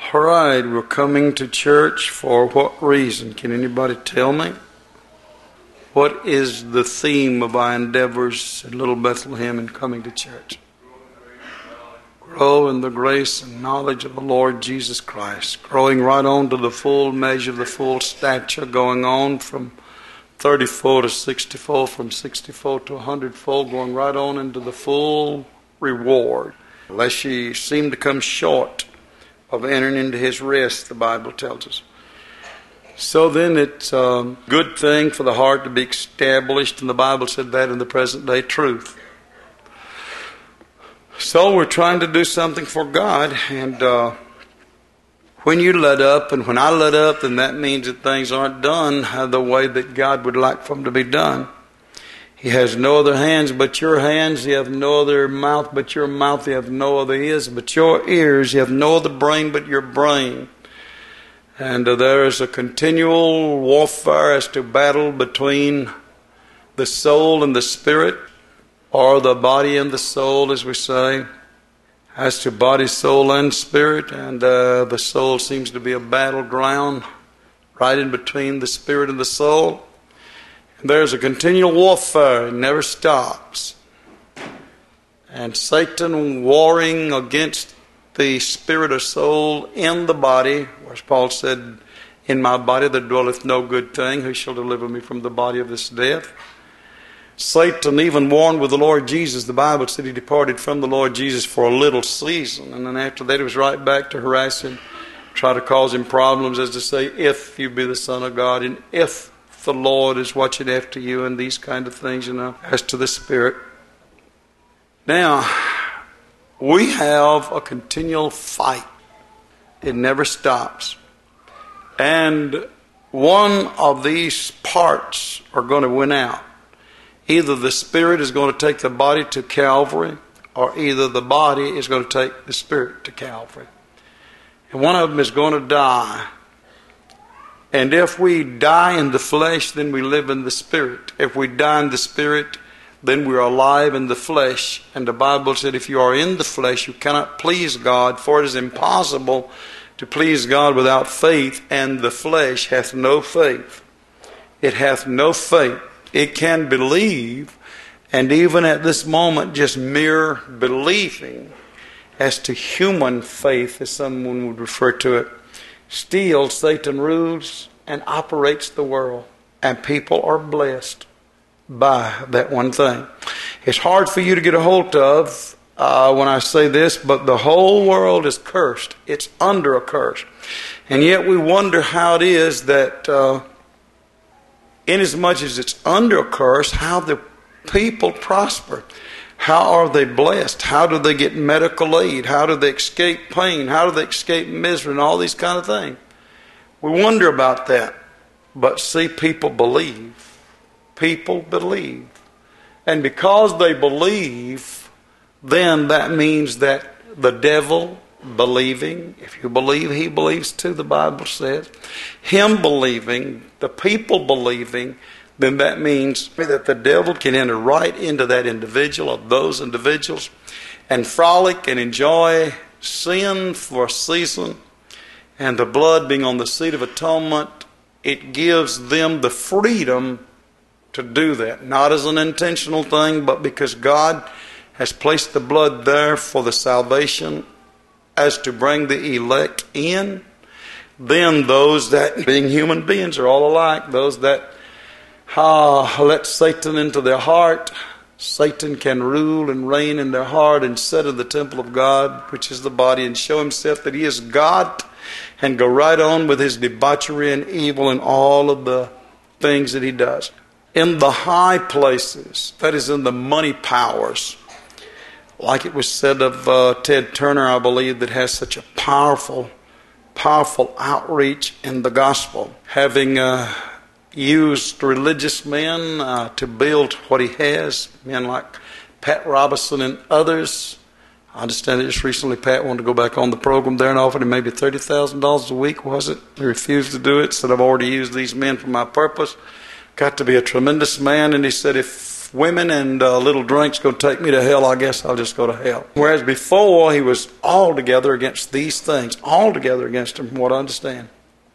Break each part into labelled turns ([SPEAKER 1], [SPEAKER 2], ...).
[SPEAKER 1] All right, we're coming to church for what reason? Can anybody tell me? What is the theme of our endeavors at Little Bethlehem in coming to church? Grow in the grace and knowledge of the Lord Jesus Christ. Growing right on to the full measure of the full stature, going on from 30-fold to 60-fold, from 60-fold to 100-fold, going right on into the full reward. Unless you seem to come short of entering into His rest, the Bible tells us. So then it's a good thing for the heart to be established, and the Bible said that in the present day truth. So we're trying to do something for God, and when you let up and when I let up, then that means that things aren't done the way that God would like for them to be done. He has no other hands but your hands. He has no other mouth but your mouth. He has no other ears but your ears. He has no other brain but your brain. And there is a continual warfare as to battle between the soul and the spirit, or the body and the soul, as we say, as to body, soul, and spirit. And the soul seems to be a battleground right in between the spirit and the soul. And there's a continual warfare. It never stops. And Satan warring against the spirit or soul in the body, whereas Paul said, "In my body there dwelleth no good thing. Who shall deliver me from the body of this death?" Satan even warned with the Lord Jesus. The Bible said he departed from the Lord Jesus for a little season. And then after that he was right back to harass him, try to cause him problems, as to say, if you be the Son of God, and if the Lord is watching after you, and these kind of things, as to the Spirit. Now, we have a continual fight. It never stops. And one of these parts are going to win out. Either the Spirit is going to take the body to Calvary, or either the body is going to take the Spirit to Calvary. And one of them is going to die. And if we die in the flesh, then we live in the Spirit. If we die in the Spirit, then we are alive in the flesh. And the Bible said, if you are in the flesh, you cannot please God, for it is impossible to please God without faith, and the flesh hath no faith. It hath no faith. It can believe, and even at this moment, just mere believing, as to human faith, as someone would refer to it, still Satan rules and operates the world, and people are blessed by that one thing. It's hard for you to get a hold of when I say this, but the whole world is cursed. It's under a curse. And yet we wonder how it is that inasmuch as it's under a curse, how the people prosper. How are they blessed? How do they get medical aid? How do they escape pain? How do they escape misery? And all these kind of things. We wonder about that. But see, people believe. People believe. And because they believe, then that means that the devil believing, if you believe, he believes too, the Bible says. Him believing, the people believing, then that means that the devil can enter right into that individual, or those individuals, and frolic and enjoy sin for a season. And the blood being on the seat of atonement, it gives them the freedom to do that. Not as an intentional thing, but because God has placed the blood there for the salvation, as to bring the elect in. Then those that, being human beings, are all alike. Those that let Satan into their heart, Satan can rule and reign in their heart and sit in the temple of God, which is the body, and show himself that he is God, and go right on with his debauchery and evil and all of the things that he does. In the high places, that is in the money powers, like it was said of Ted Turner, I believe, that has such a powerful outreach in the gospel, having used religious men to build what he has, men like Pat Robertson and others. I understand that just recently Pat wanted to go back on the program there and offered him maybe $30,000 a week, was it? He refused to do it, said, I've already used these men for my purpose. Got to be a tremendous man, and he said, if women and a little drink's going to take me to hell, I guess I'll just go to hell. Whereas before, he was altogether against these things, altogether against them, from what I understand.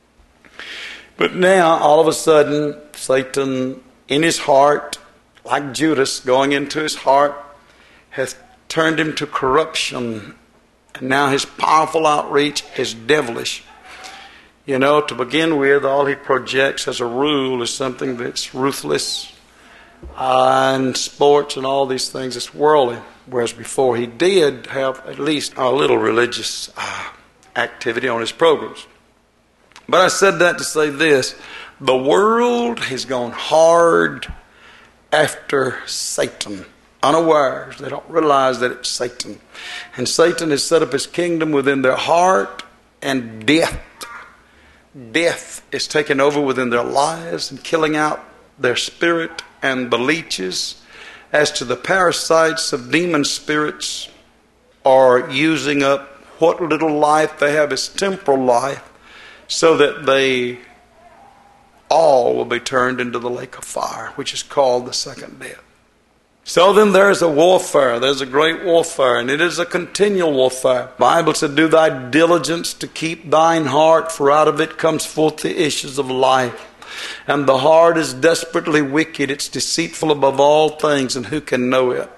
[SPEAKER 1] But now, all of a sudden, Satan, in his heart, like Judas, going into his heart, has turned him to corruption. And now his powerful outreach is devilish. You know, to begin with, all he projects as a rule is something that's ruthless, and sports and all these things, it's worldly. Whereas before, he did have at least a little religious activity on his programs. But I said that to say this: the world has gone hard after Satan, unawares. They don't realize that it's Satan. And Satan has set up his kingdom within their heart, and death is taken over within their lives and killing out their spirit and the leeches. As to the parasites of demon spirits, are using up what little life they have as temporal life, so that they all will be turned into the lake of fire, which is called the second death. So then there's a warfare. There's a great warfare, and it is a continual warfare. The Bible said, do thy diligence to keep thine heart, for out of it comes forth the issues of life. And the heart is desperately wicked. It's deceitful above all things, and who can know it?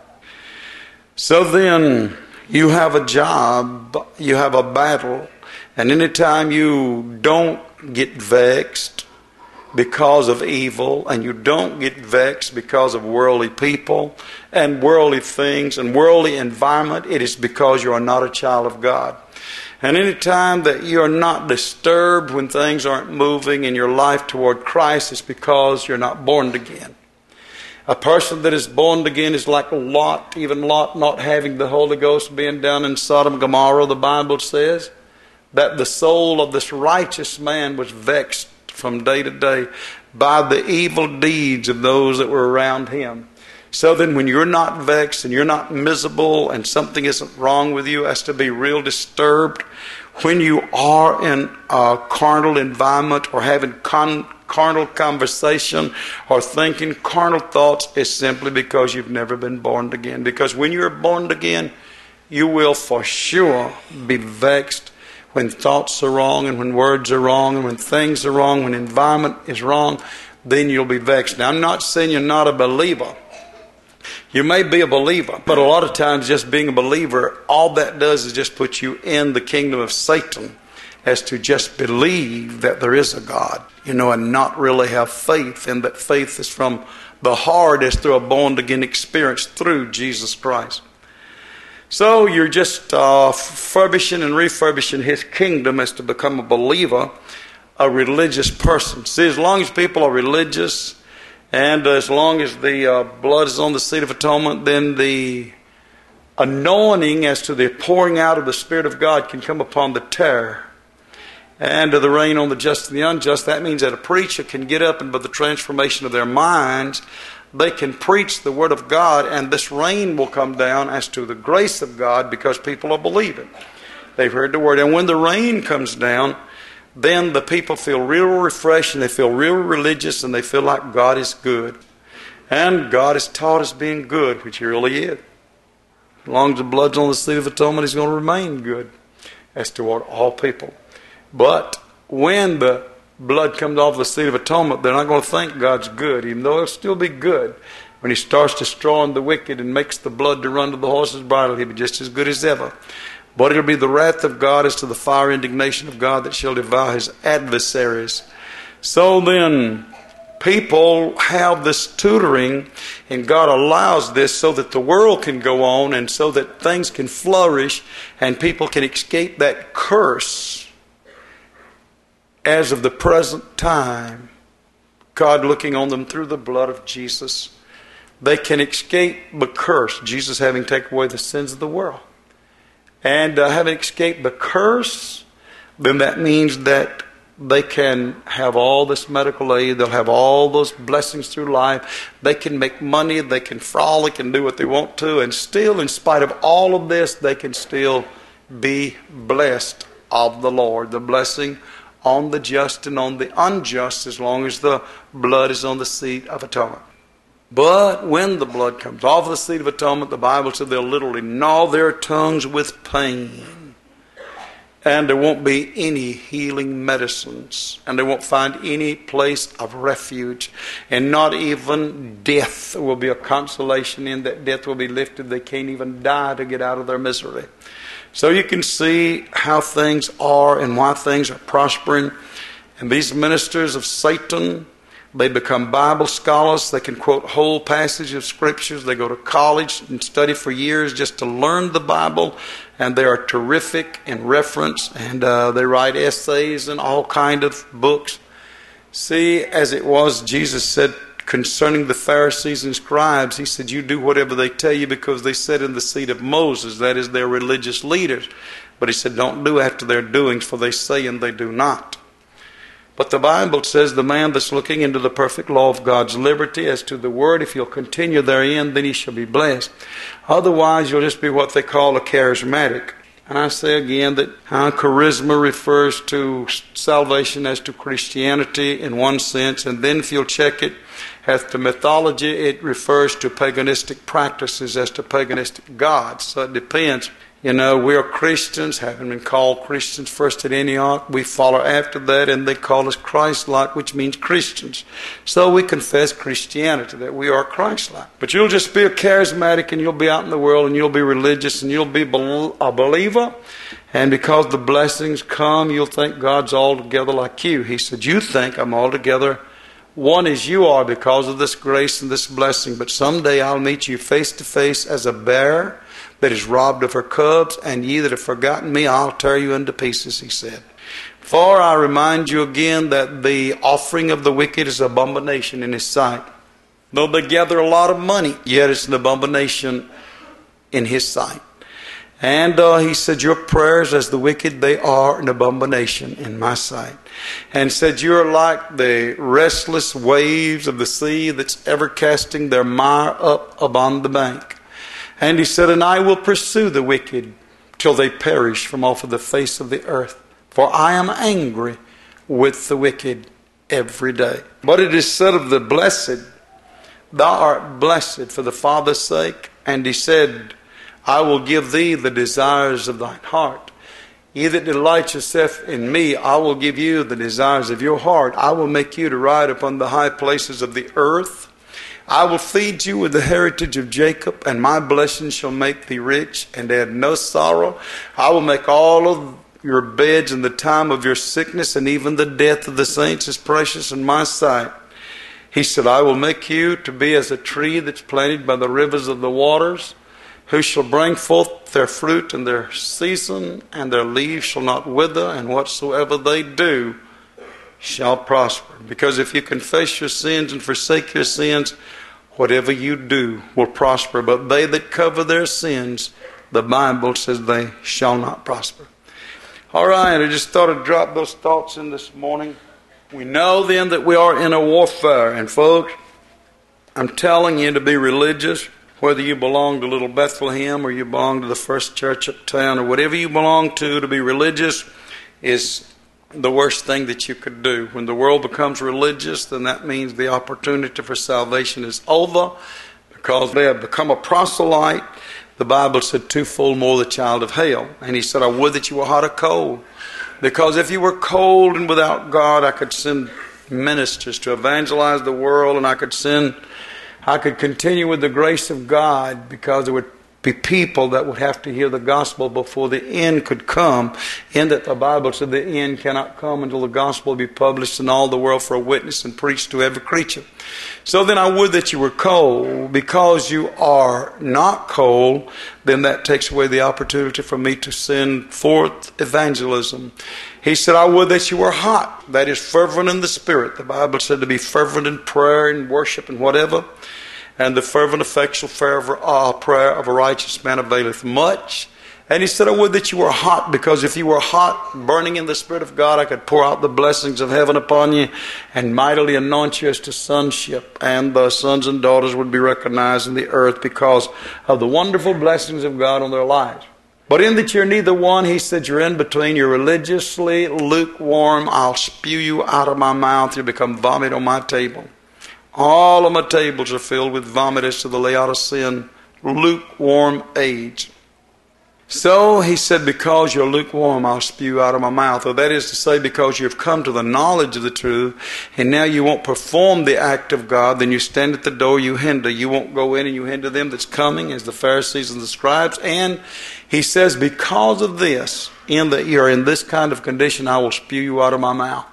[SPEAKER 1] So then, you have a job, you have a battle, and anytime you don't get vexed because of evil, and you don't get vexed because of worldly people and worldly things and worldly environment, it is because you are not a child of God. And any time that you are not disturbed when things aren't moving in your life toward Christ, it's because you're not born again. A person that is born again is like Lot, even Lot not having the Holy Ghost, being down in Sodom and Gomorrah. The Bible says that the soul of this righteous man was vexed from day to day by the evil deeds of those that were around him. So then when you're not vexed and you're not miserable and something isn't wrong with you, has to be real disturbed. When you are in a carnal environment or having carnal conversation or thinking carnal thoughts, is simply because you've never been born again. Because when you're born again, you will for sure be vexed when thoughts are wrong and when words are wrong and when things are wrong, when environment is wrong, then you'll be vexed. Now, I'm not saying you're not a believer. You may be a believer, but a lot of times just being a believer, all that does is just put you in the kingdom of Satan, as to just believe that there is a God, and not really have faith, and that faith is from the heart as through a born-again experience through Jesus Christ. So you're just furbishing and refurbishing his kingdom as to become a believer, a religious person. See, as long as people are religious, and as long as the blood is on the seat of atonement, then the anointing as to the pouring out of the Spirit of God can come upon the terror and the rain on the just and the unjust. That means that a preacher can get up and by the transformation of their minds, they can preach the Word of God, and this rain will come down as to the grace of God because people are believing. They've heard the Word. And when the rain comes down, then the people feel real refreshed and they feel real religious and they feel like God is good. And God has taught us being good, which He really is. As long as the blood's on the seat of atonement, He's going to remain good as toward all people. But when the blood comes off the seat of atonement, they're not going to think God's good, even though He'll still be good. When He starts destroying the wicked and makes the blood to run to the horse's bridle, He'll be just as good as ever. But it'll be the wrath of God as to the fire indignation of God that shall devour His adversaries. So then, people have this tutoring, and God allows this so that the world can go on and so that things can flourish and people can escape that curse. As of the present time, God looking on them through the blood of Jesus, they can escape the curse, Jesus having taken away the sins of the world. And having escaped the curse, then that means that they can have all this medical aid. They'll have all those blessings through life. They can make money. They can frolic and do what they want to. And still, in spite of all of this, they can still be blessed of the Lord. The blessing on the just and on the unjust, as long as the blood is on the seat of atonement. But when the blood comes off the seat of atonement, the Bible said they'll literally gnaw their tongues with pain. And there won't be any healing medicines. And they won't find any place of refuge. And not even death will be a consolation in that. Death will be lifted. They can't even die to get out of their misery. So you can see how things are and why things are prospering. And these ministers of Satan, they become Bible scholars. They can quote whole passages of scriptures. They go to college and study for years just to learn the Bible. And they are terrific in reference. And they write essays and all kind of books. See, as it was, Jesus said concerning the Pharisees and scribes, he said, you do whatever they tell you because they sit in the seat of Moses. That is, their religious leaders. But he said, don't do after their doings, for they say and they do not. But the Bible says the man that's looking into the perfect law of God's liberty as to the word, if he'll continue therein, then he shall be blessed. Otherwise, you'll just be what they call a charismatic. And I say again that charisma refers to salvation as to Christianity in one sense. And then if you'll check it as to mythology, it refers to paganistic practices as to paganistic gods. So it depends. You know, we are Christians, having been called Christians first at Antioch. We follow after that, and they call us Christ-like, which means Christians. So we confess Christianity, that we are Christ-like. But you'll just be a charismatic, and you'll be out in the world, and you'll be religious, and you'll be a believer. And because the blessings come, you'll think God's altogether like you. He said, you think I'm altogether one as you are because of this grace and this blessing. But someday I'll meet you face to face as a bear that is robbed of her cubs, and ye that have forgotten me, I'll tear you into pieces, he said. For I remind you again that the offering of the wicked is an abomination in his sight. Though they gather a lot of money, yet it's an abomination in his sight. And he said, your prayers as the wicked, they are an abomination in my sight. And said, you're like the restless waves of the sea that's ever casting their mire up upon the bank. And he said, and I will pursue the wicked till they perish from off of the face of the earth. For I am angry with the wicked every day. But it is said of the blessed, thou art blessed for the Father's sake. And he said, I will give thee the desires of thine heart. Ye that delight yourself in me, I will give you the desires of your heart. I will make you to ride upon the high places of the earth. I will feed you with the heritage of Jacob, and my blessing shall make thee rich and add no sorrow. I will make all of your beds in the time of your sickness, and even the death of the saints is precious in my sight. He said, I will make you to be as a tree that's planted by the rivers of the waters, who shall bring forth their fruit in their season, and their leaves shall not wither, and whatsoever they do shall prosper. Because if you confess your sins and forsake your sins, whatever you do will prosper. But they that cover their sins, the Bible says they shall not prosper. All right, I just thought I'd drop those thoughts in this morning. We know then that we are in a warfare. And folks, I'm telling you to be religious, whether you belong to Little Bethlehem or you belong to the First Church Uptown or whatever you belong to be religious is the worst thing that you could do. When the world becomes religious, then that means the opportunity for salvation is over, because they have become a proselyte. The Bible said twofold more the child of hell. And he said, I would that you were hot or cold. Because if you were cold and without God, I could send ministers to evangelize the world, and I could continue with the grace of God, because there would be people that would have to hear the gospel before the end could come. In that the Bible said the end cannot come until the gospel be published in all the world for a witness and preached to every creature. So then I would that you were cold. Because you are not cold, then that takes away the opportunity for me to send forth evangelism. He said, I would that you were hot. That is fervent in the Spirit. The Bible said to be fervent in prayer and worship and whatever. And the fervent, effectual prayer of a righteous man availeth much. And he said, I would that you were hot, because if you were hot, burning in the Spirit of God, I could pour out the blessings of heaven upon you and mightily anoint you as to sonship. And the sons and daughters would be recognized in the earth because of the wonderful blessings of God on their lives. But in that you're neither one, he said, you're in between. You're religiously lukewarm. I'll spew you out of my mouth. You'll become vomit on my table. All of my tables are filled with vomit as to the Laodicean lukewarm age. So he said, because you're lukewarm, I'll spew out of my mouth. Or that is to say, because you've come to the knowledge of the truth, and now you won't perform the act of God, then you stand at the door, you hinder. You won't go in and you hinder them that's coming, as the Pharisees and the scribes. And he says, because of this, you're in this kind of condition, I will spew you out of my mouth.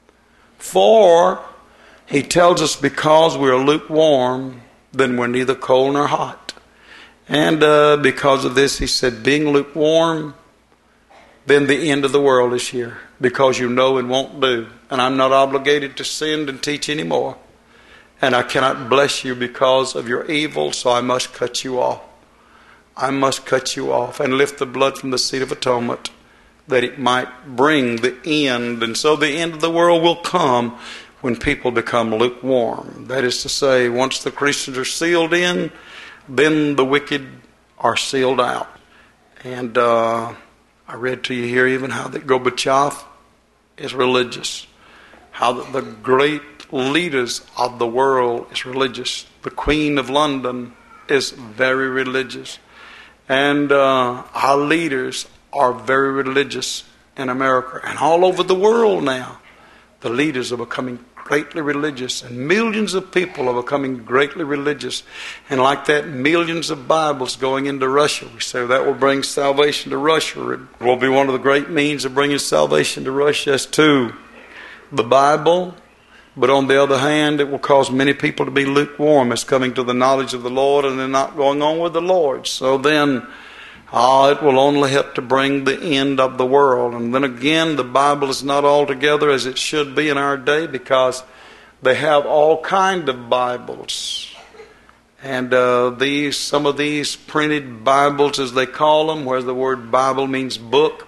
[SPEAKER 1] For he tells us, because we're lukewarm, then we're neither cold nor hot. And because of this, he said, being lukewarm, then the end of the world is here. Because you know and won't do. And I'm not obligated to sin and teach anymore. And I cannot bless you because of your evil, so I must cut you off. I must cut you off and lift the blood from the seat of atonement, that it might bring the end. And so the end of the world will come when people become lukewarm. That is to say, once the Christians are sealed in, then the wicked are sealed out. And I read to you here even how that Gorbachev is religious. How that the great leaders of the world is religious. The Queen of London is very religious. And our leaders are very religious in America. And all over the world now, the leaders are becoming greatly religious, and millions of people are becoming greatly religious. And like that, millions of Bibles going into Russia. We say that will bring salvation to Russia. It will be one of the great means of bringing salvation to Russia as to the Bible. But on the other hand, it will cause many people to be lukewarm as coming to the knowledge of the Lord, and they're not going on with the Lord. So then, it will only help to bring the end of the world. And then again, the Bible is not altogether as it should be in our day, because they have all kind of Bibles. And some of these printed Bibles, as they call them, where the word Bible means book,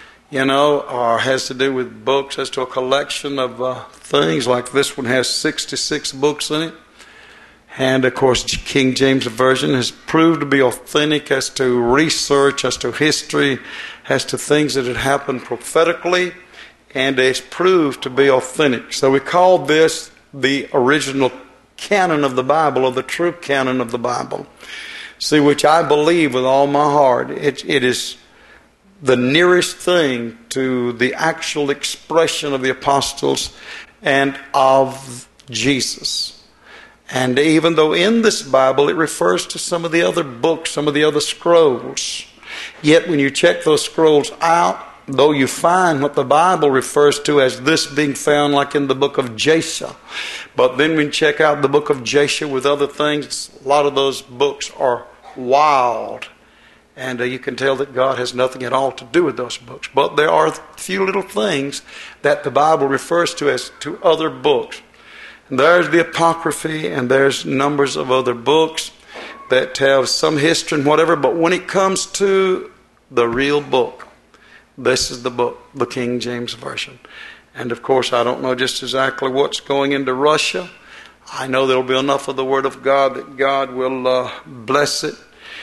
[SPEAKER 1] or has to do with books, as to a collection of things. Like this one has 66 books in it. And, of course, King James Version has proved to be authentic as to research, as to history, as to things that had happened prophetically, and it's proved to be authentic. So we call this the original canon of the Bible, or the true canon of the Bible. See, which I believe with all my heart. It is the nearest thing to the actual expression of the apostles and of Jesus. And even though in this Bible it refers to some of the other books, some of the other scrolls, yet when you check those scrolls out, though you find what the Bible refers to as this being found like in the book of Jasher, but then when you check out the book of Jasher with other things, a lot of those books are wild. And you can tell that God has nothing at all to do with those books. But there are a few little things that the Bible refers to as to other books. And there's the Apocryphy, and there's numbers of other books that have some history and whatever. But when it comes to the real book, this is the book, the King James Version. And of course, I don't know just exactly what's going into Russia. I know there will be enough of the Word of God that God will bless it.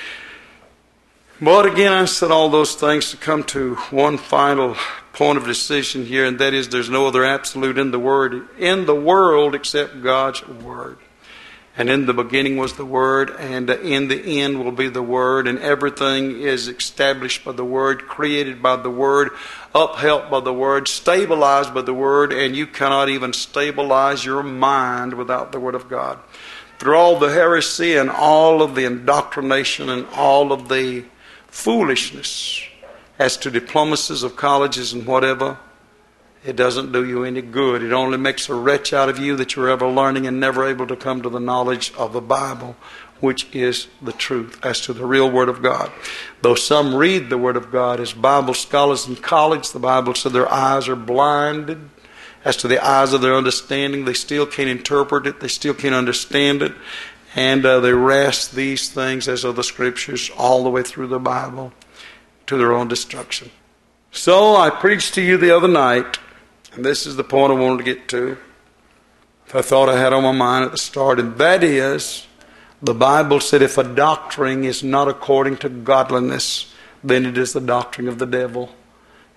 [SPEAKER 1] But again, I said all those things to come to one final point of decision here, and that is there's no other absolute in the world except God's Word. And in the beginning was the Word, and in the end will be the Word, and everything is established by the Word, created by the Word, upheld by the Word, stabilized by the Word, and you cannot even stabilize your mind without the Word of God. Through all the heresy and all of the indoctrination and all of the foolishness as to diplomacies of colleges and whatever, it doesn't do you any good. It only makes a wretch out of you that you're ever learning and never able to come to the knowledge of the Bible, which is the truth as to the real Word of God. Though some read the Word of God as Bible scholars in college, the Bible said their eyes are blinded as to the eyes of their understanding. They still can't interpret it. They still can't understand it. And they wrest these things, as are the Scriptures, all the way through the Bible to their own destruction. So I preached to you the other night, and this is the point I wanted to get to. I thought I had on my mind at the start, and that is, the Bible said if a doctrine is not according to godliness, then it is the doctrine of the devil.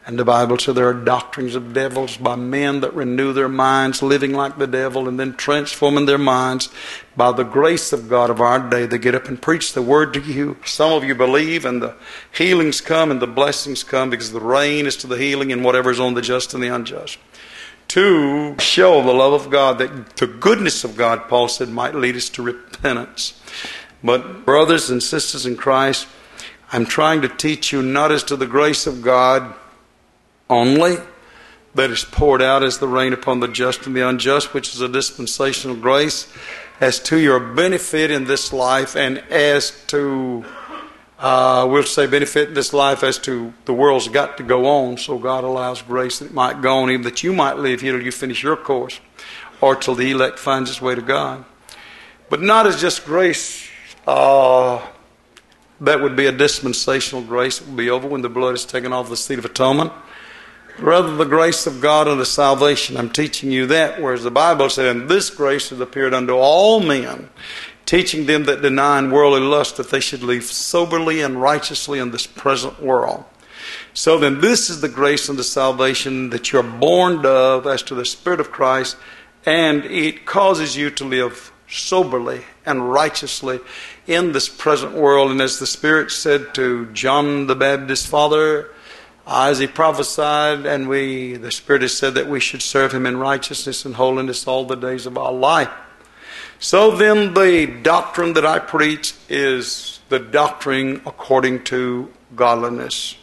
[SPEAKER 1] And the Bible says there are doctrines of devils by men that renew their minds, living like the devil, and then transforming their minds. By the grace of God of our day, they get up and preach the word to you. Some of you believe, and the healings come and the blessings come, because the rain is to the healing and whatever is on the just and the unjust. To show the love of God, that the goodness of God, Paul said, might lead us to repentance. But brothers and sisters in Christ, I'm trying to teach you not as to the grace of God only, that is poured out as the rain upon the just and the unjust, which is a dispensational grace, as to your benefit in this life, and as to, we'll say benefit in this life as to the world's got to go on, so God allows grace that it might go on, even that you might live here till you finish your course, or till the elect finds its way to God. But not as just grace, that would be a dispensational grace. It will be over when the blood is taken off the seat of atonement. Rather, the grace of God unto salvation. I'm teaching you that, whereas the Bible said, and this grace has appeared unto all men, teaching them that deny in worldly lust that they should live soberly and righteously in this present world. So then this is the grace unto salvation that you're born of as to the Spirit of Christ, and it causes you to live soberly and righteously in this present world. And as the Spirit said to John the Baptist's father, as he prophesied, and the Spirit has said that we should serve him in righteousness and holiness all the days of our life. So then the doctrine that I preach is the doctrine according to godliness.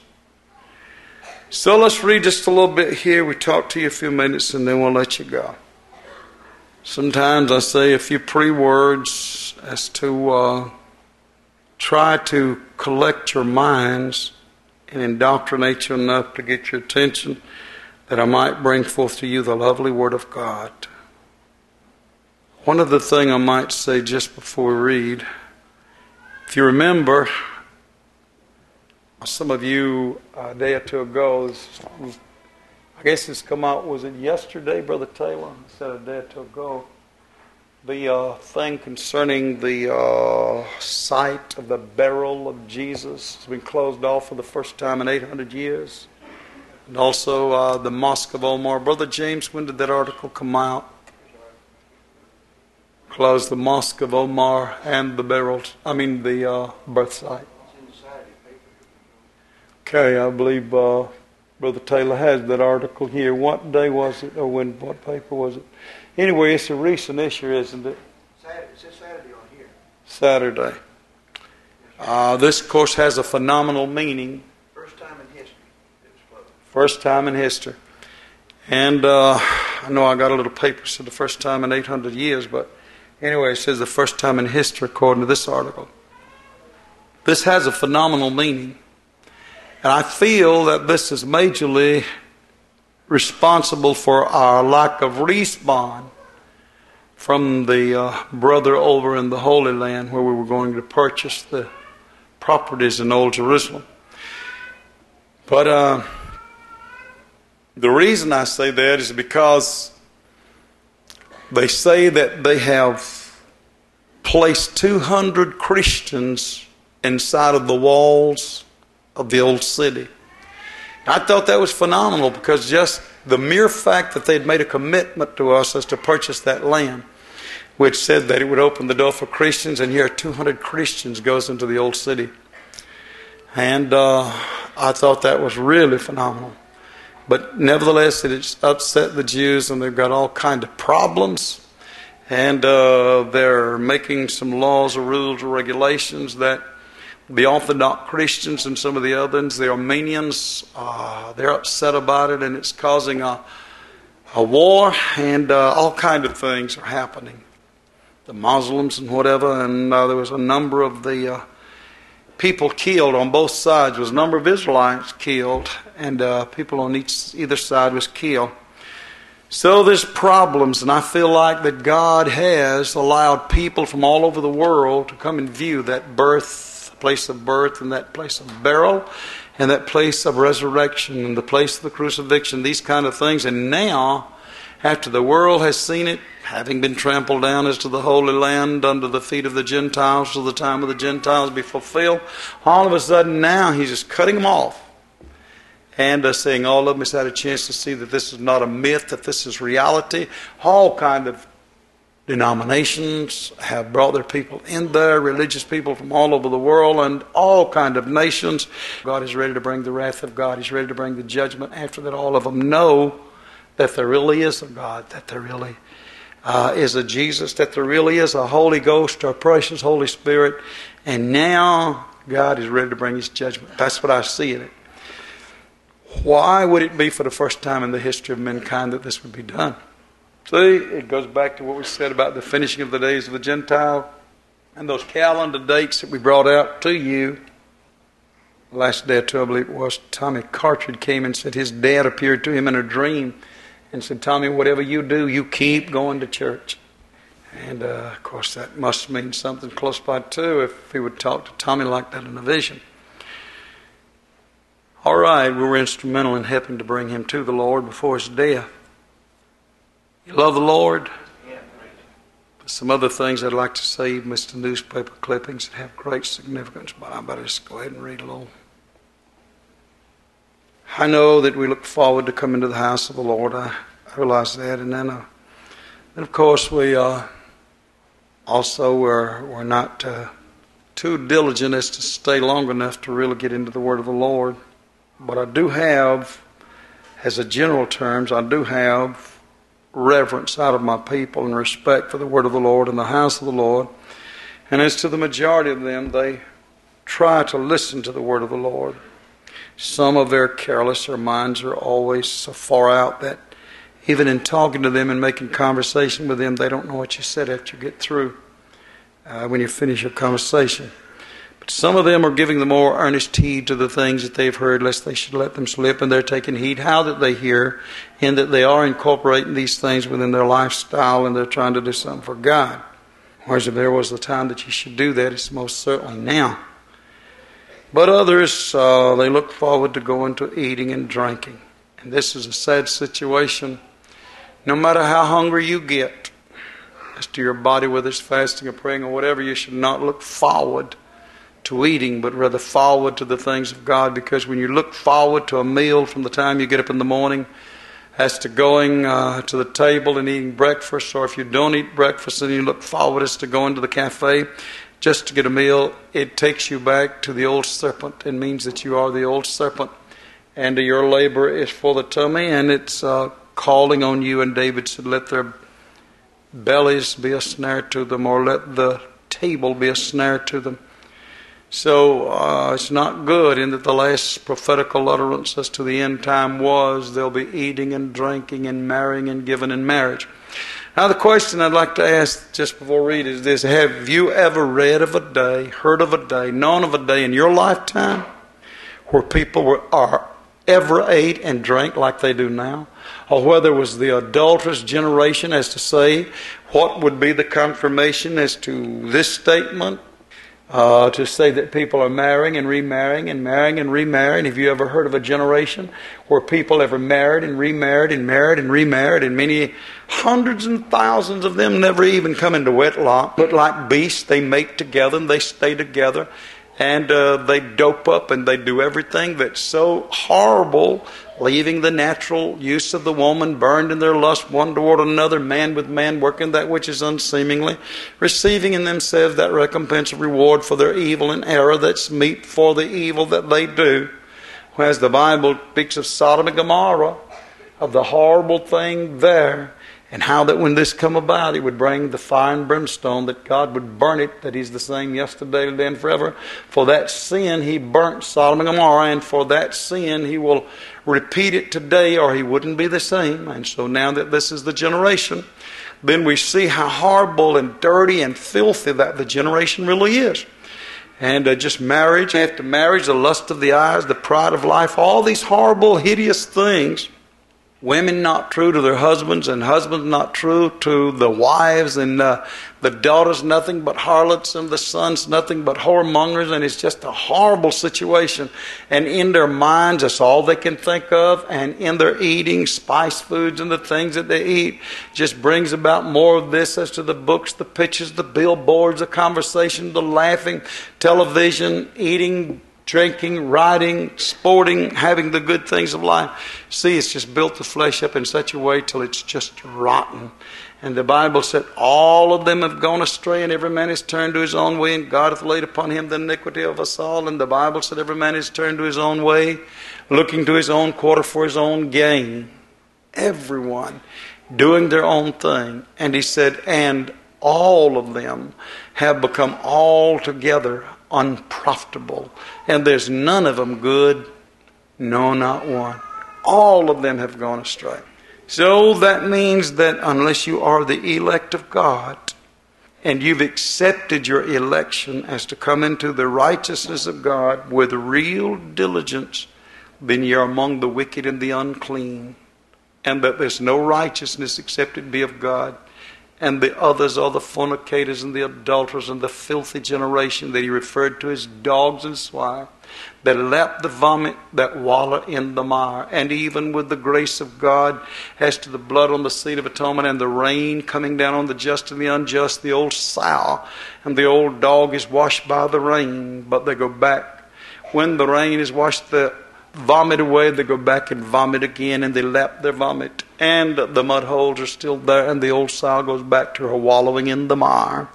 [SPEAKER 1] So let's read just a little bit here. We talk to you a few minutes and then we'll let you go. Sometimes I say a few pre-words as to try to collect your minds and indoctrinate you enough to get your attention, that I might bring forth to you the lovely Word of God. One other thing I might say just before we read. If you remember, some of you a day or two ago, I guess it's come out, was it yesterday, Brother Taylor? I said a day or two ago. The thing concerning the site of the burial of Jesus has been closed off for the first time in 800 years. And also the Mosque of Omar. Brother James, when did that article come out? Closed the Mosque of Omar and the the birth site. Okay, I believe Brother Taylor has that article here. What day was it, or what paper was it? Anyway, it's a recent issue, isn't it?
[SPEAKER 2] Saturday. It says Saturday on here.
[SPEAKER 1] Saturday. This, of course, has a phenomenal meaning.
[SPEAKER 2] First time in history it was closed.
[SPEAKER 1] First time in history. And I know I got a little paper, so the first time in 800 years, but anyway, it says the first time in history according to this article. This has a phenomenal meaning. And I feel that this is majorly responsible for our lack of respawn from the brother over in the Holy Land where we were going to purchase the properties in Old Jerusalem. But the reason I say that is because they say that they have placed 200 Christians inside of the walls of the old city. I thought that was phenomenal, because just the mere fact that they'd made a commitment to us as to purchase that land, which said that it would open the door for Christians, and here 200 Christians goes into the old city. And I thought that was really phenomenal. But nevertheless, it's upset the Jews, and they've got all kinds of problems. And they're making some laws or rules or regulations that the Orthodox Christians and some of the others, the Armenians, they're upset about it, and it's causing a war, and all kinds of things are happening. The Muslims and whatever, and there was a number of the people killed on both sides. There was a number of Israelites killed, and people on either side was killed. So there's problems, and I feel like that God has allowed people from all over the world to come and view that place of birth, and that place of burial, and that place of resurrection, and the place of the crucifixion, these kind of things. And now, after the world has seen it, having been trampled down as to the Holy Land under the feet of the Gentiles till the time of the Gentiles be fulfilled, all of a sudden now He's just cutting them off. and saying all of them has had a chance to see that this is not a myth, that this is reality. All kind of denominations have brought their people in there, religious people from all over the world and all kind of nations. God is ready to bring the wrath of God. He's ready to bring the judgment. After that, all of them know that there really is a God, that there really is a Jesus, that there really is a Holy Ghost, a precious Holy Spirit. And now God is ready to bring His judgment. That's what I see in it. Why would it be for the first time in the history of mankind that this would be done? See, it goes back to what we said about the finishing of the days of the Gentile and those calendar dates that we brought out to you. Last day or two, I believe it was, Tommy Cartridge came and said his dad appeared to him in a dream and said, Tommy, whatever you do, you keep going to church. And, of course, that must mean something close by, too, if he would talk to Tommy like that in a vision. All right, we were instrumental in helping to bring him to the Lord before his death. You love the Lord? There's some other things I'd like to say, Mr. Newspaper clippings that have great significance, but I better just go ahead and read a little. I know that we look forward to coming to the house of the Lord. I realize that. And then of course, we also we're not too diligent as to stay long enough to really get into the Word of the Lord. But I do have, as a general terms, I do have reverence out of my people and respect for the Word of the Lord and the house of the Lord. And as to the majority of them, they try to listen to the Word of the Lord. Some are very careless. Their minds are always so far out that even in talking to them and making conversation with them, they don't know what you said after you get through, when you finish your conversation. But some of them are giving the more earnest heed to the things that they've heard, lest they should let them slip, and they're taking heed how that they hear, and that they are incorporating these things within their lifestyle, and they're trying to do something for God. Whereas if there was the time that you should do that, it's most certainly now. But others, they look forward to going to eating and drinking. And this is a sad situation. No matter how hungry you get as to your body, whether it's fasting or praying or whatever, you should not look forward to eating, but rather forward to the things of God. Because when you look forward to a meal from the time you get up in the morning as to going to the table and eating breakfast, or if you don't eat breakfast and you look forward as to going to the cafe just to get a meal, it takes you back to the old serpent. It means that you are the old serpent, and your labor is for the tummy, and it's calling on you. And David said, let their bellies be a snare to them, or let the table be a snare to them. So it's not good, in that the last prophetical utterance as to the end time was they'll be eating and drinking and marrying and giving in marriage. Now the question I'd like to ask just before I read is this: have you ever read of a day, heard of a day, known of a day in your lifetime where people are ever ate and drank like they do now? Or whether it was the adulterous generation, as to say, what would be the confirmation as to this statement? To say that people are marrying and remarrying and marrying and remarrying. Have you ever heard of a generation where people ever married and remarried and married and remarried, and many hundreds and thousands of them never even come into wedlock, but like beasts they mate together and they stay together, and they dope up and they do everything that's so horrible, leaving the natural use of the woman burned in their lust one toward another, man with man, working that which is unseemingly, receiving in themselves that recompense of reward for their evil and error that's meet for the evil that they do. Whereas the Bible speaks of Sodom and Gomorrah, of the horrible thing there, and how that when this come about, it would bring the fire and brimstone, that God would burn it, that He's the same yesterday, today, and forever. For that sin, He burnt Sodom and Gomorrah, and for that sin, He will repeat it today, or He wouldn't be the same. And so now that this is the generation, then we see how horrible and dirty and filthy that the generation really is. And just marriage after marriage, the lust of the eyes, the pride of life, all these horrible, hideous things. Women not true to their husbands, and husbands not true to the wives, and the daughters nothing but harlots, and the sons nothing but whoremongers, and it's just a horrible situation. And in their minds, that's all they can think of, and in their eating, spice foods and the things that they eat just brings about more of this as to the books, the pictures, the billboards, the conversation, the laughing, television, eating drinking, riding, sporting, having the good things of life. See, it's just built the flesh up in such a way till it's just rotten. And the Bible said, all of them have gone astray, and every man is turned to his own way, and God hath laid upon him the iniquity of us all. And the Bible said, every man is turned to his own way, looking to his own quarter for his own gain. Everyone doing their own thing. And he said, and all of them have become altogether unprofitable. And there's none of them good, no, not one. All of them have gone astray. So that means that unless you are the elect of God, and you've accepted your election as to come into the righteousness of God with real diligence, then you're among the wicked and the unclean. And that there's no righteousness except it be of God. And the others are the fornicators and the adulterers and the filthy generation that he referred to as dogs and swine, that lap the vomit, that wallow in the mire. And even with the grace of God, as to the blood on the seat of atonement and the rain coming down on the just and the unjust, the old sow and the old dog is washed by the rain, but they go back. When the rain has washed the vomit away, they go back and vomit again, and they lap their vomit, and the mud holes are still there, and the old sow goes back to her wallowing in the mire.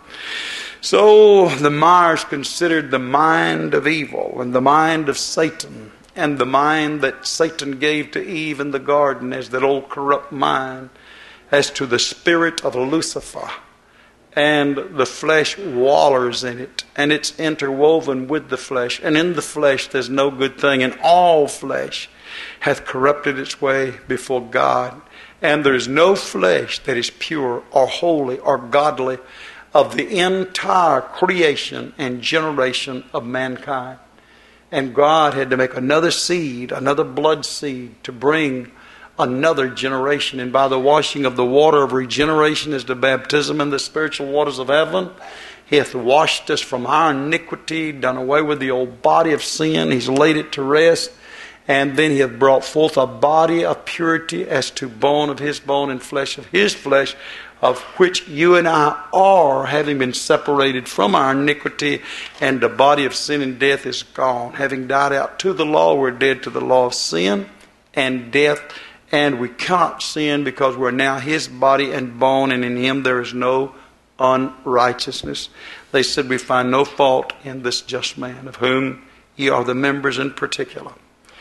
[SPEAKER 1] So the mire is considered the mind of evil, and the mind of Satan, and the mind that Satan gave to Eve in the garden as that old corrupt mind, as to the spirit of Lucifer. And the flesh wallers in it, and it's interwoven with the flesh. And in the flesh there's no good thing, and all flesh hath corrupted its way before God. And there is no flesh that is pure or holy or godly of the entire creation and generation of mankind. And God had to make another seed, another blood seed, to bring another generation. And by the washing of the water of regeneration is the baptism in the spiritual waters of heaven. He hath washed us from our iniquity, done away with the old body of sin. He's laid it to rest. And then he hath brought forth a body of purity as to bone of his bone and flesh of his flesh, of which you and I are, having been separated from our iniquity, and the body of sin and death is gone. Having died out to the law, we're dead to the law of sin and death. And we cannot sin because we're now his body and bone, and in him there is no unrighteousness. They said, we find no fault in this just man, of whom ye are the members in particular.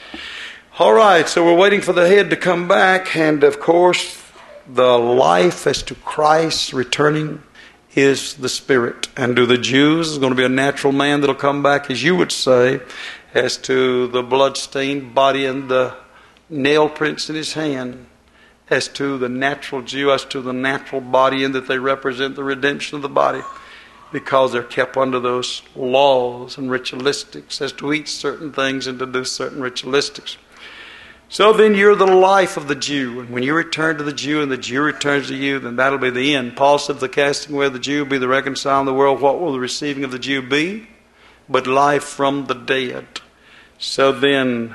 [SPEAKER 1] All right, so we're waiting for the head to come back, and of course the life as to Christ returning is the spirit. And to the Jews, it's going to be a natural man that'll come back, as you would say, as to the blood-stained body and the nail prints in his hand, as to the natural Jew, as to the natural body, in that they represent the redemption of the body, because they're kept under those laws and ritualistics, as to eat certain things and to do certain ritualistics. So then you're the life of the Jew, and when you return to the Jew and the Jew returns to you, then that'll be the end. Paul said, the casting away of the Jew will be the reconciling of the world. What will the receiving of the Jew be? But life from the dead. So then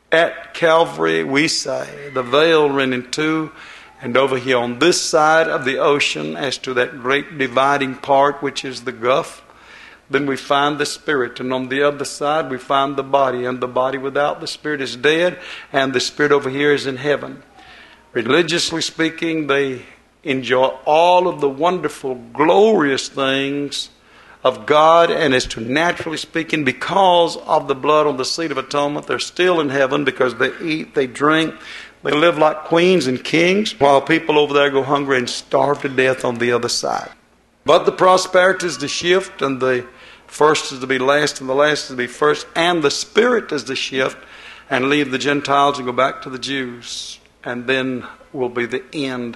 [SPEAKER 1] at Calvary, we say, the veil rent in two, and over here on this side of the ocean, as to that great dividing part, which is the Gulf, then we find the Spirit. And on the other side, we find the body. And the body without the Spirit is dead, and the Spirit over here is in heaven. Religiously speaking, they enjoy all of the wonderful, glorious things of God, and as to naturally speaking, because of the blood on the seat of atonement, they're still in heaven, because they eat, they drink, they live like queens and kings, while people over there go hungry and starve to death on the other side. But the prosperity is the shift, and the first is to be last, and the last is to be first, and the Spirit is the shift, and leave the Gentiles and go back to the Jews, and then will be the end.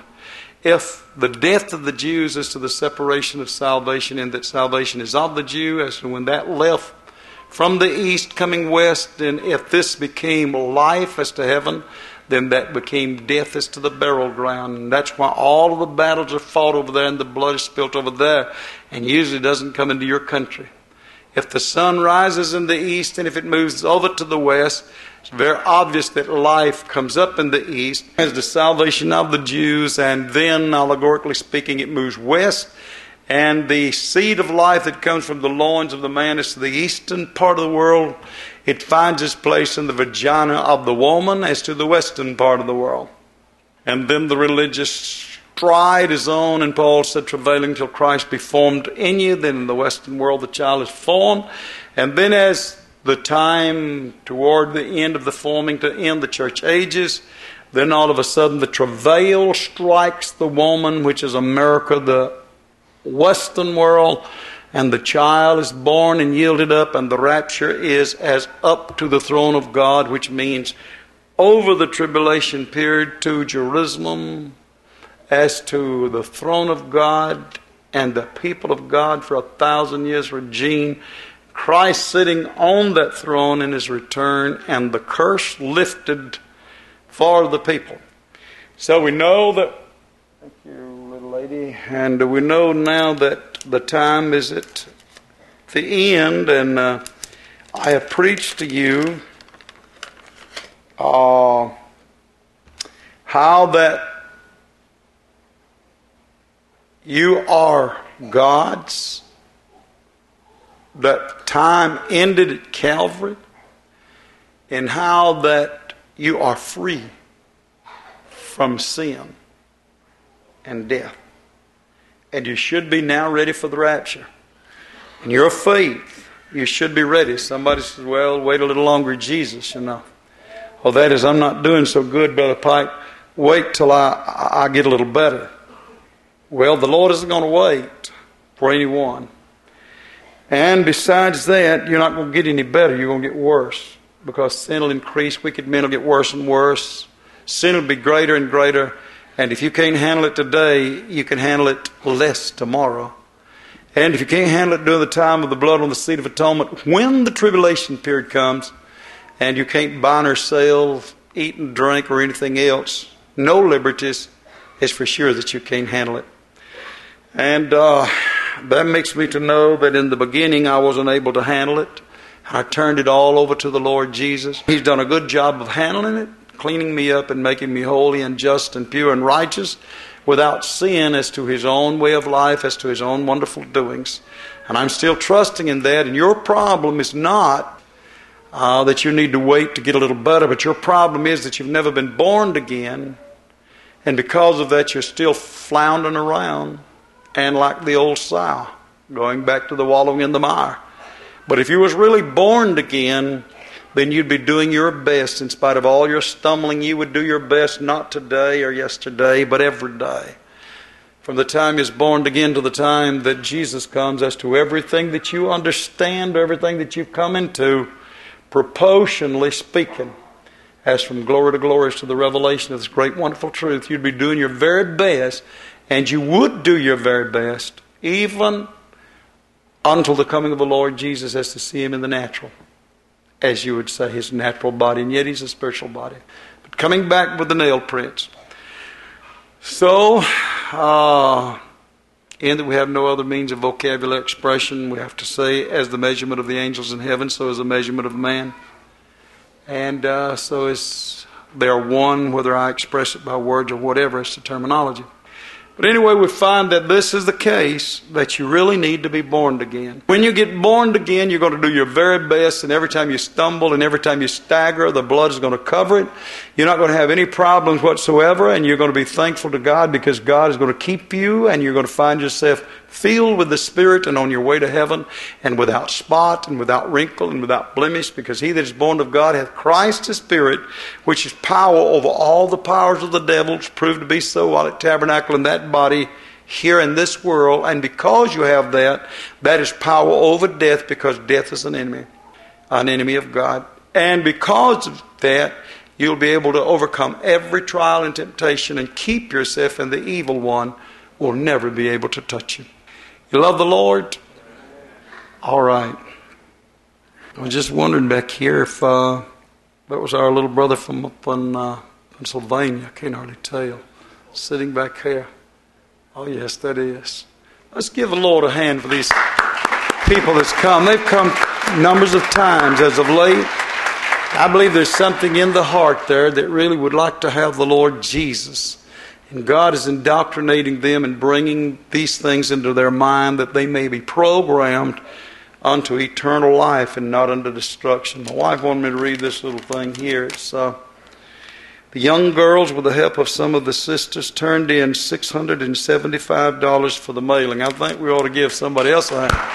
[SPEAKER 1] If the death of the Jews is to the separation of salvation, in that salvation is of the Jew, as to when that left from the east coming west, then if this became life as to heaven, then that became death as to the burial ground. And that's why all of the battles are fought over there and the blood is spilt over there, and usually doesn't come into your country. If the sun rises in the east and if it moves over to the west, it's very obvious that life comes up in the east as the salvation of the Jews, and then, allegorically speaking, it moves west, and the seed of life that comes from the loins of the man is to the eastern part of the world, It finds its place in the vagina of the woman as to the western part of the world. And then the religious stride is on, and Paul said, travailing till Christ be formed in you. Then in the western world the child is formed. And then as the time toward the end of the forming to end the church ages, then all of a sudden the travail strikes the woman, which is America, the western world, and the child is born and yielded up, and the rapture is as up to the throne of God, which means over the tribulation period to Jerusalem, as to the throne of God and the people of God for 1,000 years regime. Christ sitting on that throne in his return, and the curse lifted for the people. So we know that, thank you, little lady, and we know now that the time is at the end, and I have preached to you how that you are God's, that time ended at Calvary, and how that you are free from sin and death. And you should be now ready for the rapture. In your faith, you should be ready. Somebody says, well, wait a little longer, Jesus, you know. Oh, that is, I'm not doing so good, Brother Pike. Wait till I get a little better. Well, the Lord isn't going to wait for anyone. And besides that, you're not going to get any better. You're going to get worse. Because sin will increase. Wicked men will get worse and worse. Sin will be greater and greater. And if you can't handle it today, you can handle it less tomorrow. And if you can't handle it during the time of the blood on the seat of atonement, when the tribulation period comes, and you can't buy or sell, eat and drink, or anything else, no liberties, it's for sure that you can't handle it. And that makes me to know that in the beginning I wasn't able to handle it. I turned it all over to the Lord Jesus. He's done a good job of handling it, cleaning me up and making me holy and just and pure and righteous without sin as to his own way of life, as to his own wonderful doings. And I'm still trusting in that. And your problem is not that you need to wait to get a little better, but your problem is that you've never been born again. And because of that, you're still floundering around and like the old sow, going back to the wallowing in the mire. But if you was really born again, then you'd be doing your best. In spite of all your stumbling, you would do your best, not today or yesterday, but every day. From the time you're born again to the time that Jesus comes, as to everything that you understand, everything that you've come into, proportionally speaking, as from glory to glory to the revelation of this great wonderful truth, you'd be doing your very best, and you would do your very best, even until the coming of the Lord Jesus, as to see him in the natural, as you would say, his natural body, and yet he's a spiritual body. But coming back with the nail prints. So, in that we have no other means of vocabulary expression, we have to say, as the measurement of the angels in heaven, so is the measurement of man. And so is they are one, whether I express it by words or whatever, it's the terminology. But anyway, we find that this is the case, that you really need to be born again. When you get born again, you're going to do your very best, and every time you stumble and every time you stagger, the blood is going to cover it. You're not going to have any problems whatsoever, and you're going to be thankful to God because God is going to keep you, and you're going to find yourself filled with the Spirit and on your way to heaven, and without spot and without wrinkle and without blemish, because he that is born of God hath Christ the Spirit, which is power over all the powers of the devil, which proved to be so while it tabernacled in that body here in this world. And because you have that, that is power over death, because death is an enemy of God. And because of that, you'll be able to overcome every trial and temptation and keep yourself, and the evil one will never be able to touch you. You love the Lord? All right. I was just wondering back here if that was our little brother from up in Pennsylvania. I can't hardly tell. Sitting back here. Oh, yes, that is. Let's give the Lord a hand for these people that's come. They've come numbers of times as of late. I believe there's something in the heart there that really would like to have the Lord Jesus. And God is indoctrinating them and bringing these things into their mind that they may be programmed unto eternal life and not unto destruction. My wife wanted me to read this little thing here. It's the young girls, with the help of some of the sisters, turned in $675 for the mailing. I think we ought to give somebody else a hand.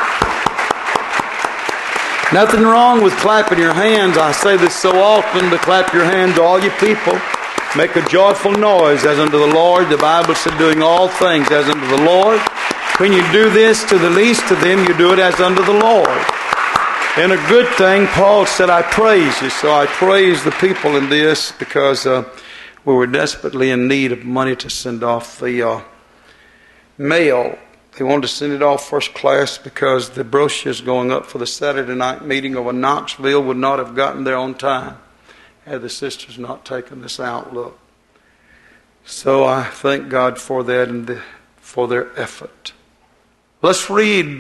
[SPEAKER 1] Nothing wrong with clapping your hands. I say this so often, to clap your hands, all you people. Make a joyful noise as unto the Lord. The Bible said, doing all things as unto the Lord. When you do this to the least of them, you do it as unto the Lord. And a good thing, Paul said, I praise you. So I praise the people in this because we were desperately in need of money to send off the mail. They wanted to send it off first class because the brochures going up for the Saturday night meeting over Knoxville would not have gotten there on time had the sisters not taken this outlook. So I thank God for that and for their effort. Let's read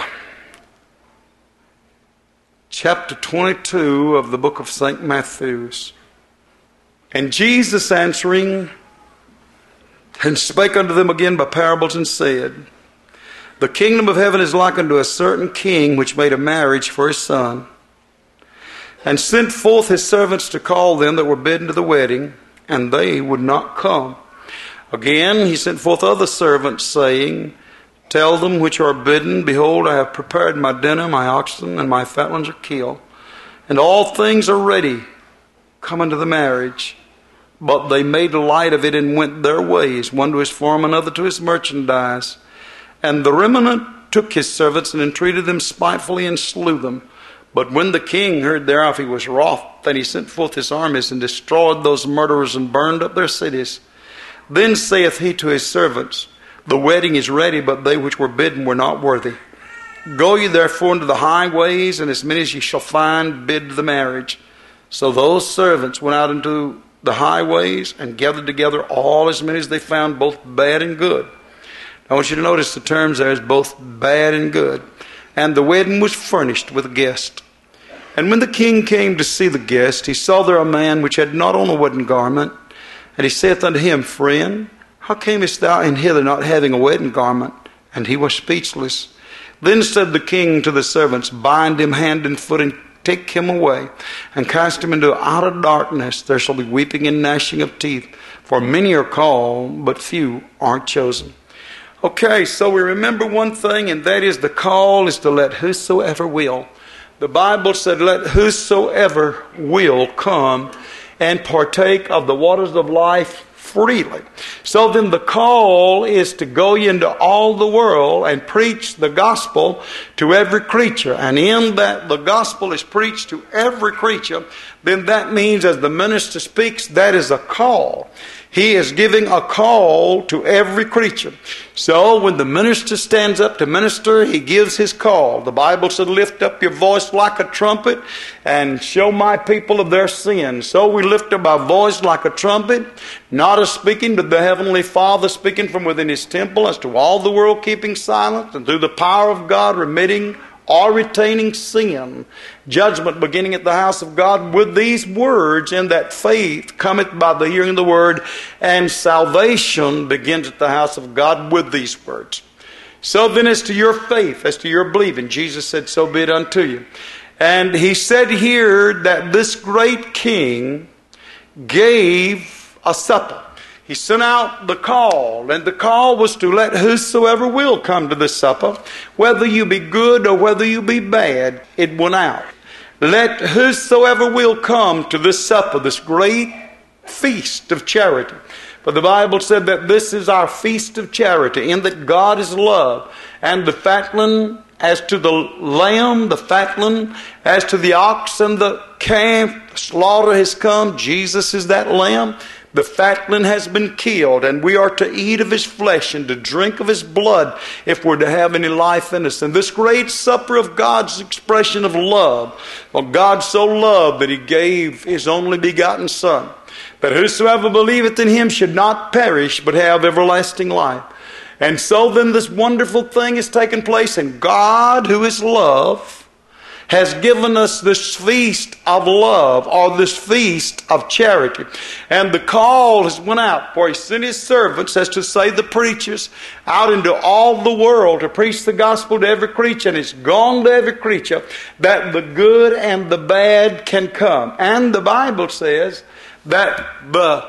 [SPEAKER 1] chapter 22 of the book of St. Matthew's. And Jesus answering and spake unto them again by parables and said, the kingdom of heaven is like unto a certain king which made a marriage for his son, and sent forth his servants to call them that were bidden to the wedding, and they would not come. Again he sent forth other servants, saying, tell them which are bidden, behold, I have prepared my dinner, my oxen and my fatlings are killed, and all things are ready. Come unto the marriage. But they made light of it and went their ways, one to his farm, another to his merchandise. And the remnant took his servants and entreated them spitefully and slew them. But when the king heard thereof, he was wroth, and he sent forth his armies and destroyed those murderers and burned up their cities. Then saith he to his servants, the wedding is ready, but they which were bidden were not worthy. Go ye therefore into the highways, and as many as ye shall find, bid to the marriage. So those servants went out into the highways and gathered together all as many as they found, both bad and good. I want you to notice the terms there is both bad and good. And the wedding was furnished with a guest. And when the king came to see the guest, he saw there a man which had not on a wedding garment. And he saith unto him, friend, how camest thou in hither not having a wedding garment? And he was speechless. Then said the king to the servants, bind him hand and foot, and take him away, and cast him into outer darkness. There shall be weeping and gnashing of teeth. For many are called, but few are chosen. Okay, so we remember one thing, and that is the call is to let whosoever will. The Bible said, let whosoever will come and partake of the waters of life freely. So then the call is to go into all the world and preach the gospel to every creature. And in that the gospel is preached to every creature, then that means as the minister speaks, that is a call. He is giving a call to every creature. So when the minister stands up to minister, he gives his call. The Bible said, lift up your voice like a trumpet and show my people of their sins. So we lift up our voice like a trumpet, not as speaking, but the Heavenly Father speaking from within his temple, as to all the world keeping silence, and through the power of God remitting or retaining sin, judgment beginning at the house of God, with these words, in that faith cometh by the hearing of the word, and salvation begins at the house of God with these words. So then as to your faith, as to your believing, Jesus said, so be it unto you. And he said here that this great king gave a supper. He sent out the call, and the call was to let whosoever will come to this supper, whether you be good or whether you be bad. It went out. Let whosoever will come to this supper, this great feast of charity. For the Bible said that this is our feast of charity, in that God is love. And the fatling, as to the lamb, the fatling, as to the ox and the calf, the slaughter has come. Jesus is that lamb. The fatling has been killed, and we are to eat of his flesh and to drink of his blood if we're to have any life in us. And this great supper of God's expression of love. Well, God so loved that he gave his only begotten Son, that whosoever believeth in him should not perish, but have everlasting life. And so then this wonderful thing has taken place, and God, who is love, has given us this feast of love, or this feast of charity. And the call has went out, for He sent His servants, as to say the preachers, out into all the world to preach the gospel to every creature. And it's gone to every creature that the good and the bad can come. And the Bible says that the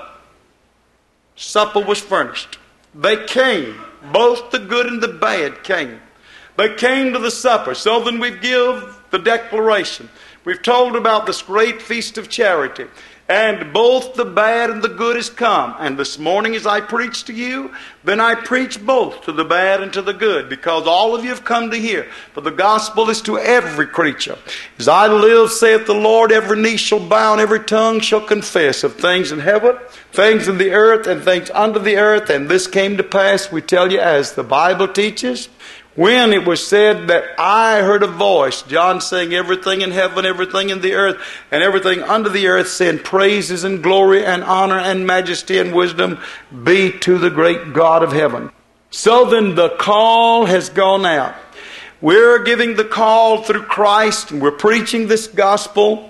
[SPEAKER 1] supper was furnished. They came. Both the good and the bad came. They came to the supper. So then we give the declaration. We've told about this great feast of charity. And both the bad and the good has come. And this morning as I preach to you, then I preach both to the bad and to the good, because all of you have come to hear. For the gospel is to every creature. As I live, saith the Lord, every knee shall bow and every tongue shall confess of things in heaven, things in the earth, and things under the earth. And this came to pass, we tell you, as the Bible teaches, when it was said that I heard a voice, John saying, everything in heaven, everything in the earth, and everything under the earth, saying, praises and glory and honor and majesty and wisdom be to the great God of heaven. So then the call has gone out. We're giving the call through Christ, and we're preaching this gospel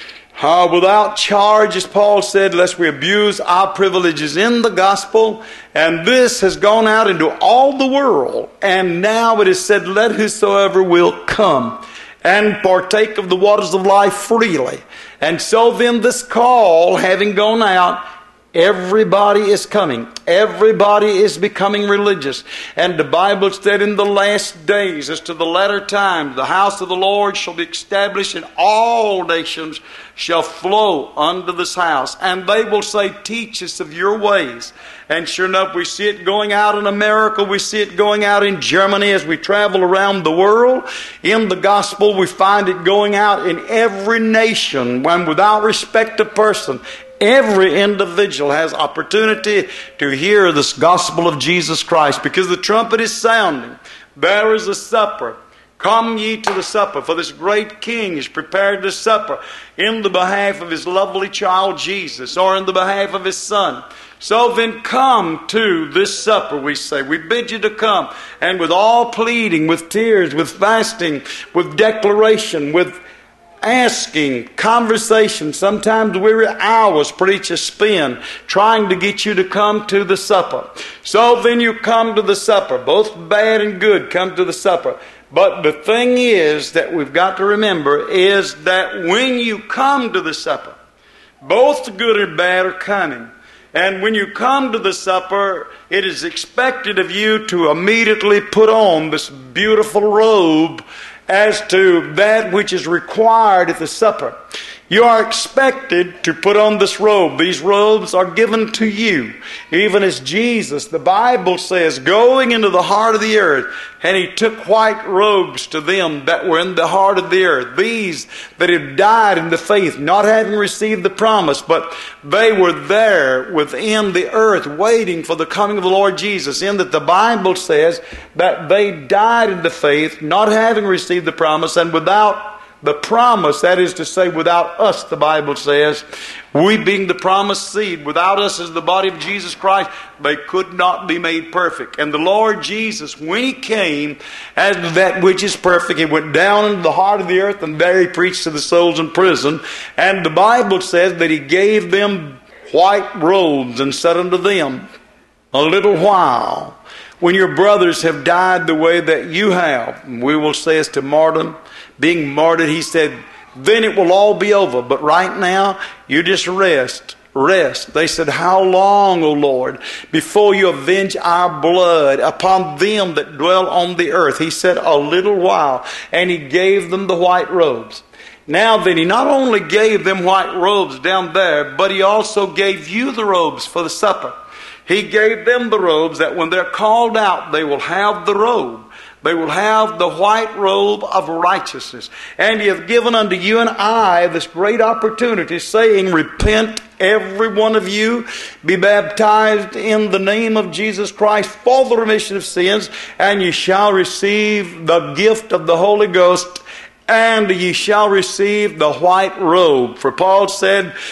[SPEAKER 1] without charge, as Paul said, lest we abuse our privileges in the gospel. And this has gone out into all the world. And now it is said, let whosoever will come and partake of the waters of life freely. And so then this call having gone out, everybody is coming. Everybody is becoming religious. And the Bible said in the last days, as to the latter times, the house of the Lord shall be established, and all nations shall flow unto this house. And they will say, teach us of your ways. And sure enough, we see it going out in America. We see it going out in Germany as we travel around the world. In the gospel, we find it going out in every nation, when without respect of person, every individual has opportunity to hear this gospel of Jesus Christ, because the trumpet is sounding. There is a supper. Come ye to the supper, for this great King has prepared this supper in the behalf of His lovely child Jesus, or in the behalf of His Son. So then come to this supper, we say. We bid you to come, and with all pleading, with tears, with fasting, with declaration, with asking, conversation, sometimes weary hours preachers spend trying to get you to come to the supper. So then you come to the supper. Both bad and good come to the supper. But the thing is that we've got to remember is that when you come to the supper, both the good and bad are coming. And when you come to the supper, it is expected of you to immediately put on this beautiful robe as to that which is required at the supper. You are expected to put on this robe. These robes are given to you, even as Jesus, the Bible says, going into the heart of the earth, and He took white robes to them that were in the heart of the earth. These that had died in the faith, not having received the promise, but they were there within the earth waiting for the coming of the Lord Jesus. In that the Bible says that they died in the faith, not having received the promise, and without the promise, that is to say, without us, the Bible says, we being the promised seed, without us as the body of Jesus Christ, they could not be made perfect. And the Lord Jesus, when He came as that which is perfect, He went down into the heart of the earth, and there He preached to the souls in prison. And the Bible says that He gave them white robes and said unto them, a little while, when your brothers have died the way that you have, and we will say as to martyrdom, being martyred, He said, then it will all be over. But right now, you just rest. They said, how long, O Lord, before you avenge our blood upon them that dwell on the earth? He said, a little while. And He gave them the white robes. Now then, He not only gave them white robes down there, but He also gave you the robes for the supper. He gave them the robes that when they're called out, they will have the robe. They will have the white robe of righteousness. And He hath given unto you and I this great opportunity, saying, repent, every one of you, be baptized in the name of Jesus Christ for the remission of sins, and ye shall receive the gift of the Holy Ghost, and ye shall receive the white robe. For Paul said,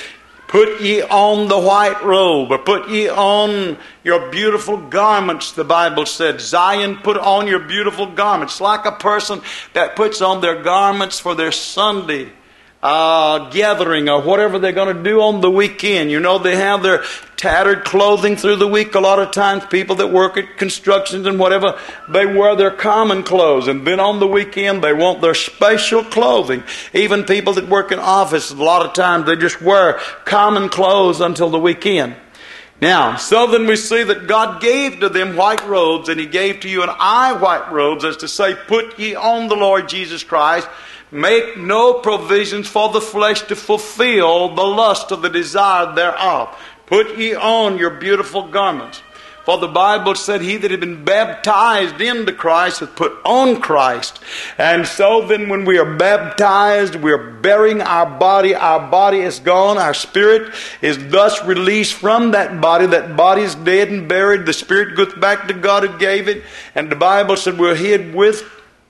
[SPEAKER 1] Put ye on the white robe, or put ye on your beautiful garments, the Bible said. Zion, put on your beautiful garments. Like a person that puts on their garments for their Sunday gathering or whatever they're going to do on the weekend. You know, they have their tattered clothing through the week. A lot of times people that work at constructions and whatever, they wear their common clothes, and then on the weekend they want their special clothing. Even people that work in offices, a lot of times they just wear common clothes until the weekend. Now, so then we see that God gave to them white robes, and He gave to you and I white robes, as to say, put ye on the Lord Jesus Christ. Make no provisions for the flesh to fulfill the lust of the desire thereof. Put ye on your beautiful garments. For the Bible said, he that had been baptized into Christ hath put on Christ. And so then when we are baptized, we are burying our body. Our body is gone. Our spirit is thus released from that body. That body is dead and buried. The spirit goes back to God who gave it. And the Bible said we're hid with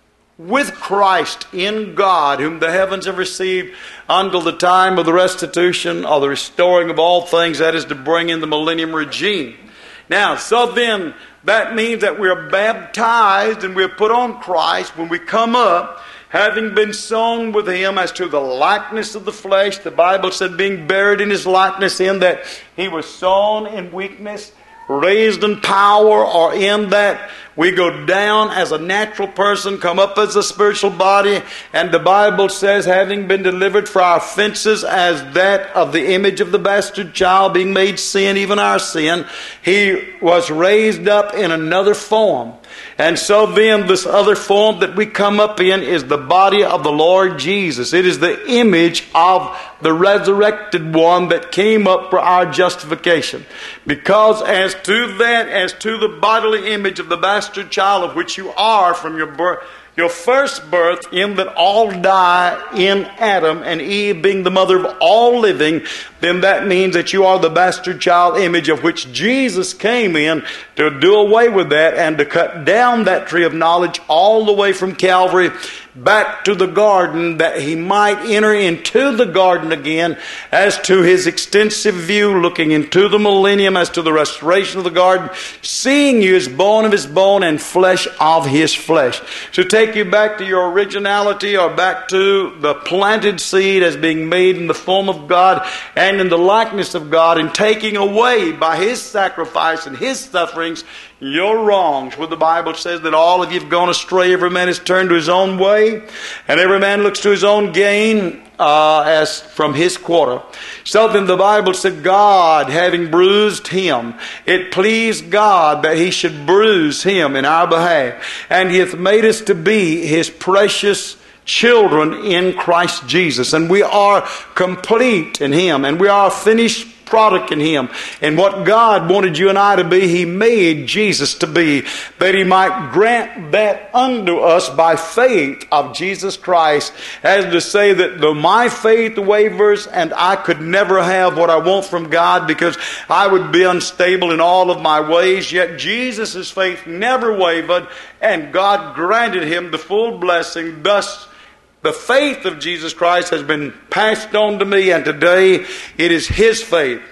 [SPEAKER 1] Christ in God, whom the heavens have received until the time of the restitution or the restoring of all things, that is to bring in the millennium regime. Now, so then, that means that we are baptized and we are put on Christ when we come up, having been sown with Him as to the likeness of the flesh. The Bible said being buried in His likeness, in that He was sown in weakness, raised in power, or in that we go down as a natural person, come up as a spiritual body. And the Bible says, having been delivered for our offenses as that of the image of the bastard child, being made sin, even our sin, He was raised up in another form. And so then this other form that we come up in is the body of the Lord Jesus. It is the image of the resurrected one that came up for our justification. Because as to that, as to the bodily image of the bastard child, of which you are from your birth, your first birth, in that all die in Adam, and Eve being the mother of all living, then that means that you are the bastard child image of which Jesus came in to do away with that and to cut down that tree of knowledge all the way from Calvary back to the garden, that He might enter into the garden again as to His extensive view, looking into the millennium as to the restoration of the garden, seeing you as bone of His bone and flesh of His flesh. To take you back to your originality, or back to the planted seed as being made in the form of God and in the likeness of God, and taking away by His sacrifice and His sufferings your wrongs, where the Bible says that all of you have gone astray, every man has turned to his own way, and every man looks to his own gain as from his quarter. So then the Bible said, God having bruised Him, it pleased God that He should bruise Him in our behalf, and He hath made us to be His precious children in Christ Jesus. And we are complete in Him, and we are a finished product in Him. And what God wanted you and I to be, He made Jesus to be, that He might grant that unto us by faith of Jesus Christ, as to say that though my faith wavers and I could never have what I want from God because I would be unstable in all of my ways, yet Jesus' faith never wavered, and God granted him the full blessing. Thus the faith of Jesus Christ has been passed on to me, and today it is His faith.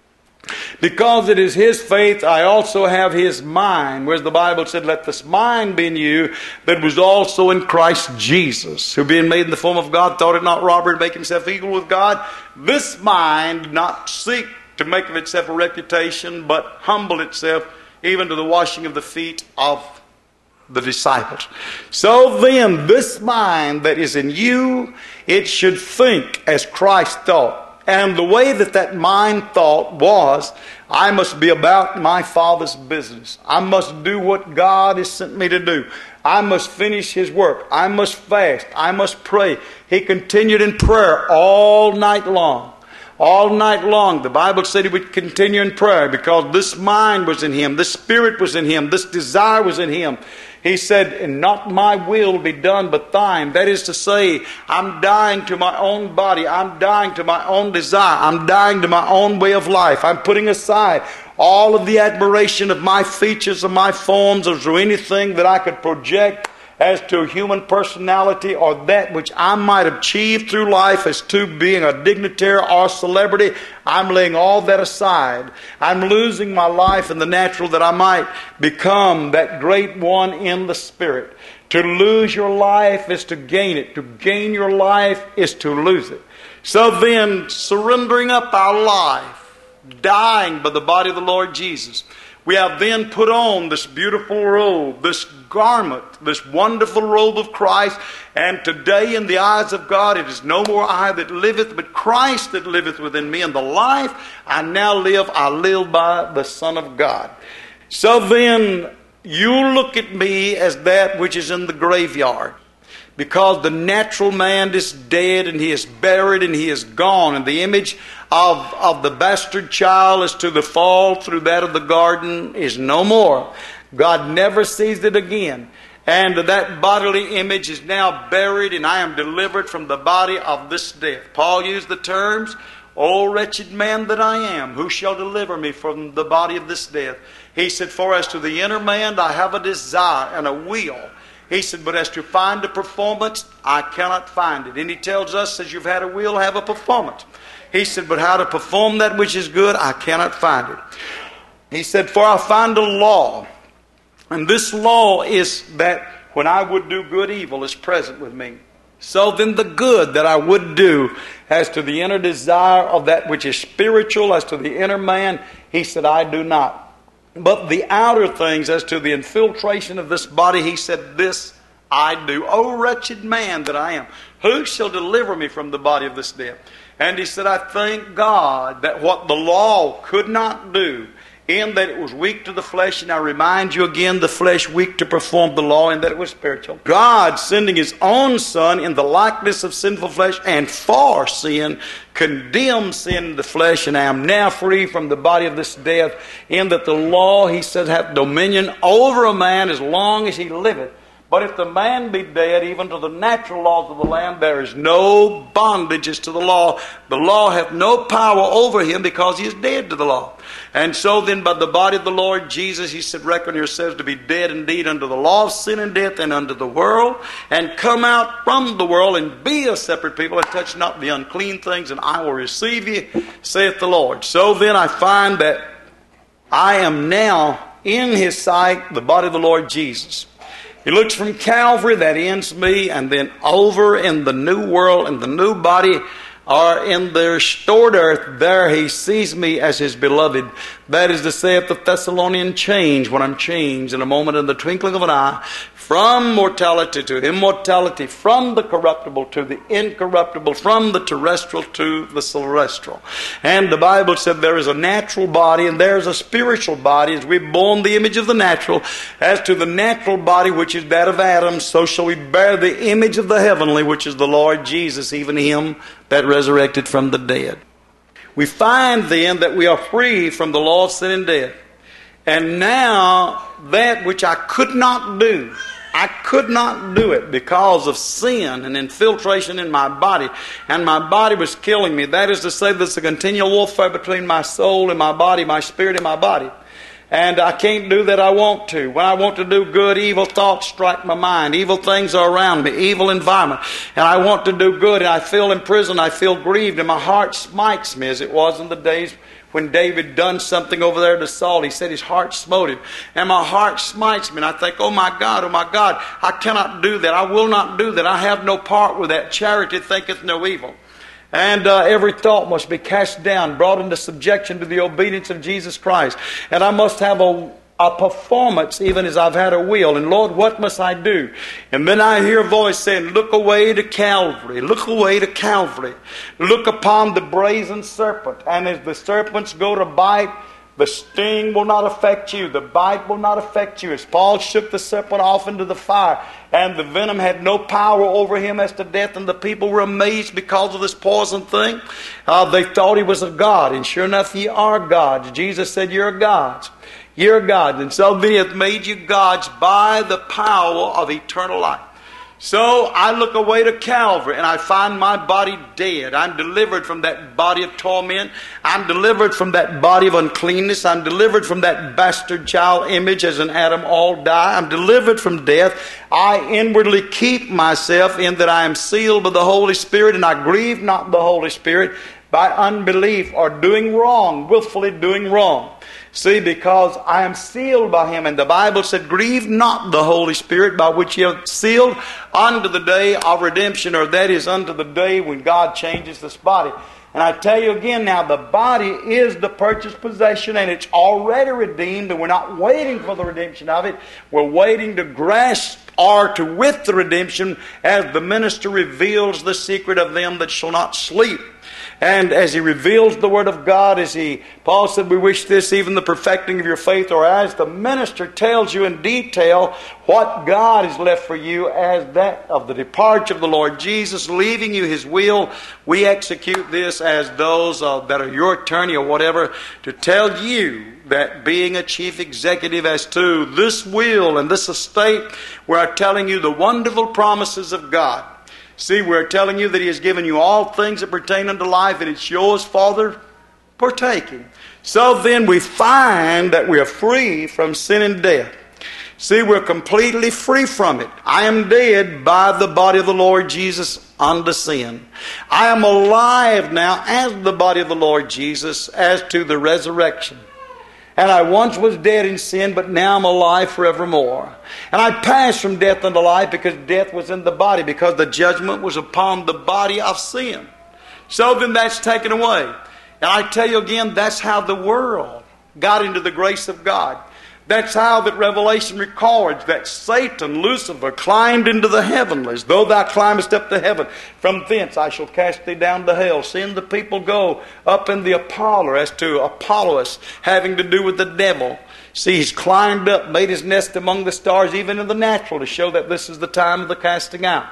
[SPEAKER 1] Because it is His faith, I also have His mind. Whereas the Bible said, let this mind be in you that was also in Christ Jesus, who being made in the form of God, thought it not robbery to make himself equal with God. This mind did not seek to make of itself a reputation, but humble itself even to the washing of the feet of the disciples. So then, this mind that is in you, it should think as Christ thought. And the way that mind thought was, I must be about my Father's business. I must do what God has sent me to do. I must finish His work. I must fast. I must pray. He continued in prayer all night long. All night long, the Bible said he would continue in prayer because this mind was in him, this spirit was in him, this desire was in him. He said, and not my will be done but thine. That is to say, I'm dying to my own body. I'm dying to my own desire. I'm dying to my own way of life. I'm putting aside all of the admiration of my features, of my forms, or through anything that I could project as to human personality or that which I might achieve through life as to being a dignitary or celebrity. I'm laying all that aside. I'm losing my life in the natural that I might become that great one in the Spirit. To lose your life is to gain it. To gain your life is to lose it. So then, surrendering up our life, dying by the body of the Lord Jesus, we have then put on this beautiful robe, this garment, this wonderful robe of Christ. And today in the eyes of God, it is no more I that liveth, but Christ that liveth within me. And the life I now live, I live by the Son of God. So then, you look at me as that which is in the graveyard. Because the natural man is dead and he is buried and he is gone. And the image of the bastard child as to the fall through that of the garden is no more. God never sees it again. And that bodily image is now buried, and I am delivered from the body of this death. Paul used the terms, O wretched man that I am, who shall deliver me from the body of this death? He said, for as to the inner man I have a desire and a will. He said, but as to find a performance, I cannot find it. And he tells us, as you've had a will, have a performance. He said, but how to perform that which is good, I cannot find it. He said, for I find a law. And this law is that when I would do good, evil is present with me. So then the good that I would do, as to the inner desire of that which is spiritual, as to the inner man, he said, I do not. But the outer things, as to the infiltration of this body, he said, this I do. O wretched man that I am, who shall deliver me from the body of this death? And he said, I thank God that what the law could not do, in that it was weak to the flesh, and I remind you again, the flesh weak to perform the law, and that it was spiritual. God sending His own Son in the likeness of sinful flesh, and for sin, condemned sin in the flesh, and I am now free from the body of this death, in that the law, he said, hath dominion over a man as long as he liveth. But if the man be dead, even to the natural laws of the land, there is no bondages to the law. The law hath no power over him, because he is dead to the law. And so then by the body of the Lord Jesus, he said, reckon yourselves to be dead indeed unto the law of sin and death and unto the world, and come out from the world and be a separate people, and touch not the unclean things, and I will receive you, saith the Lord. So then I find that I am now in His sight, the body of the Lord Jesus. He looks from Calvary, that ends me, and then over in the new world, in the new body, or in the restored earth, there He sees me as His beloved. That is to say, if the Thessalonian change, when I'm changed in a moment, in the twinkling of an eye, from mortality to immortality, from the corruptible to the incorruptible, from the terrestrial to the celestial. And the Bible said there is a natural body and there is a spiritual body. As we've borne the image of the natural, as to the natural body, which is that of Adam, so shall we bear the image of the heavenly, which is the Lord Jesus, even Him that resurrected from the dead. We find then that we are free from the law of sin and death. And now that which I could not do, I could not do it because of sin and infiltration in my body, and my body was killing me. That is to say, there's a continual warfare between my soul and my body, my spirit and my body. And I can't do that I want to. When I want to do good, evil thoughts strike my mind. Evil things are around me, evil environment. And I want to do good, and I feel imprisoned, I feel grieved, and my heart smites me, as it was in the days when David done something over there to Saul. He said his heart smote him. And my heart smites me. And I think, oh my God, I cannot do that. I will not do that. I have no part with that. Charity thinketh no evil. And every thought must be cast down, brought into subjection to the obedience of Jesus Christ. And I must have a performance, even as I've had a will. And Lord, what must I do? And then I hear a voice saying, look away to Calvary. Look away to Calvary. Look upon the brazen serpent. And as the serpents go to bite, the sting will not affect you. The bite will not affect you. As Paul shook the serpent off into the fire, and the venom had no power over him as to death, and the people were amazed because of this poison thing. They thought he was a god, and sure enough, ye are gods. Jesus said, you're gods. You're gods. And so he hath made you gods by the power of eternal life. So I look away to Calvary and I find my body dead. I'm delivered from that body of torment. I'm delivered from that body of uncleanness. I'm delivered from that bastard child image as in Adam all die. I'm delivered from death. I inwardly keep myself in that I am sealed by the Holy Spirit, and I grieve not the Holy Spirit by unbelief or doing wrong, willfully doing wrong. See, because I am sealed by Him. And the Bible said, grieve not the Holy Spirit by which you are sealed unto the day of redemption, or that is unto the day when God changes this body. And I tell you again now, the body is the purchased possession, and it's already redeemed, and we're not waiting for the redemption of it. We're waiting to grasp or to with the redemption as the minister reveals the secret of them that shall not sleep. And as he reveals the Word of God, Paul said, we wish this, even the perfecting of your faith, or as the minister tells you in detail what God has left for you as that of the departure of the Lord Jesus, leaving you His will. We execute this as those that are your attorney or whatever, to tell you that being a chief executive as to this will and this estate, we are telling you the wonderful promises of God. See, we're telling you that He has given you all things that pertain unto life, and it's yours for the partaking. So then we find that we are free from sin and death. See, we're completely free from it. I am dead by the body of the Lord Jesus unto sin. I am alive now as the body of the Lord Jesus as to the resurrection. And I once was dead in sin, but now I'm alive forevermore. And I passed from death unto life because death was in the body, because the judgment was upon the body of sin. So then that's taken away. And I tell you again, that's how the world got into the grace of God. That's how that Revelation records that Satan, Lucifer, climbed into the heavenlies. Though thou climbest up to heaven, from thence I shall cast thee down to hell. Seeing the people go up in the Apollo, as to Apollos, having to do with the devil. See, he's climbed up, made his nest among the stars, even in the natural, to show that this is the time of the casting out.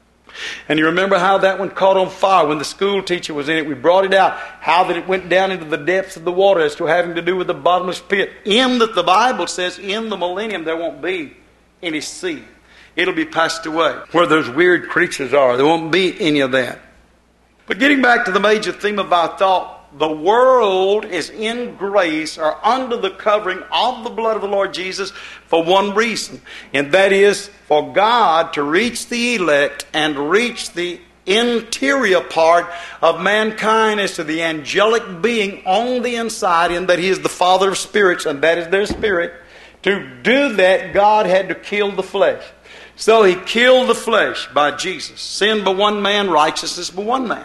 [SPEAKER 1] And you remember how that one caught on fire when the school teacher was in it. We brought it out, how that it went down into the depths of the water, as to having to do with the bottomless pit. In that the Bible says in the millennium there won't be any sea. It'll be passed away. Where those weird creatures are, there won't be any of that. But getting back to the major theme of our thought, the world is in grace or under the covering of the blood of the Lord Jesus for one reason, and that is for God to reach the elect and reach the interior part of mankind as to the angelic being on the inside, in that He is the Father of spirits and that is their spirit. To do that, God had to kill the flesh. So He killed the flesh by Jesus. Sin by one man, righteousness by one man.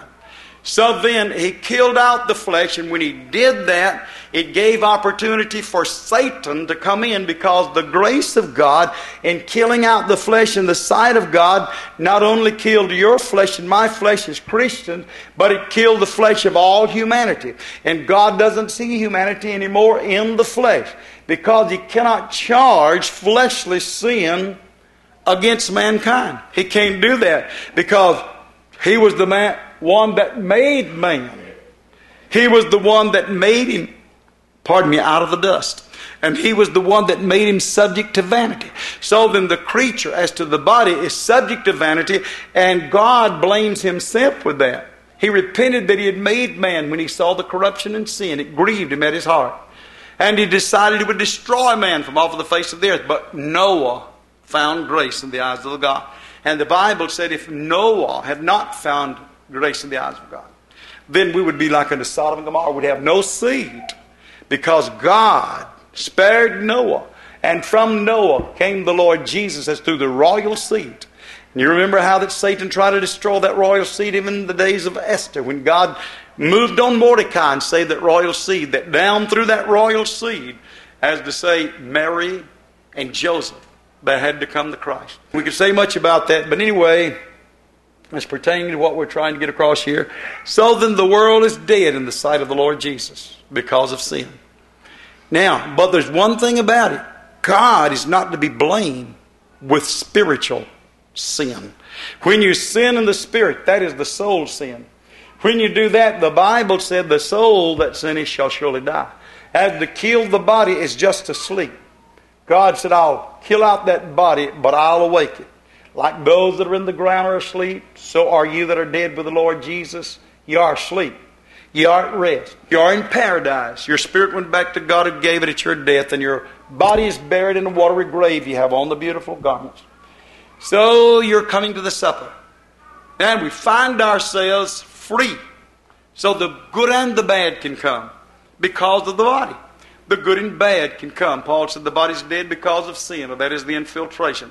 [SPEAKER 1] So then He killed out the flesh, and when He did that, it gave opportunity for Satan to come in, because the grace of God in killing out the flesh in the sight of God not only killed your flesh and my flesh as Christians, but it killed the flesh of all humanity. And God doesn't see humanity anymore in the flesh, because He cannot charge fleshly sin against mankind. He can't do that, because He was the one that made man. He was the one that made him, out of the dust. And He was the one that made him subject to vanity. So then the creature, as to the body, is subject to vanity, and God blames Himself with that. He repented that He had made man when He saw the corruption and sin. It grieved Him at His heart. And He decided He would destroy man from off of the face of the earth. But Noah found grace in the eyes of God. And the Bible said if Noah had not found grace in the eyes of God, then we would be like unto Sodom and Gomorrah. We'd have no seed, because God spared Noah. And from Noah came the Lord Jesus as through the royal seed. And you remember how that Satan tried to destroy that royal seed even in the days of Esther, when God moved on Mordecai and saved that royal seed, that down through that royal seed, as to say, Mary and Joseph, that had to come to Christ. We could say much about that, but anyway, as pertaining to what we're trying to get across here. So then the world is dead in the sight of the Lord Jesus because of sin. Now, but there's one thing about it. God is not to be blamed with spiritual sin. When you sin in the spirit, that is the soul sin. When you do that, the Bible said the soul that sinneth shall surely die. As to kill the body is just to sleep. God said, I'll kill out that body, but I'll awake it. Like those that are in the ground are asleep, so are you that are dead with the Lord Jesus. You are asleep. You are at rest. You are in paradise. Your spirit went back to God who gave it at your death, and your body is buried in a watery grave. You have on the beautiful garments. So you're coming to the supper. And we find ourselves free. So the good and the bad can come because of the body. The good and bad can come. Paul said the body's dead because of sin, or that is the infiltration.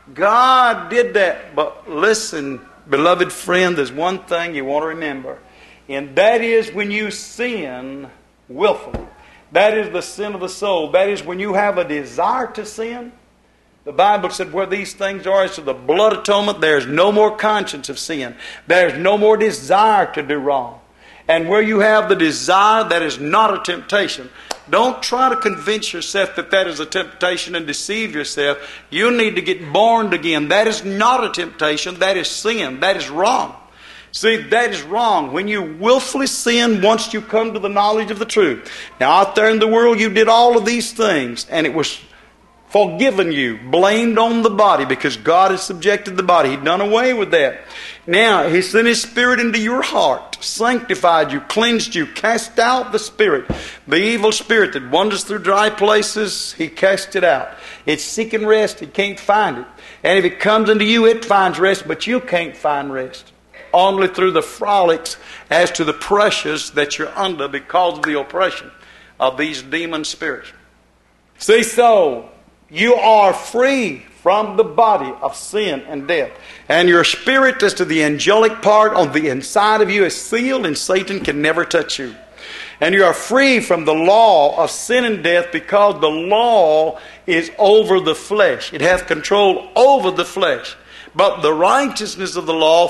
[SPEAKER 1] God did that. But listen, beloved friend, there's one thing you want to remember. And that is when you sin willfully. That is the sin of the soul. That is when you have a desire to sin. The Bible said where these things are as to the blood atonement, there is no more conscience of sin. There is no more desire to do wrong. And where you have the desire, that is not a temptation. Don't try to convince yourself that that is a temptation and deceive yourself. You need to get born again. That is not a temptation. That is sin. That is wrong. See, that is wrong. When you willfully sin once you come to the knowledge of the truth. Now, out there in the world, you did all of these things, and it was forgiven you, blamed on the body, because God has subjected the body. He'd done away with that. Now, He sent His Spirit into your heart, sanctified you, cleansed you, cast out the spirit, the evil spirit that wanders through dry places. He cast it out. It's seeking rest. It can't find it. And if it comes into you, it finds rest, but you can't find rest. Only through the frolics as to the pressures that you're under because of the oppression of these demon spirits. See, so you are free from the body of sin and death. And your spirit, as to the angelic part on the inside of you, is sealed, and Satan can never touch you. And you are free from the law of sin and death, because the law is over the flesh. It has control over the flesh. But the righteousness of the law,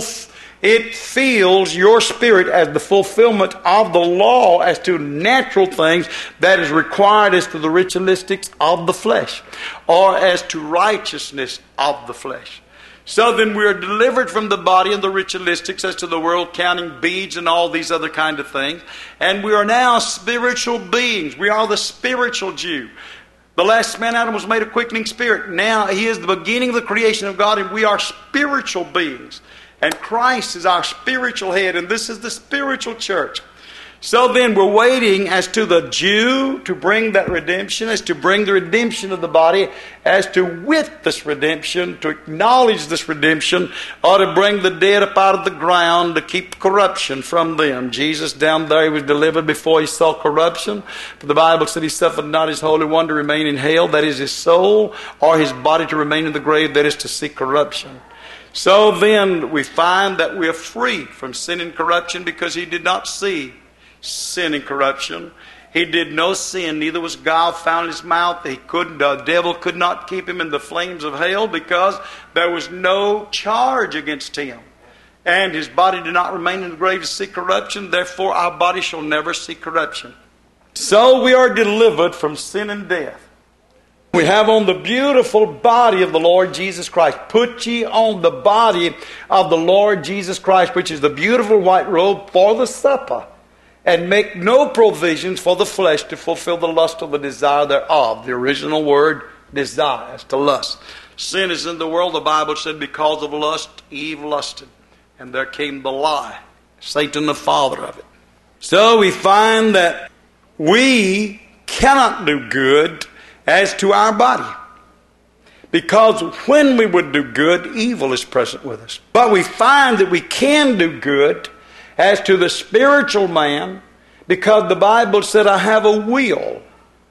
[SPEAKER 1] it fills your spirit as the fulfillment of the law as to natural things that is required as to the ritualistics of the flesh, or as to righteousness of the flesh. So then we are delivered from the body and the ritualistics as to the world counting beads and all these other kind of things. And we are now spiritual beings. We are the spiritual Jew. The last man, Adam, was made a quickening spirit. Now he is the beginning of the creation of God, and we are spiritual beings. And Christ is our spiritual head, and this is the spiritual church. So then we're waiting as to the Jew to bring that redemption, as to bring the redemption of the body, as to with this redemption, to acknowledge this redemption, or to bring the dead up out of the ground to keep corruption from them. Jesus down there, He was delivered before He saw corruption. But the Bible said He suffered not His Holy One to remain in hell, that is His soul, or His body to remain in the grave, that is to see corruption. So then we find that we are free from sin and corruption, because He did not see sin and corruption. He did no sin, neither was guile found in His mouth. The devil could not keep Him in the flames of hell, because there was no charge against Him. And His body did not remain in the grave to see corruption. Therefore our body shall never see corruption. So we are delivered from sin and death. We have on the beautiful body of the Lord Jesus Christ. Put ye on the body of the Lord Jesus Christ, which is the beautiful white robe, for the supper. And make no provisions for the flesh to fulfill the lust of the desire thereof. The original word, desire, is to lust. Sin is in the world, the Bible said, because of lust, Eve lusted. And there came the lie. Satan, the father of it. So we find that we cannot do good as to our body, because when we would do good, evil is present with us. But we find that we can do good as to the spiritual man, because the Bible said, I have a will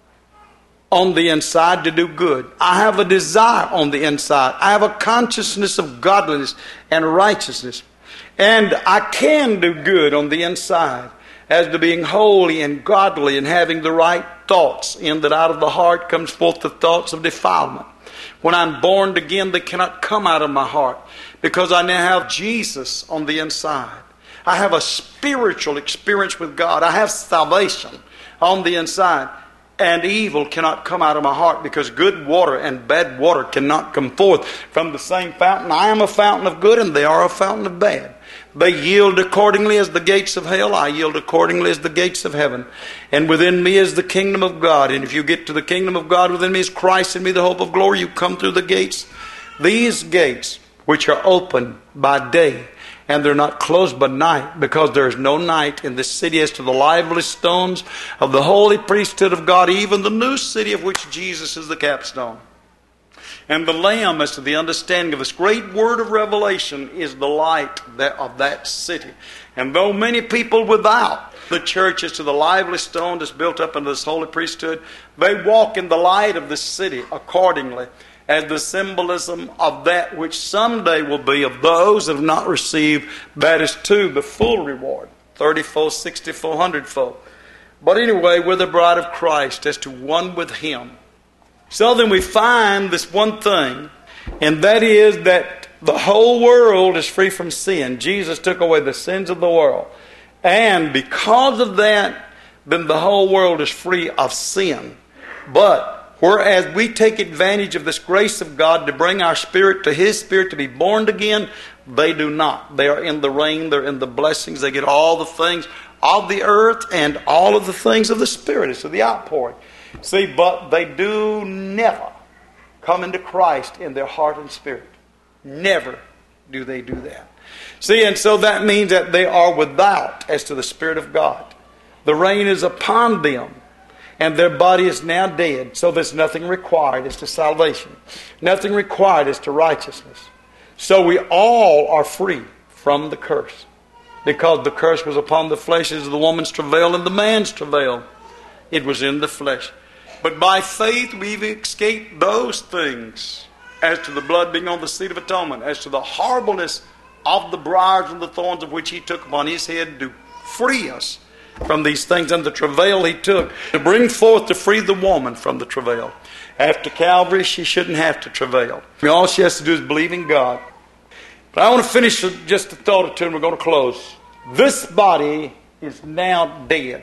[SPEAKER 1] on the inside to do good. I have a desire on the inside. I have a consciousness of godliness and righteousness. And I can do good on the inside, as to being holy and godly and having the right thoughts, in that out of the heart comes forth the thoughts of defilement. When I'm born again, they cannot come out of my heart, because I now have Jesus on the inside. I have a spiritual experience with God. I have salvation on the inside. And evil cannot come out of my heart, because good water and bad water cannot come forth from the same fountain. I am a fountain of good, and they are a fountain of bad. They yield accordingly as the gates of hell. I yield accordingly as the gates of heaven. And within me is the kingdom of God. And if you get to the kingdom of God, within me is Christ in me, the hope of glory. You come through the gates These gates, which are open by day, and they're not closed by night, because there is no night in this city as to the lively stones of the holy priesthood of God, even the new city of which Jesus is the capstone. And the Lamb, as to the understanding of this great word of revelation, is the light of that city. And though many people without the church, as to the lively stone that's built up into this holy priesthood, they walk in the light of this city accordingly, as the symbolism of that which someday will be of those that have not received, that is too the full reward, 30-fold, 60-fold, 100-fold. But anyway, we're the bride of Christ, as to one with Him. So then we find this one thing, and that is that the whole world is free from sin. Jesus took away the sins of the world. And because of that, then the whole world is free of sin. But whereas we take advantage of this grace of God to bring our spirit to His Spirit to be born again, they do not. They are in the rain, they're in the blessings, they get all the things of the earth and all of the things of the Spirit. So the outpouring. See, but they do never come into Christ in their heart and spirit. Never do they do that. See, and so that means that they are without as to the Spirit of God. The rain is upon them, and their body is now dead. So there's nothing required as to salvation. Nothing required as to righteousness. So we all are free from the curse, because the curse was upon the flesh as the woman's travail and the man's travail. It was in the flesh. But by faith we've escaped those things, as to the blood being on the seat of atonement, as to the horribleness of the briars and the thorns of which He took upon His head to free us from these things, and the travail He took to bring forth to free the woman from the travail. After Calvary, she shouldn't have to travail. All she has to do is believe in God. But I want to finish with just a thought or two, and we're going to close. This body is now dead.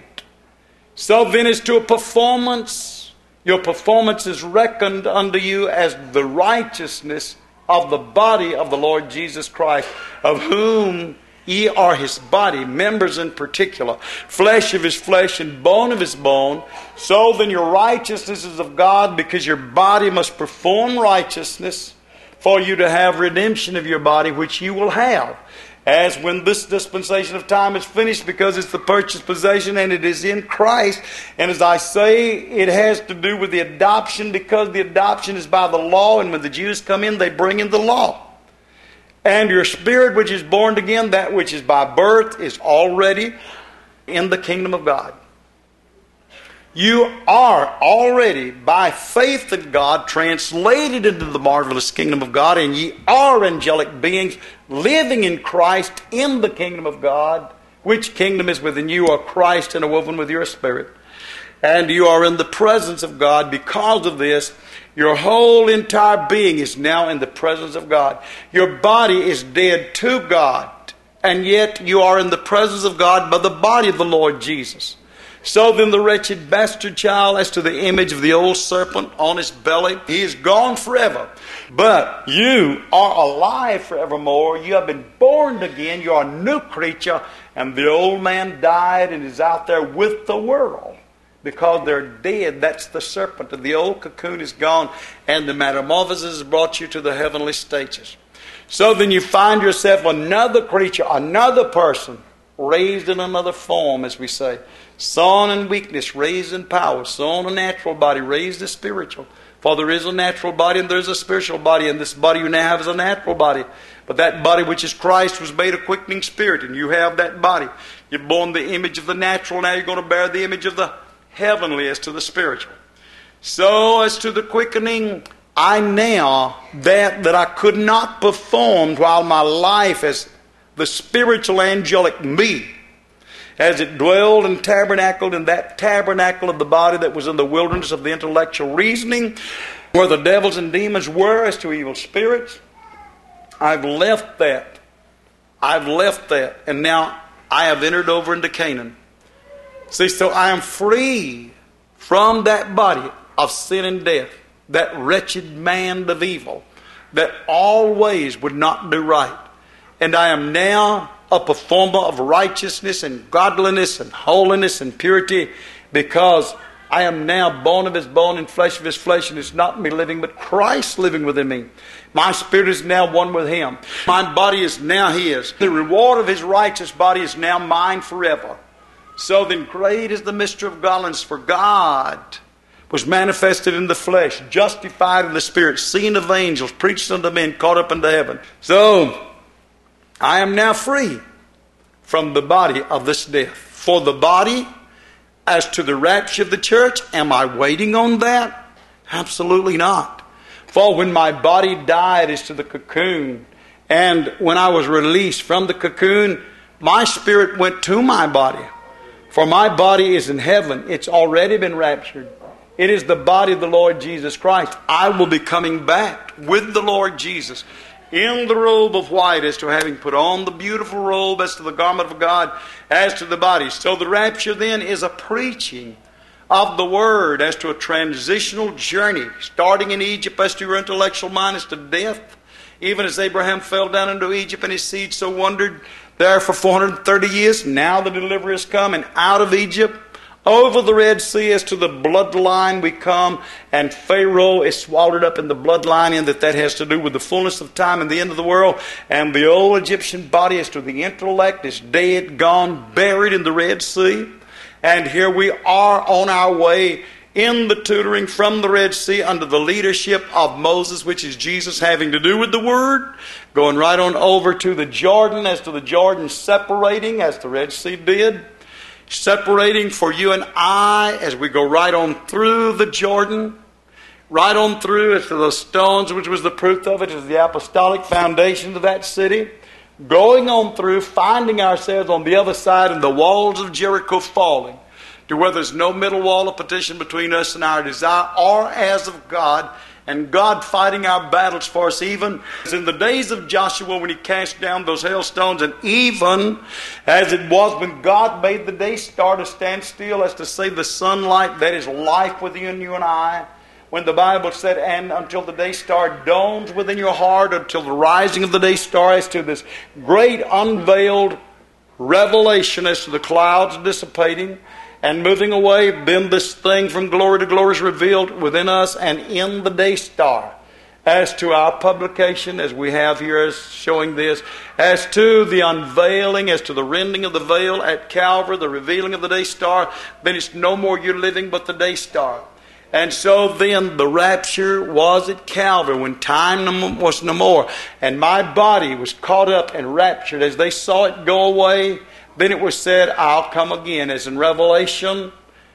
[SPEAKER 1] So then, as to a performance, your performance is reckoned unto you as the righteousness of the body of the Lord Jesus Christ, of whom ye are His body, members in particular, flesh of His flesh and bone of His bone. So then your righteousness is of God, because your body must perform righteousness for you to have redemption of your body, which you will have. As when this dispensation of time is finished, because it's the purchased possession and it is in Christ. And as I say, it has to do with the adoption, because the adoption is by the law, and when the Jews come in, they bring in the law. And your spirit which is born again, that which is by birth, is already in the kingdom of God. You are already, by faith in God, translated into the marvelous kingdom of God, and ye are angelic beings living in Christ in the kingdom of God, which kingdom is within you, or Christ interwoven with your spirit. And you are in the presence of God. Because of this, your whole entire being is now in the presence of God. Your body is dead to God, and yet you are in the presence of God by the body of the Lord Jesus. So then the wretched bastard child, as to the image of the old serpent on his belly, he is gone forever. But you are alive forevermore. You have been born again. You are a new creature. And the old man died and is out there with the world, because they're dead. That's the serpent. And the old cocoon is gone, and the metamorphosis has brought you to the heavenly stages. So then you find yourself another creature, another person, raised in another form, as we say. Sown in weakness, raised in power. Sown a natural body, raised a spiritual. For there is a natural body and there is a spiritual body, and this body you now have is a natural body. But that body which is Christ was made a quickening spirit, and you have that body. You've borne the image of the natural, now you're going to bear the image of the heavenly as to the spiritual. So as to the quickening, I now, that I could not perform while my life as the spiritual angelic me, as it dwelled and tabernacled in that tabernacle of the body that was in the wilderness of the intellectual reasoning, where the devils and demons were as to evil spirits, I've left that. And now I have entered over into Canaan. See, so I am free from that body of sin and death, that wretched man of evil that always would not do right. And I am now a performer of righteousness and godliness and holiness and purity, because I am now bone of his bone and flesh of his flesh, and it's not me living, but Christ living within me. My spirit is now one with him. My body is now his. The reward of his righteous body is now mine forever. So then great is the mystery of godliness, for God was manifested in the flesh, justified in the spirit, seen of angels, preached unto men, caught up into heaven. So I am now free from the body of this death. For the body, as to the rapture of the church, am I waiting on that? Absolutely not. For when my body died as to the cocoon, and when I was released from the cocoon, my spirit went to my body. For my body is in heaven. It's already been raptured. It is the body of the Lord Jesus Christ. I will be coming back with the Lord Jesus in the robe of white, as to having put on the beautiful robe, as to the garment of God, as to the body. So the rapture then is a preaching of the Word as to a transitional journey, starting in Egypt as to your intellectual mind, as to death. Even as Abraham fell down into Egypt and his seed so wandered there for 430 years, now the deliverer has come, and out of Egypt, over the Red Sea, as to the bloodline we come, and Pharaoh is swallowed up in the bloodline, and that has to do with the fullness of time and the end of the world. And the old Egyptian body, as to the intellect, is dead, gone, buried in the Red Sea. And here we are on our way in the tutoring from the Red Sea under the leadership of Moses, which is Jesus, having to do with the Word, going right on over to the Jordan, as to the Jordan separating, as the Red Sea did. Separating for you and I as we go right on through the Jordan, right on through as to those stones, which was the proof of it, is the apostolic foundation of that city. Going on through, finding ourselves on the other side, and the walls of Jericho falling, to where there's no middle wall of partition between us and our desire, or as of God, and God fighting our battles for us, even as in the days of Joshua when he cast down those hailstones, and even as it was when God made the day star to stand still, as to say the sunlight, that is life within you and I. When the Bible said, and until the day star dawns within your heart, until the rising of the day star, as to this great unveiled revelation, as to the clouds dissipating and moving away, then this thing from glory to glory is revealed within us and in the day star. As to our publication, as we have here as showing this, as to the unveiling, as to the rending of the veil at Calvary, the revealing of the day star, then it's no more you living but the day star. And so then the rapture was at Calvary when time was no more. And my body was caught up and raptured as they saw it go away. Then it was said, I'll come again. As in Revelation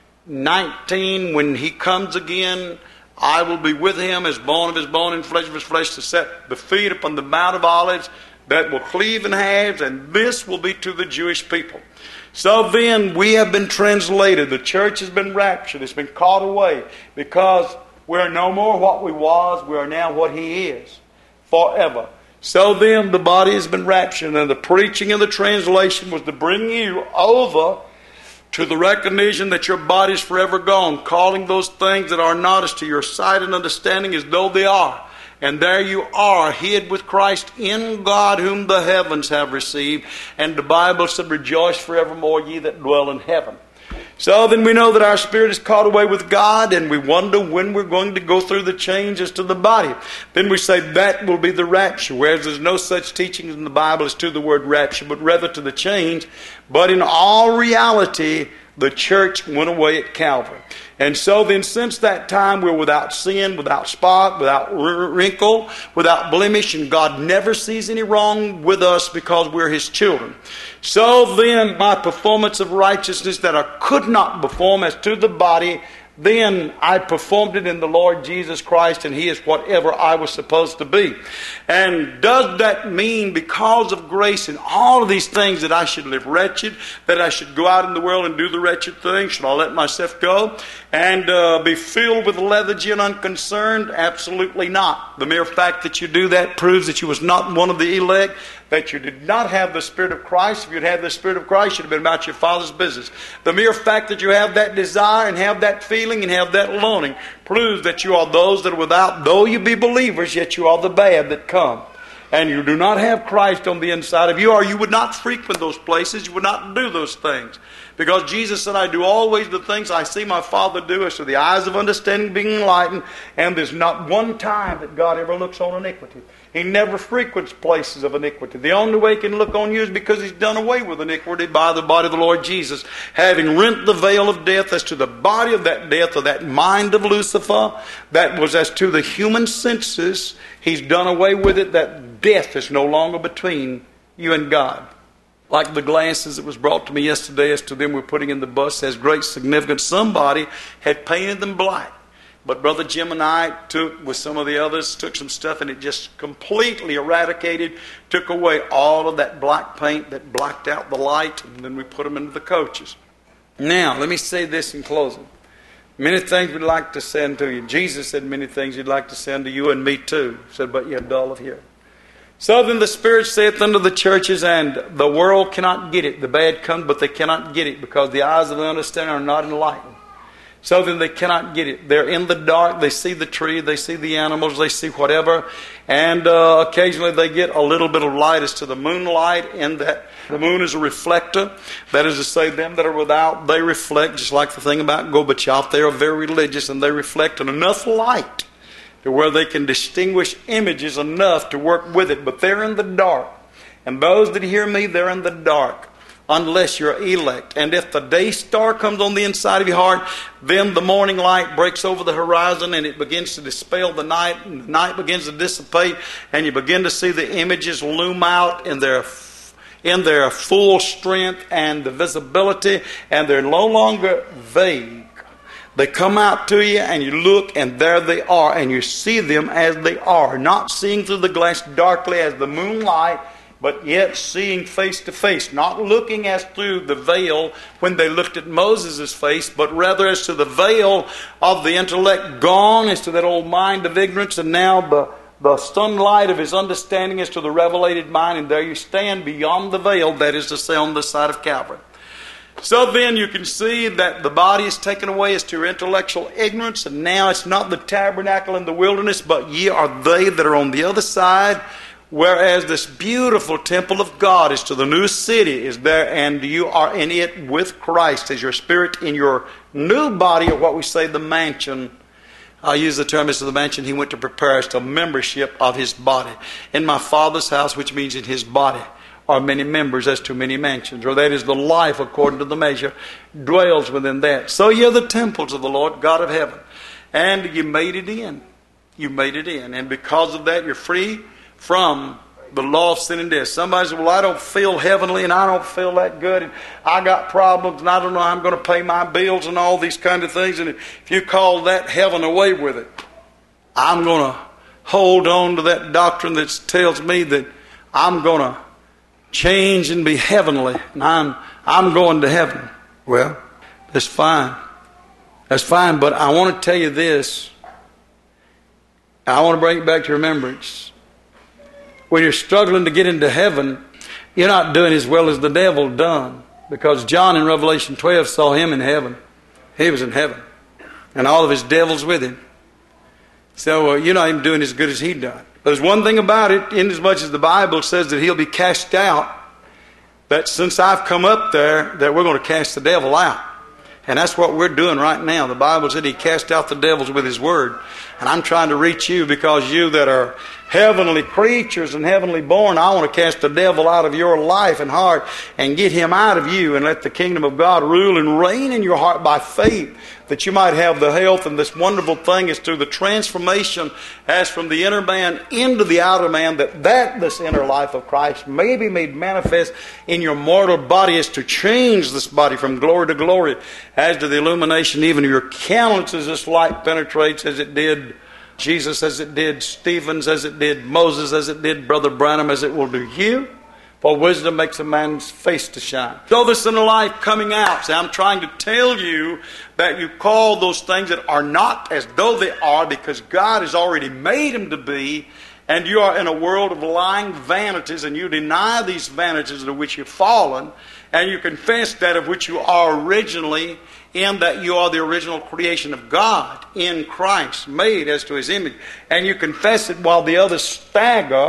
[SPEAKER 1] 19, when he comes again, I will be with him as bone of his bone and flesh of his flesh, to set the feet upon the Mount of Olives that will cleave in halves, and this will be to the Jewish people. So then we have been translated. The church has been raptured. It's been caught away, because we're no more what we was. We are now what he is forever. So then the body has been raptured, and the preaching of the translation was to bring you over to the recognition that your body is forever gone, calling those things that are not as to your sight and understanding as though they are. And there you are, hid with Christ in God, whom the heavens have received. And the Bible said, rejoice forevermore, ye that dwell in heaven. So then we know that our spirit is caught away with God, and we wonder when we're going to go through the changes to the body. Then we say that will be the rapture, whereas there's no such teaching in the Bible as to the word rapture, but rather to the change. But in all reality, the church went away at Calvary. And so then since that time we're without sin, without spot, without wrinkle, without blemish, and God never sees any wrong with us because we're his children. So then my performance of righteousness that I could not perform as to the body, then I performed it in the Lord Jesus Christ, and he is whatever I was supposed to be. And does that mean because of grace and all of these things that I should live wretched, that I should go out in the world and do the wretched things? Should I let myself go and be filled with lethargy and unconcerned? Absolutely not. The mere fact that you do that proves that you was not one of the elect, that you did not have the Spirit of Christ. If you'd had the Spirit of Christ, you'd have been about your Father's business. The mere fact that you have that desire and have that feeling and have that longing proves that you are those that are without. Though you be believers, yet you are the bad that come. and you do not have Christ on the inside of you, or you would not frequent those places, you would not do those things. Because Jesus said, I do always the things I see my Father do, as to the eyes of understanding being enlightened, and there's not one time that God ever looks on iniquity. He never frequents places of iniquity. The only way He can look on you is because He's done away with iniquity by the body of the Lord Jesus, having rent the veil of death as to the body of that death, of that mind of Lucifer, that was as to the human senses. He's done away with it, that death is no longer between you and God. Like the glasses that was brought to me yesterday as to them we're putting in the bus has great significance. Somebody had painted them black. But Brother Jim and I took, with some of the others, took some stuff and it just completely eradicated, took away all of that black paint that blacked out the light, and then we put them into the coaches. Now, let me say this in closing. Many things we'd like to say unto you. Jesus said many things He'd like to say unto you, and me too. He said, but you're dull of hearing. So then the Spirit saith unto the churches, and the world cannot get it. The bad comes, but they cannot get it, because the eyes of the understanding are not enlightened. So then they cannot get it. They're in the dark. They see the tree. They see the animals. They see whatever. And occasionally they get a little bit of light as to the moonlight, in that the moon is a reflector. That is to say, them that are without, they reflect, just like the thing about Gorbachev. They are very religious, and they reflect enough light to where they can distinguish images enough to work with it. But they're in the dark. And those that hear me, they're in the dark, unless you're elect. And if the day star comes on the inside of your heart, then the morning light breaks over the horizon, and it begins to dispel the night, and the night begins to dissipate, and you begin to see the images loom out in their full strength and the visibility, and they're no longer vague. They come out to you, and you look, and there they are, and you see them as they are, not seeing through the glass darkly as the moonlight, but yet seeing face to face, not looking as through the veil when they looked at Moses' face, but rather as to the veil of the intellect gone, as to that old mind of ignorance, and now the sunlight of His understanding as to the revelated mind, and there you stand beyond the veil, that is to say, on the side of Calvary. So then you can see that the body is taken away as to your intellectual ignorance, and now it's not the tabernacle in the wilderness, but ye are they that are on the other side. Whereas this beautiful temple of God is to the new city is there, and you are in it with Christ as your spirit in your new body, or what we say the mansion. I use the term as to the mansion He went to prepare us to membership of His body. In my Father's house, which means in His body, are many members as to many mansions, or that is the life according to the measure dwells within that. So you're the temples of the Lord God of heaven, and you made it in. You made it in, and because of that you're free from the law of sin and death. Somebody says, well, I don't feel heavenly, and I don't feel that good, and I got problems, and I don't know how I'm going to pay my bills, and all these kind of things. And if you call that heaven, away with it. I'm going to hold on to that doctrine that tells me that I'm going to change and be heavenly, and I'm going to heaven. Well, that's fine. That's fine, but I want to tell you this. I want to bring it back to remembrance. When you're struggling to get into heaven, you're not doing as well as the devil done. Because John in Revelation 12 saw him in heaven. He was in heaven. And all of his devils with him. So you're not even doing as good as he done. But there's one thing about it, inasmuch as the Bible says that he'll be cast out, that since I've come up there, that we're going to cast the devil out. And that's what we're doing right now. The Bible said He cast out the devils with His word. And I'm trying to reach you, because you that are heavenly creatures and heavenly born, I want to cast the devil out of your life and heart and get him out of you, and let the kingdom of God rule and reign in your heart by faith, that you might have the health. And this wonderful thing is through the transformation as from the inner man into the outer man, that this inner life of Christ may be made manifest in your mortal body, is to change this body from glory to glory, as to the illumination even of your countenance, as this light penetrates, as it did Jesus, as it did Stevens, as it did Moses, as it did Brother Branham, as it will do you. For wisdom makes a man's face to shine. So this inner life coming out. See, I'm trying to tell you that you call those things that are not as though they are, because God has already made them to be. And you are in a world of lying vanities, and you deny these vanities into which you've fallen, and you confess that of which you are originally, in that you are the original creation of God in Christ, made as to His image. And you confess it while the others stagger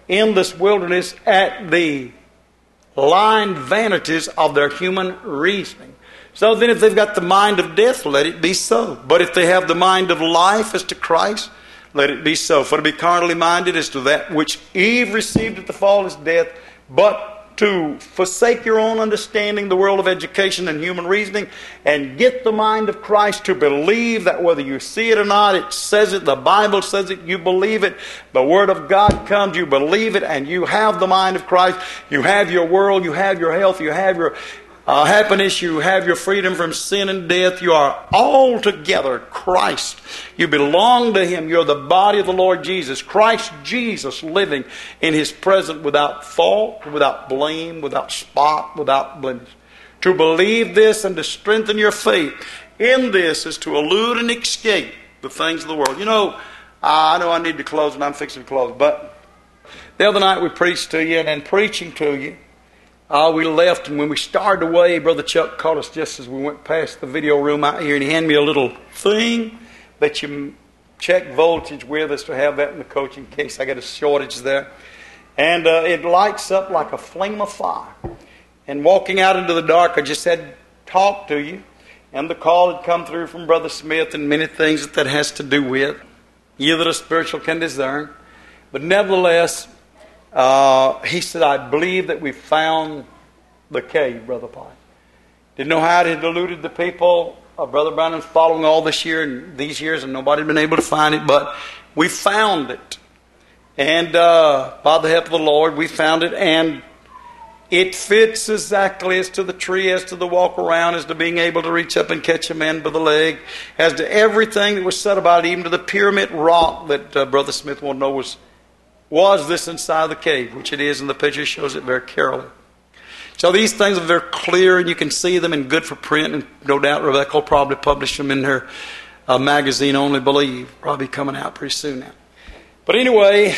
[SPEAKER 1] in this wilderness at the lying vanities of their human reasoning. So then if they've got the mind of death, let it be so. But if they have the mind of life as to Christ, let it be so. For to be carnally minded as to that which Eve received at the fall is death, but to forsake your own understanding, the world of education and human reasoning, and get the mind of Christ, to believe that whether you see it or not, it says it, the Bible says it, you believe it, the Word of God comes, you believe it, and you have the mind of Christ, you have your world, you have your health, you have your happiness, you have your freedom from sin and death. You are altogether Christ. You belong to Him. You're the body of the Lord Jesus. Christ Jesus living in His presence without fault, without blame, without spot, without blemish. To believe this and to strengthen your faith in this is to elude and escape the things of the world. You know I need to close, and I'm fixing to close, but the other night we preached to you, and in preaching to you, we left, and when we started away, Brother Chuck caught us just as we went past the video room out here, and he handed me a little thing that you check voltage with, us to have that in the coach in case I get a shortage there. And it lights up like a flame of fire. And walking out into the dark, I just had to talk to you, and the call had come through from Brother Smith and many things that has to do with you that are spiritual can discern. But nevertheless, he said, I believe that we found the cave, Brother Pye. Didn't know how it had eluded the people. Brother Branham's following all this year and these years, and nobody had been able to find it, but we found it. And by the help of the Lord, we found it, and it fits exactly as to the tree, as to the walk around, as to being able to reach up and catch a man by the leg, as to everything that was said about it, even to the pyramid rock that Brother Smith wanted to know was this inside the cave, which it is, and the picture shows it very clearly. So these things are very clear, and you can see them and good for print, and no doubt Rebecca will probably publish them in her magazine, Only Believe, probably coming out pretty soon now. But anyway,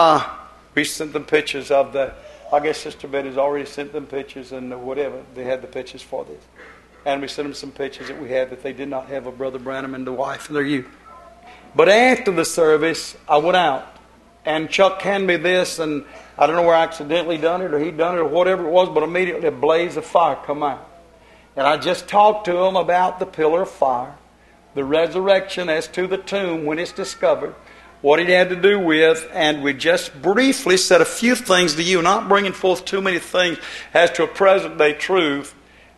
[SPEAKER 1] we sent them pictures of I guess Sister Betty's already sent them pictures and whatever. They had the pictures for this. And we sent them some pictures that we had that they did not have of Brother Branham and the wife and their youth. But after the service, I went out. And Chuck handed me this, and I don't know where I accidentally done it or he done it or whatever it was, but immediately a blaze of fire come out. And I just talked to him about the pillar of fire, the resurrection as to the tomb when it's discovered, what it had to do with, and we just briefly said a few things to you, not bringing forth too many things as to a present-day truth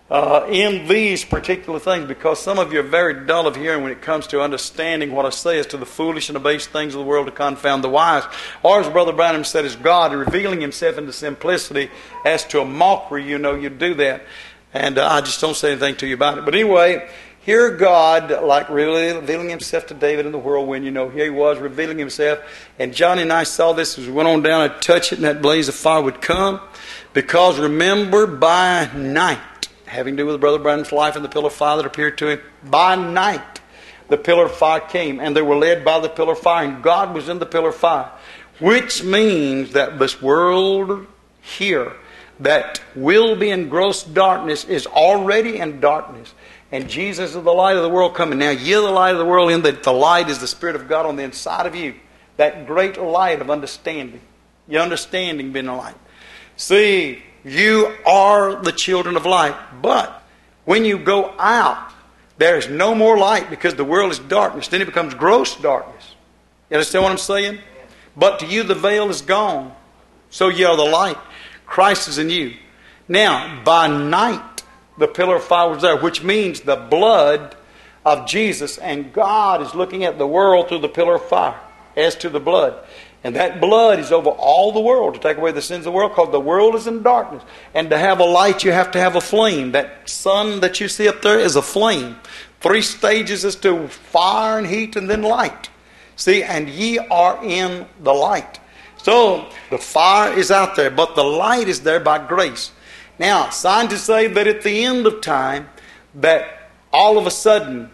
[SPEAKER 1] in these particular things, because some of you are very dull of hearing when it comes to understanding what I say as to the foolish and the base things of the world to confound the wise. Or as Brother Branham said, as God revealing Himself into simplicity as to a mockery, you do that. And I just don't say anything to you about it. But anyway, here God, like really revealing Himself to David in the whirlwind, here He was revealing Himself. And Johnny and I saw this as we went on down and touched it, and that blaze of fire would come. Because remember, by night, having to do with Brother Branham's life and the pillar of fire that appeared to him, by night the pillar of fire came, and they were led by the pillar of fire, and God was in the pillar of fire. Which means that this world here that will be in gross darkness is already in darkness. And Jesus is the light of the world coming. Now you're the light of the world, in that the light is the Spirit of God on the inside of you. That great light of understanding. Your understanding being a light. See, you are the children of light. But when you go out, there is no more light because the world is darkness. Then it becomes gross darkness. You understand what I'm saying? But to you the veil is gone. So you are the light. Christ is in you. Now, by night, the pillar of fire was there, which means the blood of Jesus. And God is looking at the world through the pillar of fire as to the blood. And that blood is over all the world to take away the sins of the world, because the world is in darkness. And to have a light, you have to have a flame. That sun that you see up there is a flame. 3 stages as to fire and heat and then light. See, and ye are in the light. So, the fire is out there, but the light is there by grace. Now, scientists say that at the end of time, that all of a sudden,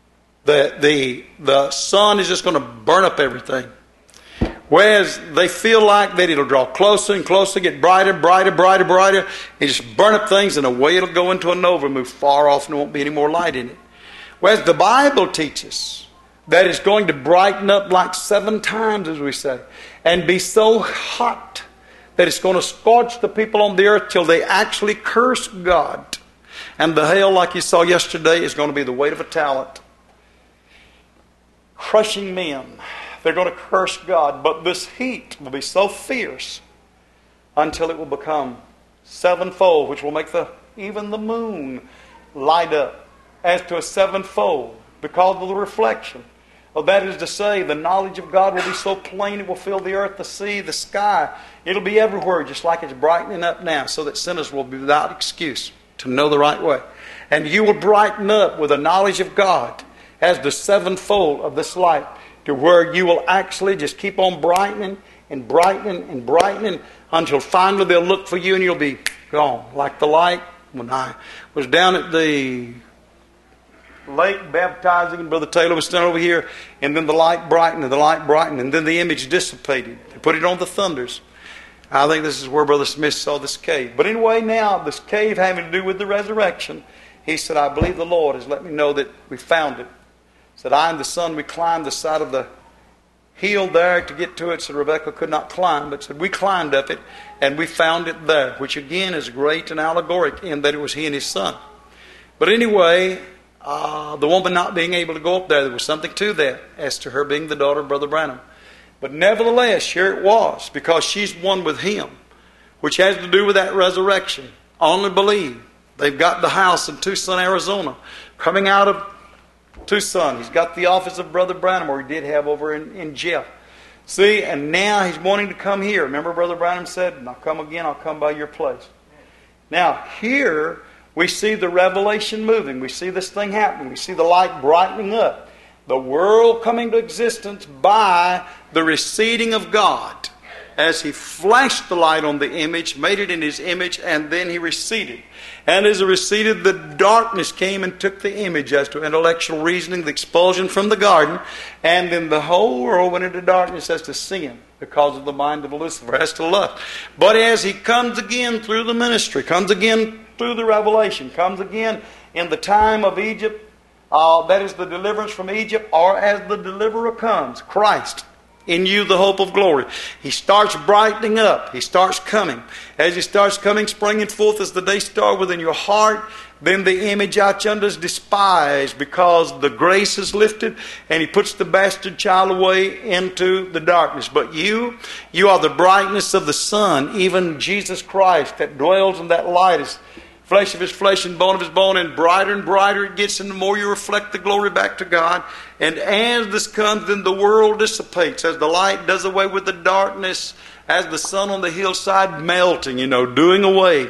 [SPEAKER 1] the sun is just going to burn up everything. Whereas they feel like that it'll draw closer and closer, get brighter, brighter, brighter, brighter, and just burn up things, and away it'll go into a nova, move far off, and there won't be any more light in it. Whereas the Bible teaches that is going to brighten up like 7 times, as we say, and be so hot that it's going to scorch the people on the earth till they actually curse God. And the hail, like you saw yesterday, is going to be the weight of a talent. Crushing men. They're going to curse God. But this heat will be so fierce until it will become 7-fold, which will make even the moon light up as to a 7-fold because of the reflection. Well, that is to say, the knowledge of God will be so plain it will fill the earth, the sea, the sky. It'll be everywhere just like it's brightening up now, so that sinners will be without excuse to know the right way. And you will brighten up with the knowledge of God as the 7-fold of this light, to where you will actually just keep on brightening and brightening and brightening until finally they'll look for you and you'll be gone. Like the light when I was down at the lake baptizing, and Brother Taylor was standing over here, and then the light brightened and the light brightened, and then the image dissipated. They put it on the thunders. I think this is where Brother Smith saw this cave. But anyway, now this cave having to do with the resurrection, he said, I believe the Lord has let me know that we found it. Said, I and the son, we climbed the side of the hill there to get to it. So Rebecca could not climb, but said we climbed up it and we found it there, which again is great and allegoric in that it was he and his son. But anyway, the woman not being able to go up there was something to that as to her being the daughter of Brother Branham. But nevertheless, here it was, because she's one with him, which has to do with that resurrection. Only believe. They've got the house in Tucson, Arizona. Coming out of Tucson, he's got the office of Brother Branham, or he did have over in Jeff. See, and now he's wanting to come here. Remember Brother Branham said, I'll come again, I'll come by your place. Now, here we see the revelation moving. We see this thing happening. We see the light brightening up. The world coming to existence by the receding of God. As he flashed the light on the image, made it in his image, and then he receded. And as it receded, the darkness came and took the image as to intellectual reasoning, the expulsion from the garden, and then the whole world went into darkness as to sin because of the mind of Lucifer, as to lust. But as he comes again through the ministry, comes again through the revelation, comes again in the time of Egypt, that is the deliverance from Egypt, or as the deliverer comes, Christ, in you the hope of glory. He starts brightening up. He starts coming. As he starts coming, springing forth as the day star within your heart, then the image out yonder is despised because the grace is lifted and he puts the bastard child away into the darkness. But you are the brightness of the sun, even Jesus Christ that dwells in that light is flesh of his flesh and bone of his bone, and brighter it gets, and the more you reflect the glory back to God. And as this comes, then the world dissipates, as the light does away with the darkness, as the sun on the hillside melting, doing away.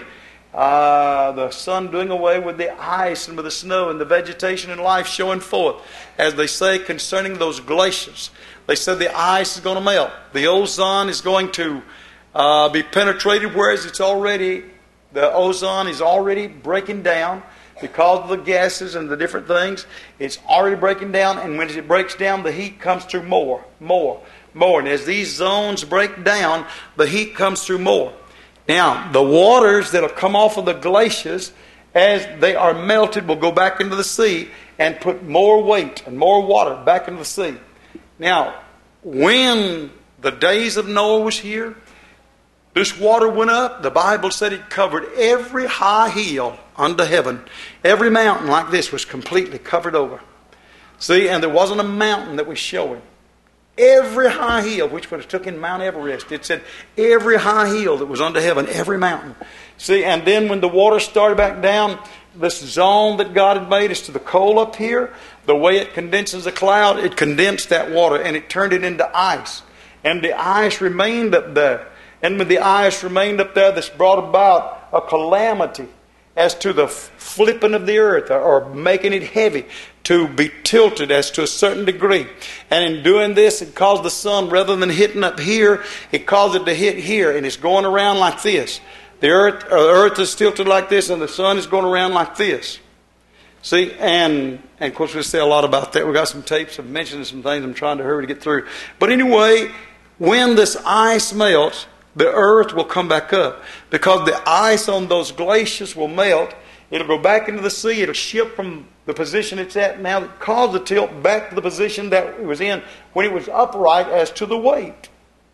[SPEAKER 1] The sun doing away with the ice and with the snow and the vegetation and life showing forth. As they say concerning those glaciers, they said the ice is going to melt. The ozone is going to be penetrated, whereas the ozone is already breaking down because of the gases and the different things. It's already breaking down, and when it breaks down, the heat comes through more. And as these zones break down, the heat comes through more. Now, the waters that will come off of the glaciers, as they are melted, will go back into the sea and put more weight and more water back into the sea. Now, when the days of Noah was here, this water went up. The Bible said it covered every high hill under heaven. Every mountain like this was completely covered over. See, and there wasn't a mountain that was showing. Every high hill, which was took in Mount Everest, it said every high hill that was under heaven, every mountain. See, and then when the water started back down, this zone that God had made as to the coal up here, the way it condenses a cloud, it condensed that water and it turned it into ice. And the ice remained up there. And when the ice remained up there, this brought about a calamity as to the flipping of the earth, or making it heavy to be tilted as to a certain degree. And in doing this, it caused the sun, rather than hitting up here, it caused it to hit here, and it's going around like this. The earth is tilted like this, and the sun is going around like this. See, and of course we'll say a lot about that. We've got some tapes of mentioning some things I'm trying to hurry to get through. But anyway, when this ice melts, the earth will come back up, because the ice on those glaciers will melt, It'll go back into the sea. It'll shift from the position it's at now that caused the tilt back to the position that it was in when it was upright as to the weight.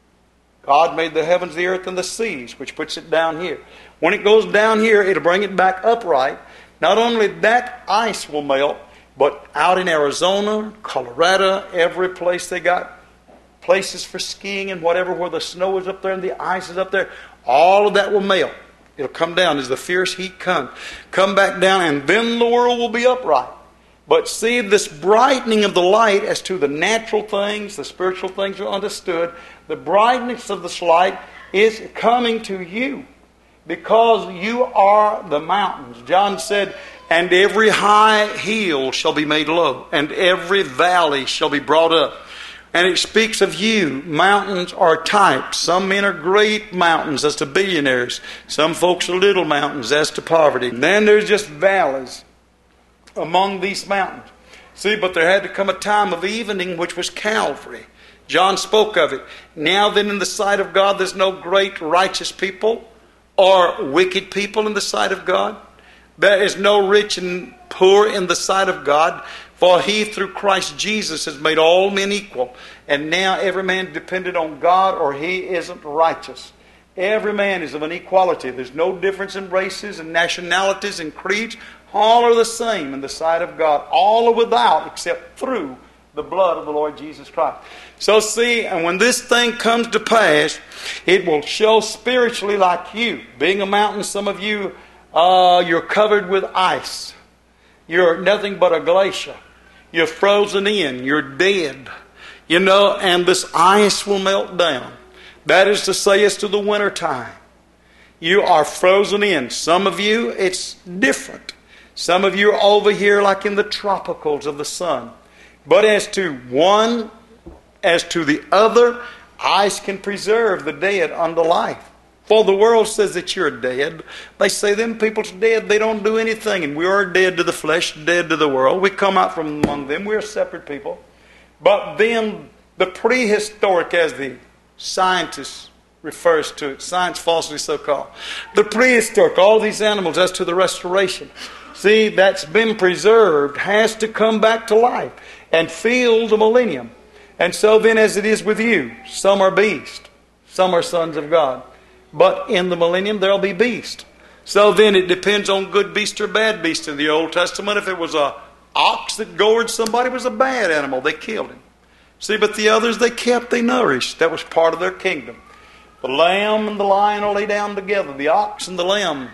[SPEAKER 1] God made the heavens, the earth, and the seas, which puts it down here. When it goes down here, it'll bring it back upright. Not only that ice will melt, but out in Arizona, Colorado, every place they got places for skiing and whatever, where the snow is up there and the ice is up there, all of that will melt. It'll come down as the fierce heat comes. Come back down, and then the world will be upright. But see, this brightening of the light as to the natural things, the spiritual things are understood. The brightness of this light is coming to you because you are the mountains. John said, and every high hill shall be made low, and every valley shall be brought up. And it speaks of you. Mountains are types. Some men are great mountains as to billionaires. Some folks are little mountains as to poverty. And then there's just valleys among these mountains. See, but there had to come a time of evening, which was Calvary. John spoke of it. Now then, in the sight of God, there's no great righteous people or wicked people in the sight of God. There is no rich and poor in the sight of God. For he, through Christ Jesus, has made all men equal. And now every man dependent on God, or he isn't righteous. Every man is of an equality. There's no difference in races and nationalities and creeds. All are the same in the sight of God. All are without, except through the blood of the Lord Jesus Christ. So see, and when this thing comes to pass, it will show spiritually like you. Being a mountain, some of you, you're covered with ice. You're nothing but a glacier. You're frozen in. You're dead. You know, and this ice will melt down. That is to say, as to the winter time. You are frozen in. Some of you, it's different. Some of you are over here like in the tropicals of the sun. But as to one, as to the other, ice can preserve the dead unto life. For the world says that you're dead. They say them people's dead. They don't do anything. And we are dead to the flesh, dead to the world. We come out from among them. We're separate people. But then the prehistoric, as the scientist refers to it, science falsely so called, the prehistoric, all these animals as to the restoration, see, that's been preserved, has to come back to life and fill the millennium. And so then as it is with you, some are beasts, some are sons of God. But in the millennium, there'll be beast. So then it depends on good beast or bad beast. In the Old Testament, if it was an ox that gored somebody, it was a bad animal. They killed him. See, but the others they kept, they nourished. That was part of their kingdom. The lamb and the lion will lay down together. The ox and the lamb,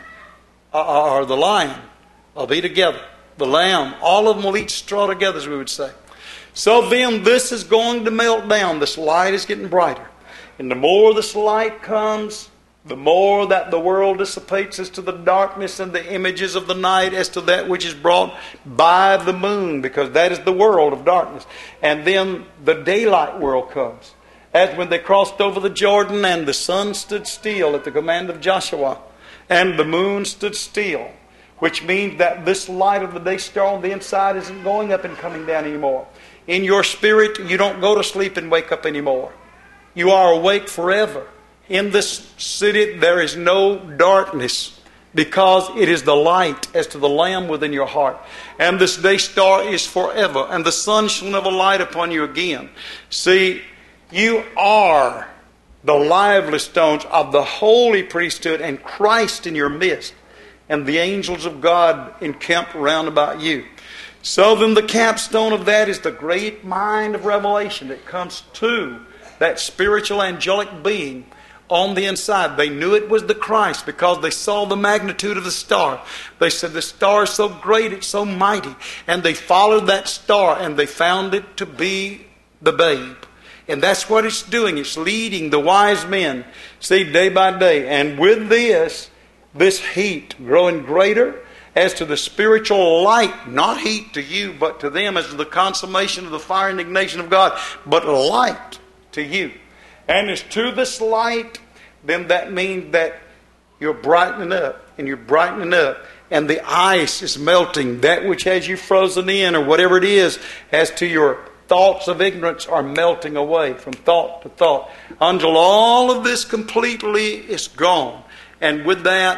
[SPEAKER 1] or the lion, will be together. The lamb, all of them will eat straw together, as we would say. So then this is going to melt down. This light is getting brighter. And the more this light comes, the more that the world dissipates as to the darkness and the images of the night as to that which is brought by the moon, because that is the world of darkness. And then the daylight world comes. As when they crossed over the Jordan and the sun stood still at the command of Joshua, and the moon stood still, which means that this light of the day star on the inside isn't going up and coming down anymore. In your spirit, you don't go to sleep and wake up anymore. You are awake forever. In this city there is no darkness, because it is the light as to the Lamb within your heart. And this day star is forever, and the sun shall never light upon you again. See, you are the lively stones of the holy priesthood, and Christ in your midst, and the angels of God encamped round about you. So then the capstone of that is the great mind of revelation that comes to that spiritual angelic being on the inside. They knew it was the Christ because they saw the magnitude of the star. They said, the star is so great, it's so mighty. And they followed that star and they found it to be the babe. And that's what it's doing. It's leading the wise men, see, day by day. And with this heat growing greater as to the spiritual light, not heat to you, but to them as to the consummation of the fire and indignation of God, but light to you. And as to this light, then that means that you're brightening up, and you're brightening up, and the ice is melting. That which has you frozen in, or whatever it is, as to your thoughts of ignorance, are melting away from thought to thought, until all of this completely is gone. And with that,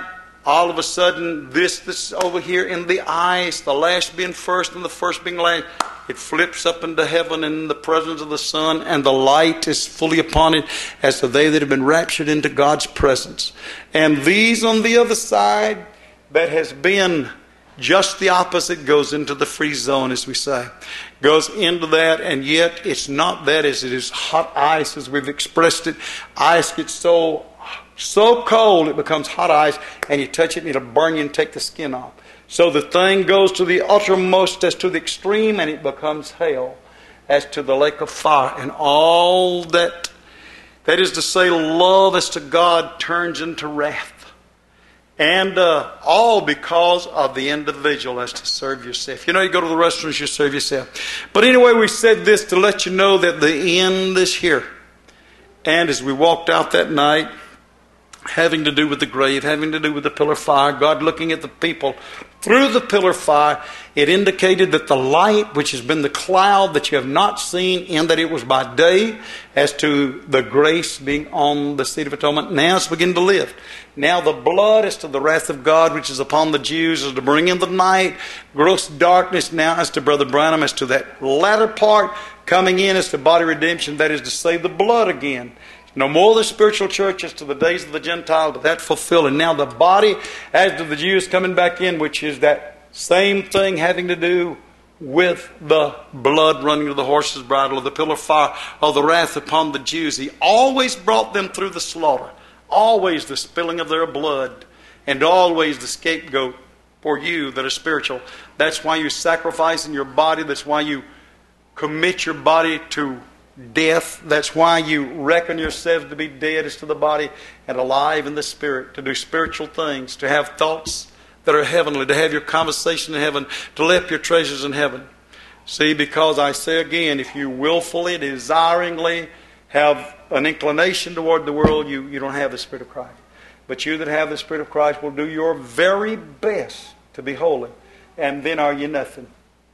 [SPEAKER 1] all of a sudden, this over here in the ice, the last being first and the first being last, it flips up into heaven in the presence of the Son, and the light is fully upon it as to they that have been raptured into God's presence. And these on the other side, that has been just the opposite, goes into the free zone, as we say. Goes into that, and yet it's not that as it is hot ice, as we've expressed it. Ice gets so cold it becomes hot ice, and you touch it and it'll burn you and take the skin off. So the thing goes to the uttermost as to the extreme, and it becomes hell as to the lake of fire. And all that is to say, love as to God turns into wrath. And all because of the individual as to serve yourself. You know, you go to the restaurants, you serve yourself. But anyway, we said this to let you know that the end is here. And as we walked out that night, having to do with the grave, having to do with the pillar of fire, God looking at the people through the pillar of fire, it indicated that the light, which has been the cloud that you have not seen, in that it was by day, as to the grace being on the seat of atonement, now it's beginning to lift. Now the blood as to the wrath of God, which is upon the Jews, is to bring in the night, gross darkness now as to Brother Branham, as to that latter part coming in as to body redemption, that is to say the blood again. No more the spiritual church as to the days of the Gentile, but that fulfilled. And now the body as to the Jews coming back in, which is that same thing having to do with the blood running to the horse's bridle, of the pillar of fire, of the wrath upon the Jews. He always brought them through the slaughter. Always the spilling of their blood. And always the scapegoat for you that are spiritual. That's why you sacrifice in your body. That's why you commit your body to death. That's why you reckon yourselves to be dead as to the body and alive in the spirit, to do spiritual things, to have thoughts that are heavenly, to have your conversation in heaven, to lay up your treasures in heaven. See, because I say again, if you willfully, desiringly have an inclination toward the world, you don't have the Spirit of Christ. But you that have the Spirit of Christ will do your very best to be holy. And then are you nothing.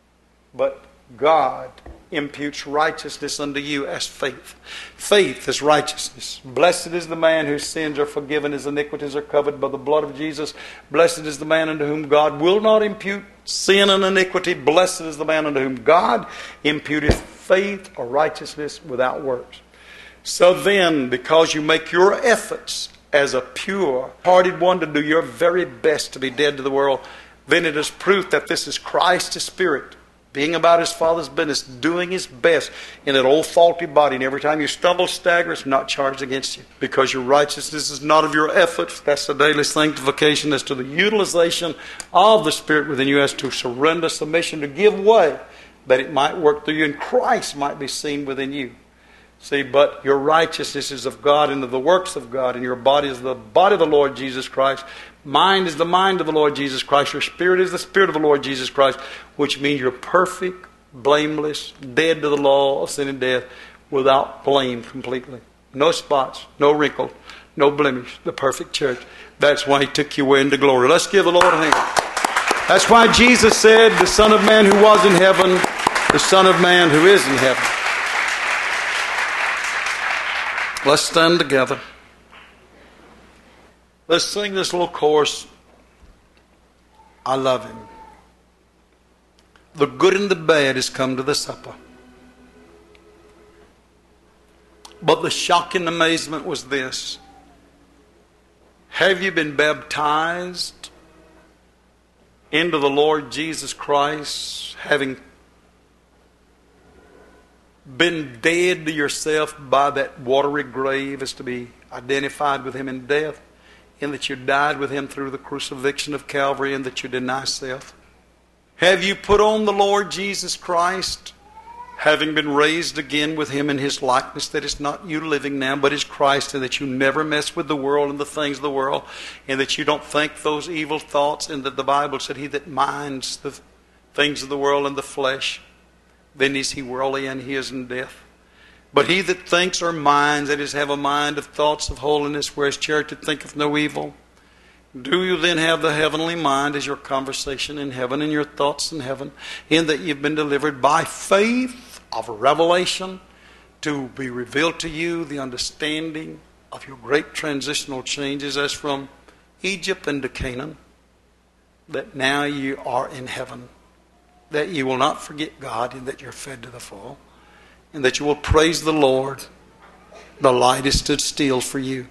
[SPEAKER 1] But God imputes righteousness unto you as faith. Faith is righteousness. Blessed is the man whose sins are forgiven, his iniquities are covered by the blood of Jesus. Blessed is the man unto whom God will not impute sin and iniquity. Blessed is the man unto whom God imputeth faith or righteousness without works. So then, because you make your efforts as a pure-hearted one to do your very best to be dead to the world, then it is proof that this is Christ's Spirit, being about His Father's business, doing His best in that old faulty body. And every time you stumble, stagger, it's not charged against you. Because your righteousness is not of your efforts. That's the daily sanctification as to the utilization of the Spirit within you, as to surrender, submission, to give way, that it might work through you and Christ might be seen within you. See, but your righteousness is of God and of the works of God, and your body is the body of the Lord Jesus Christ. Mind is the mind of the Lord Jesus Christ. Your spirit is the spirit of the Lord Jesus Christ, which means you're perfect, blameless, dead to the law of sin and death, without blame completely. No spots, no wrinkle, no blemish. The perfect church. That's why He took you away into glory. Let's give the Lord a hand. That's why Jesus said, the Son of Man who was in heaven, the Son of Man who is in heaven. Let's stand together. Let's sing this little chorus. I love Him. The good and the bad has come to the supper. But the shocking amazement was this. Have you been baptized into the Lord Jesus Christ, having been dead to yourself by that watery grave, as to be identified with Him in death, in that you died with Him through the crucifixion of Calvary, and that you deny self? Have you put on the Lord Jesus Christ, having been raised again with Him in His likeness, that it's not you living now, but it's Christ, and that you never mess with the world and the things of the world, and that you don't think those evil thoughts, and that the Bible said, he that minds the things of the world and the flesh, then is he worldly, and he is in death. But he that thinks or minds, that is, have a mind of thoughts of holiness, whereas charity thinketh no evil. Do you then have the heavenly mind as your conversation in heaven and your thoughts in heaven, in that you've been delivered by faith of revelation to be revealed to you the understanding of your great transitional changes, as from Egypt and to Canaan, that now you are in heaven, that you will not forget God, and that you're fed to the full, and that you will praise the Lord. The light is stood still for you.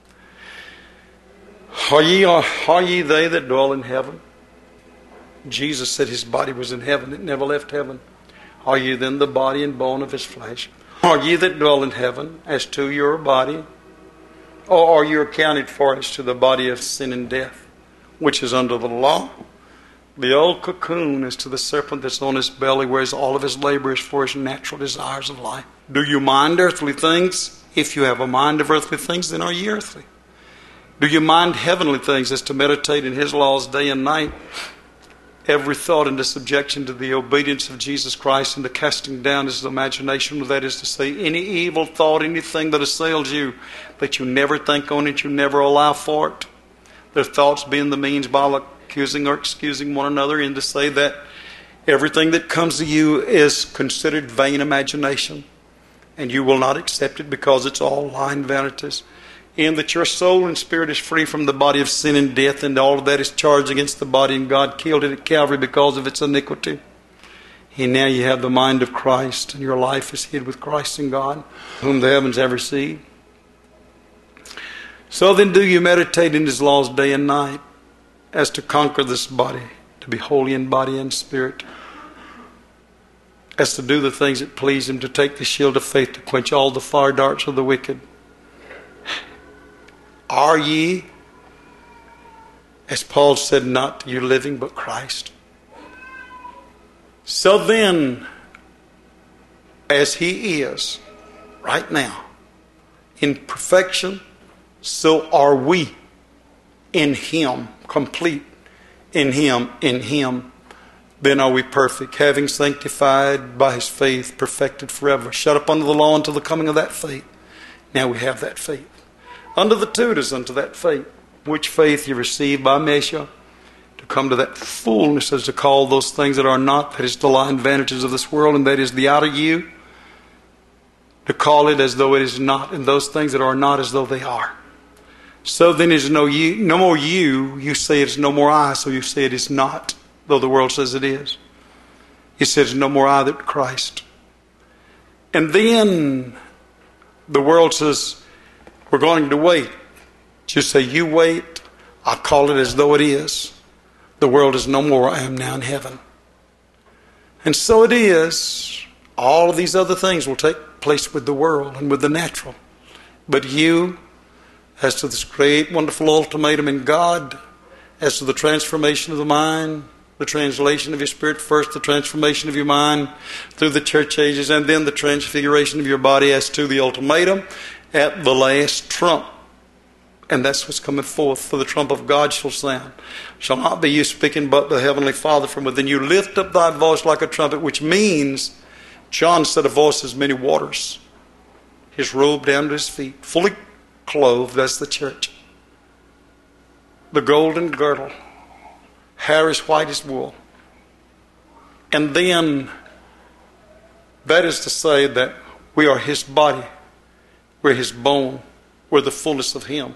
[SPEAKER 1] Are ye they that dwell in heaven? Jesus said his body was in heaven. It never left heaven. Are ye then the body and bone of his flesh? Are ye that dwell in heaven as to your body? Or are you accounted for as to the body of sin and death, which is under the law? The old cocoon is to the serpent that's on his belly, whereas all of his labor is for his natural desires of life. Do you mind earthly things? If you have a mind of earthly things, then are ye earthly. Do you mind heavenly things, as to meditate in his laws day and night? Every thought into subjection to the obedience of Jesus Christ, and the casting down his imagination, that is to say, any evil thought, anything that assails you, that you never think on it, you never allow for it. Their thoughts being the means by accusing or excusing one another, and to say that everything that comes to you is considered vain imagination, and you will not accept it because it's all lying vanities. And that your soul and spirit is free from the body of sin and death, and all of that is charged against the body, and God killed it at Calvary because of its iniquity. And now you have the mind of Christ, and your life is hid with Christ in God, whom the heavens have received. So then do you meditate in his laws day and night, as to conquer this body, to be holy in body and spirit, as to do the things that please him, to take the shield of faith, to quench all the fire darts of the wicked. Are ye, as Paul said, not you living, but Christ? So then, as he is right now, in perfection, so are we in him, complete in him, then are we perfect, having sanctified by his faith, perfected forever, shut up under the law until the coming of that faith. Now we have that faith. Under the tutors unto that faith, which faith you received by measure, to come to that fullness, as to call those things that are not, that is the lying vanities of this world, and that is the outer you, to call it as though it is not, and those things that are not as though they are. So then is no more you say it is no more I, so you say it is not, though the world says it is. He says no more I, that Christ. And then the world says, we're going to wait. Just say, you wait. I call it as though it is. The world is no more. I am now in heaven. And so it is. All of these other things will take place with the world and with the natural. But you, as to this great, wonderful ultimatum in God, as to the transformation of the mind, the translation of your spirit first, the transformation of your mind through the church ages, and then the transfiguration of your body, as to the ultimatum, at the last trump. And that's what's coming forth. For the trump of God shall sound. Shall not be you speaking, but the heavenly Father from within you. Lift up thy voice like a trumpet, which means, John said, a voice as many waters. His robe down to his feet, fully clothed, that's the church. The golden girdle, hair as white as wool. And then, that is to say that we are his body. We're his bone. We're the fullness of him.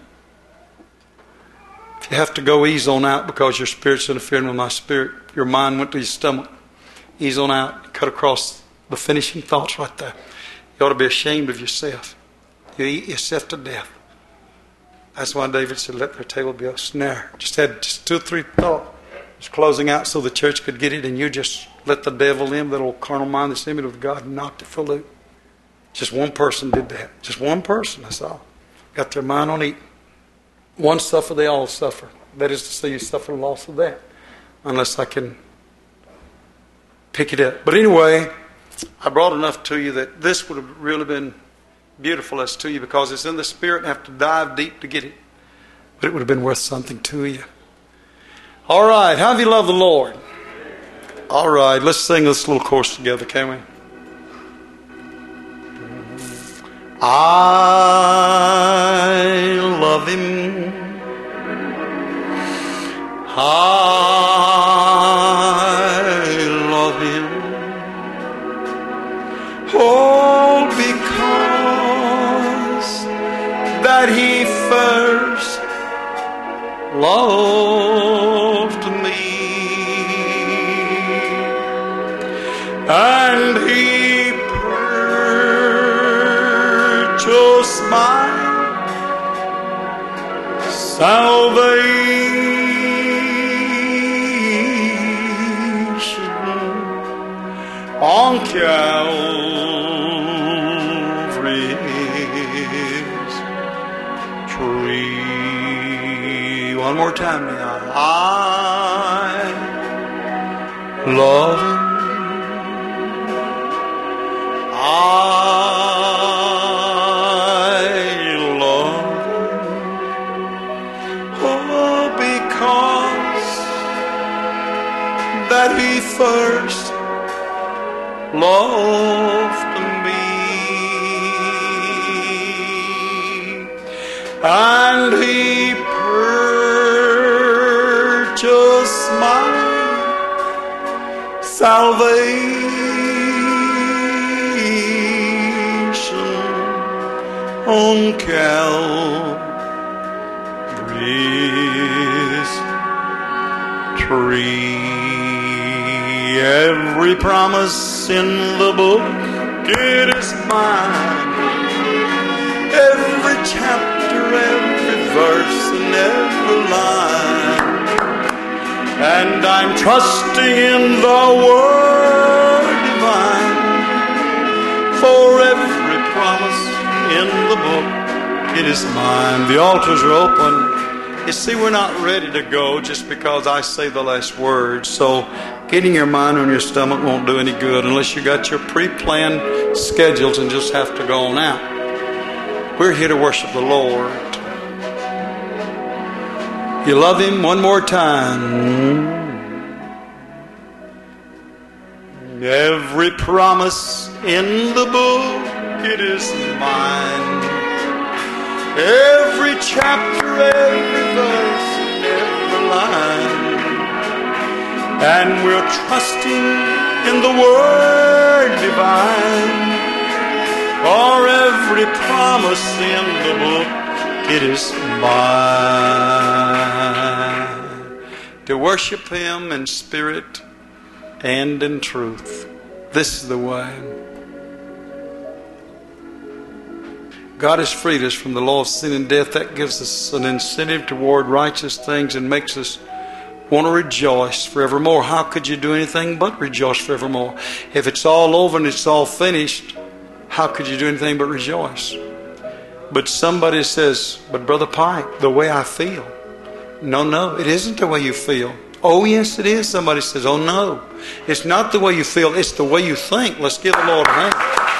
[SPEAKER 1] If you have to go, ease on out because your spirit's interfering with my spirit. Your mind went to your stomach. Ease on out. Cut across the finishing thoughts right there. You ought to be ashamed of yourself. You eat yourself to death. That's why David said, let their table be a snare. Just had 2 or 3 thoughts. Just closing out so the church could get it, and you just let the devil in, that old carnal mind that's enemy of God, and knocked it for a loop. Just one person did that. Just one person, that's all. Got their mind on eating. One suffer, they all suffer. That is to say, you suffer the loss of that. Unless I can pick it up. But anyway, I brought enough to you that this would have really been beautiful as to you, because it's in the spirit and have to dive deep to get it. But it would have been worth something to you. All right, how have you loved the Lord? All right, let's sing this little chorus together, can we? I love him. I love him. Oh, because that he first loved my salvation on Calvary's tree. One more time now. I love Him. I love Him. Oh, because that He first loved me, and He purchased my salvation on Calvary's tree. Every promise in the book, it is mine. Every chapter, every verse, and every line. And I'm trusting in the Word divine for every promise in the book, it is mine. The altars are open. You see, we're not ready to go just because I say the last word. So getting your mind on your stomach won't do any good unless you got your pre-planned schedules and just have to go on out. We're here to worship the Lord. You love Him? One more time. Every promise in the book, it is mine. Every chapter, every verse, and every line. And we're trusting in the Word divine. For every promise in the book, it is mine. To worship Him in spirit and in truth. This is the way. God has freed us from the law of sin and death. That gives us an incentive toward righteous things and makes us want to rejoice forevermore. How could you do anything but rejoice forevermore? If it's all over and it's all finished, how could you do anything but rejoice? But somebody says, but Brother Pike, the way I feel. No, it isn't the way you feel. Oh, yes, it is. Somebody says, oh, no. It's not the way you feel. It's the way you think. Let's give the Lord a hand.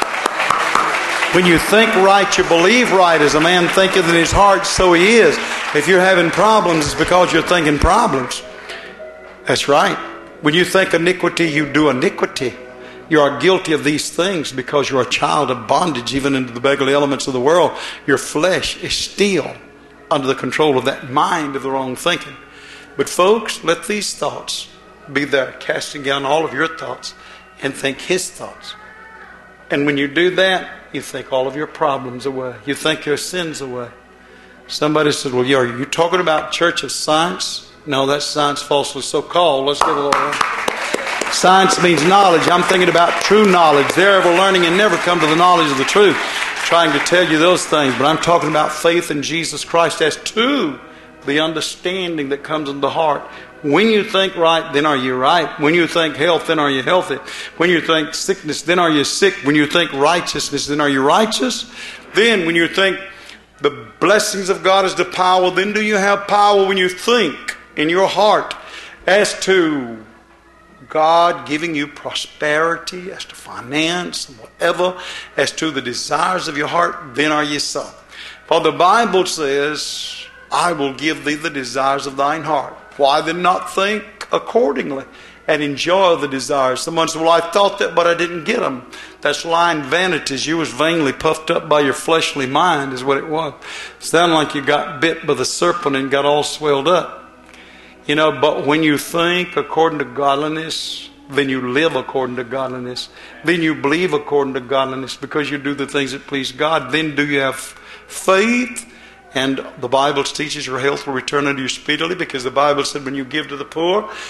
[SPEAKER 1] When you think right, you believe right. As a man thinketh in his heart, so he is. If you're having problems, it's because you're thinking problems. That's right. When you think iniquity, you do iniquity. You are guilty of these things because you're a child of bondage, even into the beggarly elements of the world. Your flesh is still under the control of that mind of the wrong thinking. But folks, let these thoughts be there, casting down all of your thoughts, and think His thoughts. And when you do that, you think all of your problems away. You think your sins away. Somebody said, well, are you talking about Church of Science? No, that's science falsely so called. Let's give it a little. Science means knowledge. I'm thinking about true knowledge. They're ever learning and never come to the knowledge of the truth. Trying to tell you those things. But I'm talking about faith in Jesus Christ as to the understanding that comes in the heart. When you think right, then are you right. When you think health, then are you healthy. When you think sickness, then are you sick. When you think righteousness, then are you righteous. Then when you think the blessings of God is the power, then do you have power when you think in your heart as to God giving you prosperity, as to finance, and whatever, as to the desires of your heart, then are ye so. For the Bible says, I will give thee the desires of thine heart. Why then not think accordingly and enjoy the desires? Someone says, well, I thought that, but I didn't get them. That's lying vanities. You was vainly puffed up by your fleshly mind is what it was. Sounded like you got bit by the serpent and got all swelled up. But when you think according to godliness, then you live according to godliness. Then you believe according to godliness because you do the things that please God. Then do you have faith? And the Bible teaches your health will return unto you speedily, because the Bible said when you give to the poor,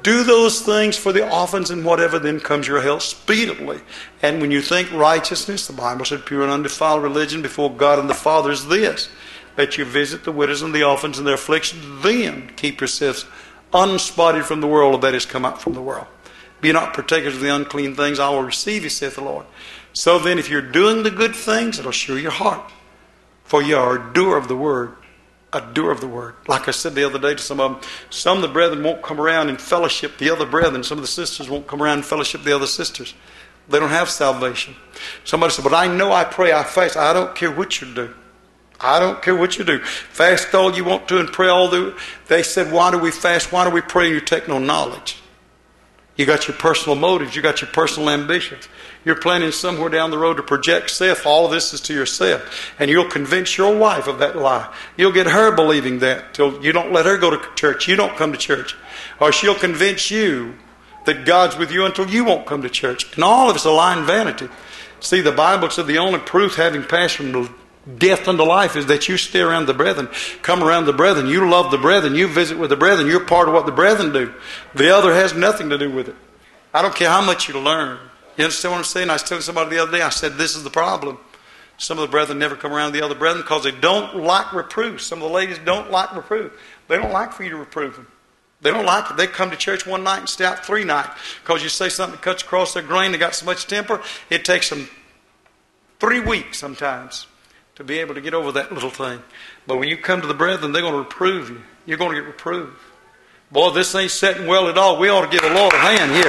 [SPEAKER 1] Do those things for the orphans and whatever, then comes your help speedily. And when you think righteousness, the Bible said pure and undefiled religion before God and the Father is this, that you visit the widows and the orphans in their affliction, then keep yourselves unspotted from the world that has come out from the world. Be not partakers of the unclean things, I will receive you, saith the Lord. So then, if you're doing the good things, it'll show your heart. For you are a doer of the word. A doer of the word. Like I said the other day to some of them, some of the brethren won't come around and fellowship the other brethren. Some of the sisters won't come around and fellowship the other sisters. They don't have salvation. Somebody said, but I know I pray, I fast. I don't care what you do. I don't care what you do. Fast all you want to and pray all the... They said, why do we fast? Why do we pray? You take no knowledge. You got your personal motives. You got your personal ambitions. You're planning somewhere down the road to project self. All of this is to yourself. And you'll convince your wife of that lie. You'll get her believing that till you don't let her go to church. You don't come to church. Or she'll convince you that God's with you until you won't come to church. And all of it's a lie and vanity. See, the Bible said the only proof having passed from death unto life is that you stay around the brethren, come around the brethren, you love the brethren, you visit with the brethren, you're part of what the brethren do. The other has nothing to do with it. I don't care how much you learn. You understand what I'm saying? I was telling somebody the other day, I said, this is the problem. Some of the brethren never come around the other brethren because they don't like reproof. Some of the ladies don't like reproof. They don't like for you to reprove them. They don't like it. They come to church one night and stay out 3 nights because you say something that cuts across their grain. They got so much temper, it takes them 3 weeks sometimes to be able to get over that little thing. But when you come to the brethren, they're going to reprove you. You're going to get reproved. Boy, this ain't setting well at all. We ought to give the Lord a hand here.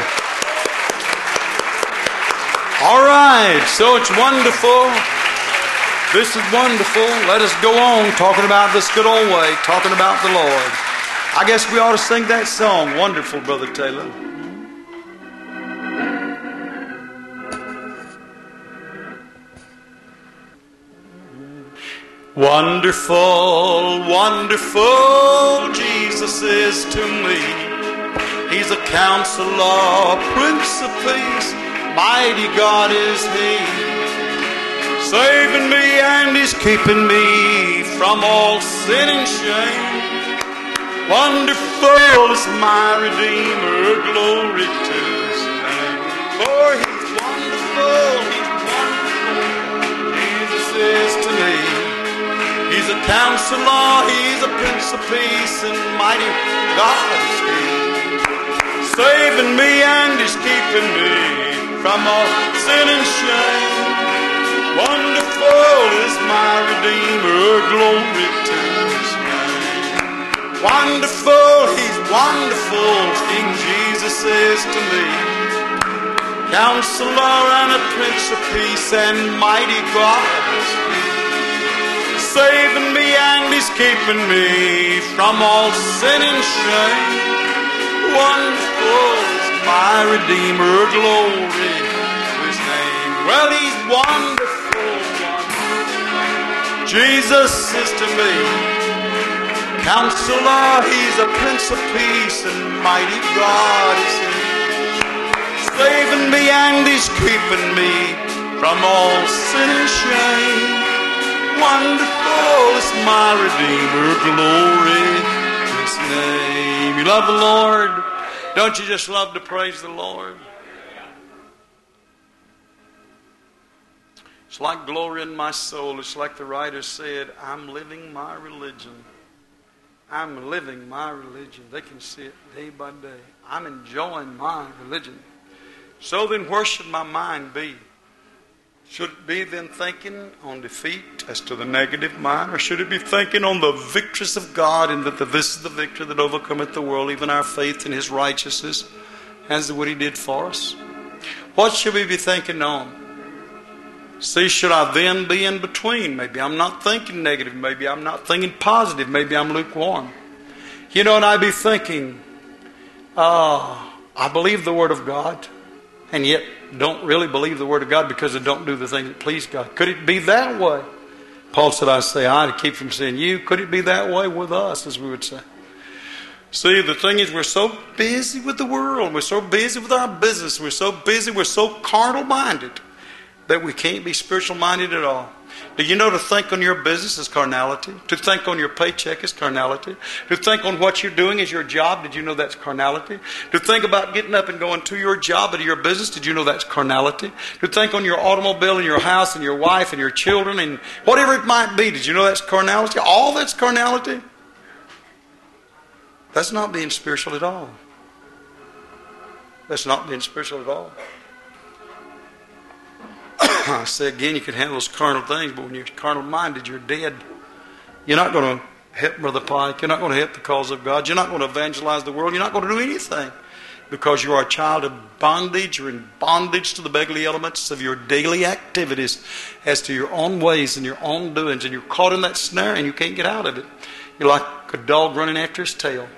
[SPEAKER 1] All right, so it's wonderful. This is wonderful. Let us go on talking about this good old way, talking about the Lord. I guess we ought to sing that song, Wonderful, Brother Taylor. Wonderful, wonderful Jesus is to me. He's a counselor, Prince of Peace, mighty God is He. Saving me and He's keeping me from all sin and shame. Wonderful is my Redeemer, glory to His name. For He's wonderful, Jesus is to me. He's a counselor, He's a Prince of Peace, and mighty God is He. Saving me and He's keeping me from all sin and shame. Wonderful is my Redeemer, glory to His name. Wonderful, He's wonderful, King Jesus is to me. Counselor and a Prince of Peace, and mighty God is He. Saving me and He's keeping me from all sin and shame. Wonderful is my Redeemer, glory to His name. Well, He's wonderful, wonderful. Jesus is to me. Counselor, He's a Prince of Peace, and mighty God is He. Saving me and He's keeping me from all sin and shame. Wonderful is my Redeemer, glory to His name. You love the Lord? Don't you just love to praise the Lord? It's like glory in my soul. It's like the writer said, I'm living my religion. I'm living my religion. They can see it day by day. I'm enjoying my religion. So then where should my mind be? Should it be then thinking on defeat as to the negative mind? Or should it be thinking on the victories of God, and that this is the victory that overcometh the world, even our faith in His righteousness, as what He did for us? What should we be thinking on? See, should I then be in between? Maybe I'm not thinking negative. Maybe I'm not thinking positive. Maybe I'm lukewarm. You know, and I'd be thinking, I believe the Word of God, and yet don't really believe the Word of God because I don't do the things that please God. Could it be that way? Paul said, I say I to keep from saying you. Could it be that way with us, as we would say? See, the thing is, we're so busy with the world. We're so busy with our business. We're so busy. We're so carnal-minded that we can't be spiritual-minded at all. Do you know to think on your business is carnality? To think on your paycheck is carnality? To think on what you're doing is your job, did you know that's carnality? To think about getting up and going to your job or to your business, did you know that's carnality? To think on your automobile and your house and your wife and your children and whatever it might be, did you know that's carnality? All that's carnality? That's not being spiritual at all. That's not being spiritual at all. I say again, you can handle those carnal things, but when you're carnal minded, you're dead. You're not going to help Brother Pike. You're not going to help the cause of God. You're not going to evangelize the world. You're not going to do anything because you are a child of bondage. You're in bondage to the beggarly elements of your daily activities as to your own ways and your own doings, and you're caught in that snare and you can't get out of it. You're like a dog running after his tail.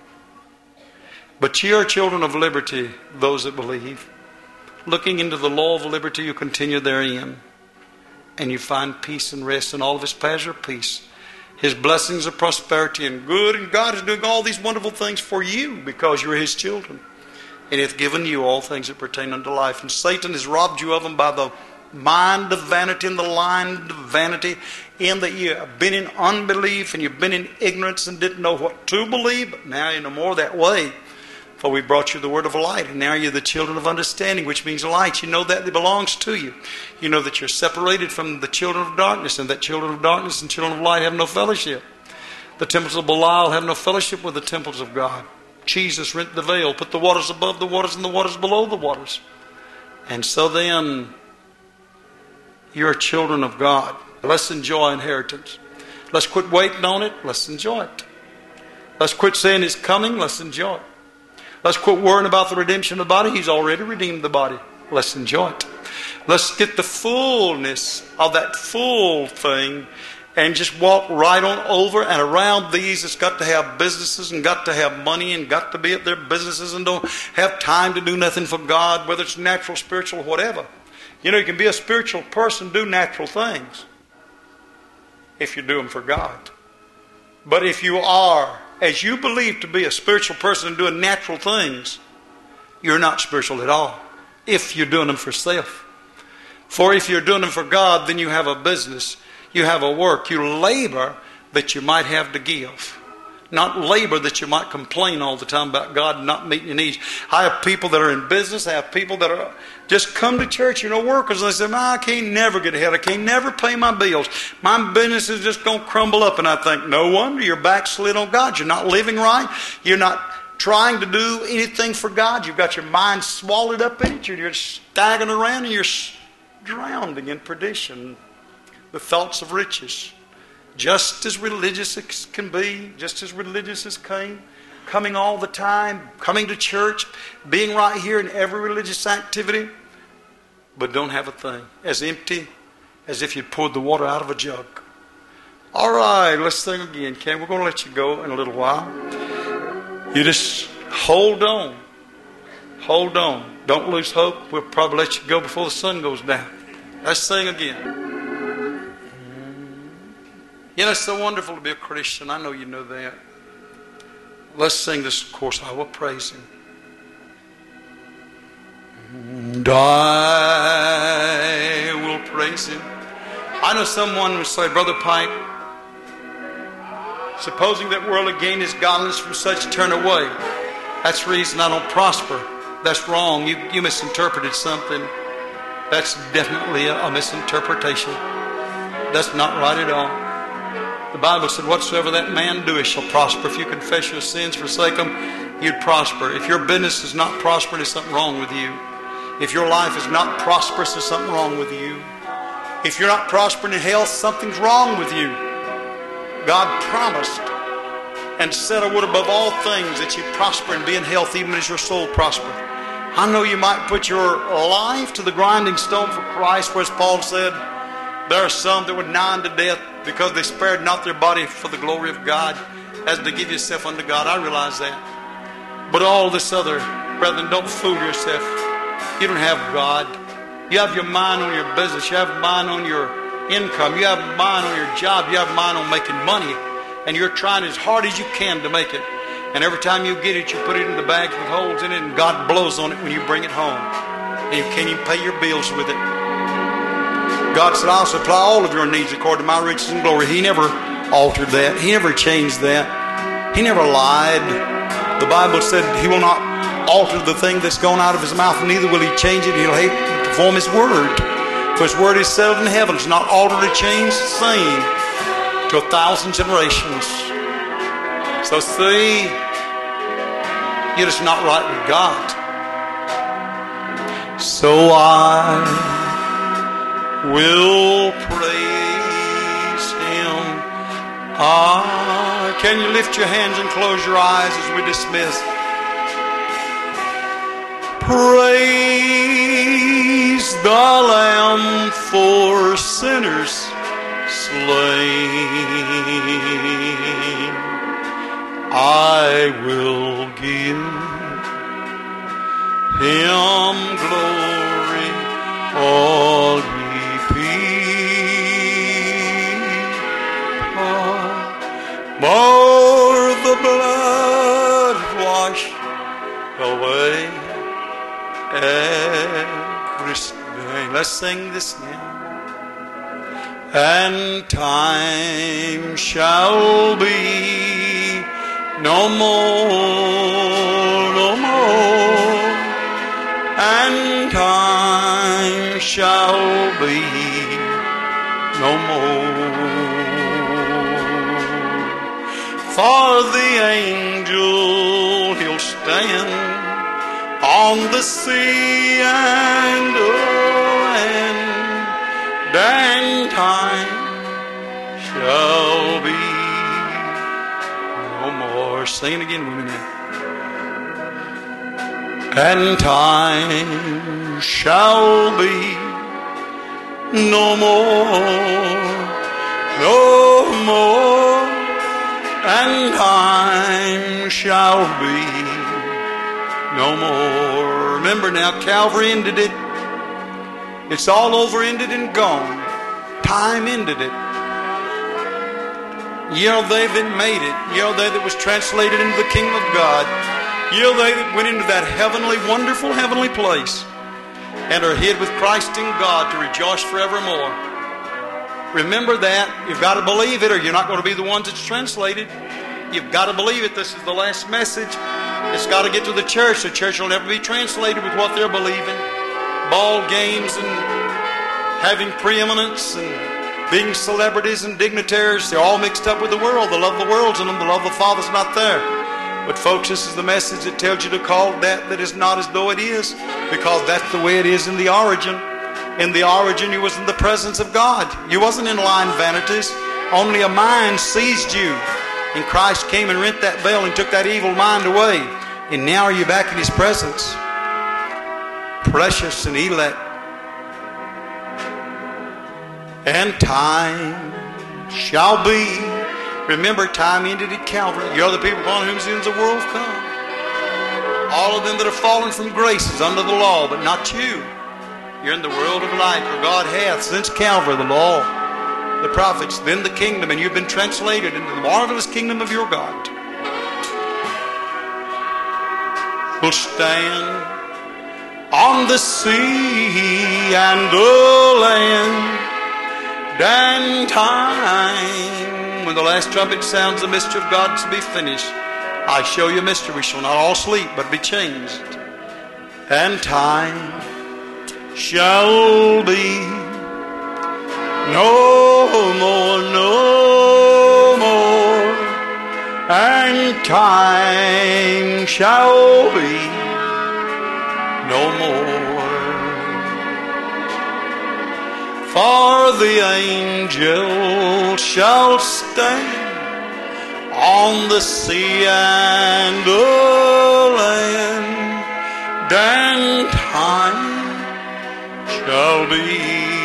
[SPEAKER 1] But ye are children of liberty, those that believe. Looking into the law of liberty, you continue therein. And you find peace and rest, and all of His paths are peace. His blessings are prosperity and good, and God is doing all these wonderful things for you because you're His children. And He hath given you all things that pertain unto life. And Satan has robbed you of them by the mind of vanity and the line of vanity, in that you have been in unbelief and you've been in ignorance and didn't know what to believe. But now you're no more that way. For we brought you the word of light, and now you're the children of understanding, which means light. You know that it belongs to you. You know that you're separated from the children of darkness, and that children of darkness and children of light have no fellowship. The temples of Belial have no fellowship with the temples of God. Jesus rent the veil, put the waters above the waters and the waters below the waters. And so then, you're children of God. Let's enjoy inheritance. Let's quit waiting on it. Let's enjoy it. Let's quit saying it's coming. Let's enjoy it. Let's quit worrying about the redemption of the body. He's already redeemed the body. Let's enjoy it. Let's get the fullness of that full thing and just walk right on over and around these that's got to have businesses and got to have money and got to be at their businesses and don't have time to do nothing for God, whether it's natural, spiritual, whatever. You know, you can be a spiritual person, do natural things if you do them for God. But if you are, as you believe to be a spiritual person and doing natural things, you're not spiritual at all if you're doing them for self. For if you're doing them for God, then you have a business, you have a work, you labor that you might have to give. Not labor that you might complain all the time about God not meeting your needs. I have people that are in business. I have people that are just come to church, workers, and they say, I can't never get ahead. I can't never pay my bills. My business is just going to crumble up. And I think, no wonder you're backslid on God. You're not living right. You're not trying to do anything for God. You've got your mind swallowed up in it. You're staggering around and you're drowning in perdition. The thoughts of riches. Just as religious as can be, just as religious as coming all the time, coming to church, being right here in every religious activity, but don't have a thing. As empty as if you'd poured the water out of a jug. All right, let's sing again, Ken. We're going to let you go in a little while. You just hold on. Hold on. Don't lose hope. We'll probably let you go before the sun goes down. Let's sing again. It's so wonderful to be a Christian. I know you know that. Let's sing this chorus. I will praise Him. And I will praise Him. I know someone would say, Brother Pike, supposing that world again is godliness from such turn away. That's the reason I don't prosper. That's wrong. You misinterpreted something. That's definitely a misinterpretation. That's not right at all. The Bible said, whatsoever that man doeth shall prosper. If you confess your sins, forsake them, you'd prosper. If your business is not prospering, there's something wrong with you. If your life is not prosperous, there's something wrong with you. If you're not prospering in health, something's wrong with you. God promised and said, I would above all things that you prosper and be in health even as your soul prospereth. I know you might put your life to the grinding stone for Christ, whereas Paul said, there are some that were nigh unto death because they spared not their body for the glory of God, as to give yourself unto God. I realize that. But all this other, brethren, don't fool yourself. You don't have God. You have your mind on your business. You have your mind on your income. You have your mind on your job. You have your mind on making money. And you're trying as hard as you can to make it. And every time you get it, you put it in the bags with holes in it, and God blows on it when you bring it home. And you can't even pay your bills with it. God said, I'll supply all of your needs according to my riches and glory. He never altered that. He never changed that. He never lied. The Bible said He will not alter the thing that's gone out of His mouth, neither will He change it. He'll perform His word. For His word is settled in heaven. It's not altered or changed, same to 1,000 generations. So see, you're just not right with God. So I will praise Him. Can you lift your hands and close your eyes as we dismiss? Praise the Lamb for sinners slain. I will give Him glory, all ye people. More the blood wash away every stain. Let's sing this now. And time shall be no more, no more. And time shall be no more. For the angel, he'll stand on the sea and land, and time shall be no more. Sing it again with me now. And time shall be no more, no more. And time shall be no more. Remember now, Calvary ended it. It's all over, ended and gone. Time ended it. Ye are they that made it. Ye are they that was translated into the kingdom of God. Ye are they that went into that heavenly, wonderful heavenly place and are hid with Christ in God to rejoice forevermore. Remember that. You've got to believe it or you're not going to be the ones that's translated. You've got to believe it. This is the last message. It's got to get to the church. The church will never be translated with what they're believing. Ball games and having preeminence and being celebrities and dignitaries. They're all mixed up with the world. The love of the world's in them. The love of the Father's not there. But folks, this is the message that tells you to call that is not as though it is, because that's the way it is in the origin. In the origin, you was in the presence of God. You wasn't in lying vanities. Only a mind seized you. And Christ came and rent that veil and took that evil mind away. And now you're back in His presence. Precious and elect. And time shall be. Remember, time ended at Calvary. You're the people upon whom sins of the world have come. All of them that have fallen from grace is under the law, but not you. You're in the world of light, where God hath, since Calvary, the law, the prophets, then the kingdom, and you've been translated into the marvelous kingdom of your God. Will stand on the sea and the land, and time, when the last trumpet sounds, the mystery of God to be finished. I show you a mystery. We shall not all sleep, but be changed. And time shall be no more, no more. And time shall be no more. For the angel shall stand on the sea and the land, and time shall be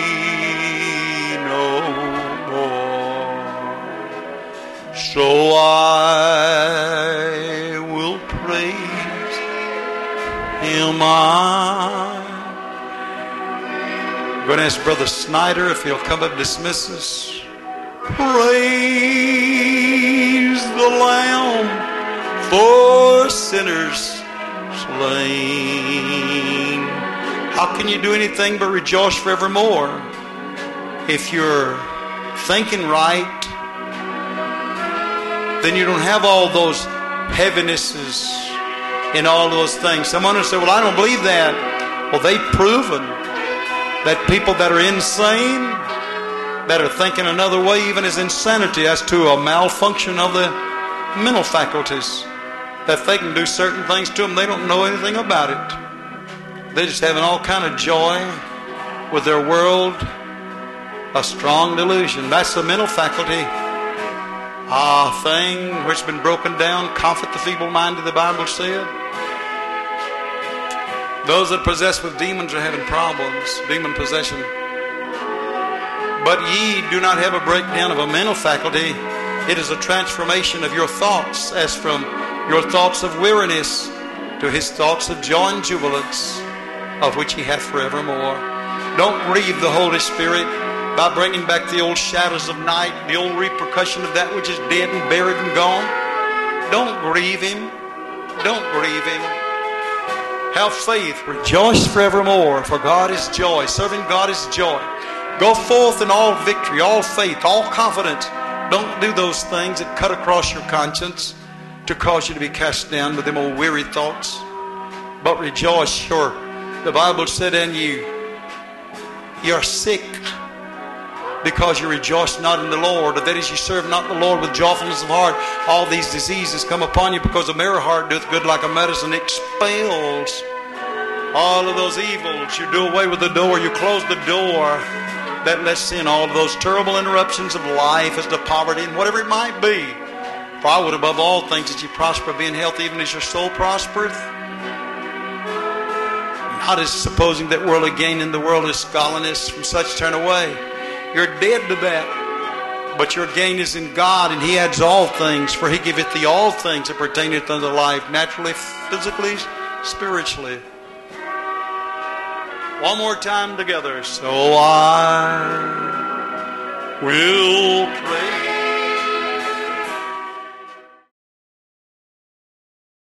[SPEAKER 1] no more. So I will praise Him. I'm going to ask Brother Snyder if he'll come up and dismiss us. Praise the Lamb for sinners slain. How can you do anything but rejoice forevermore? if you're thinking right, then you don't have all those heavinesses and all those things. Someone will say, well, I don't believe that. Well, they've proven that people that are insane, that are thinking another way, even as insanity, as to a malfunction of the mental faculties, that they can do certain things to them, they don't know anything about it. They're just having all kind of joy with their world, a strong delusion. That's the mental faculty. A thing which has been broken down, comfort the feeble-minded, the Bible said. Those that are possessed with demons are having problems, demon possession. But ye do not have a breakdown of a mental faculty. It is a transformation of your thoughts, as from your thoughts of weariness to his thoughts of joy and jubilance, of which he hath forevermore. Don't grieve the Holy Spirit by bringing back the old shadows of night, the old repercussion of that which is dead and buried and gone. Don't grieve him. Don't grieve him. Have faith. Rejoice forevermore, for God is joy. Serving God is joy. Go forth in all victory, all faith, all confidence. Don't do those things that cut across your conscience to cause you to be cast down with them old weary thoughts. But rejoice, sure. The Bible said, and you're sick because you rejoice not in the Lord, or that is, you serve not the Lord with joyfulness of heart. All these diseases come upon you because a merry heart doeth good like a medicine. It expels all of those evils. You do away with the door. You close the door that lets in all of those terrible interruptions of life, as to poverty and whatever it might be. For I would above all things that you prosper, being healthy, even as your soul prospereth. Not as supposing that worldly gain in the world is godliness, from such turn away. You're dead to that. But your gain is in God, and he adds all things. For he giveth thee all things that pertaineth unto life, naturally, physically, spiritually. One more time together. So I will pray.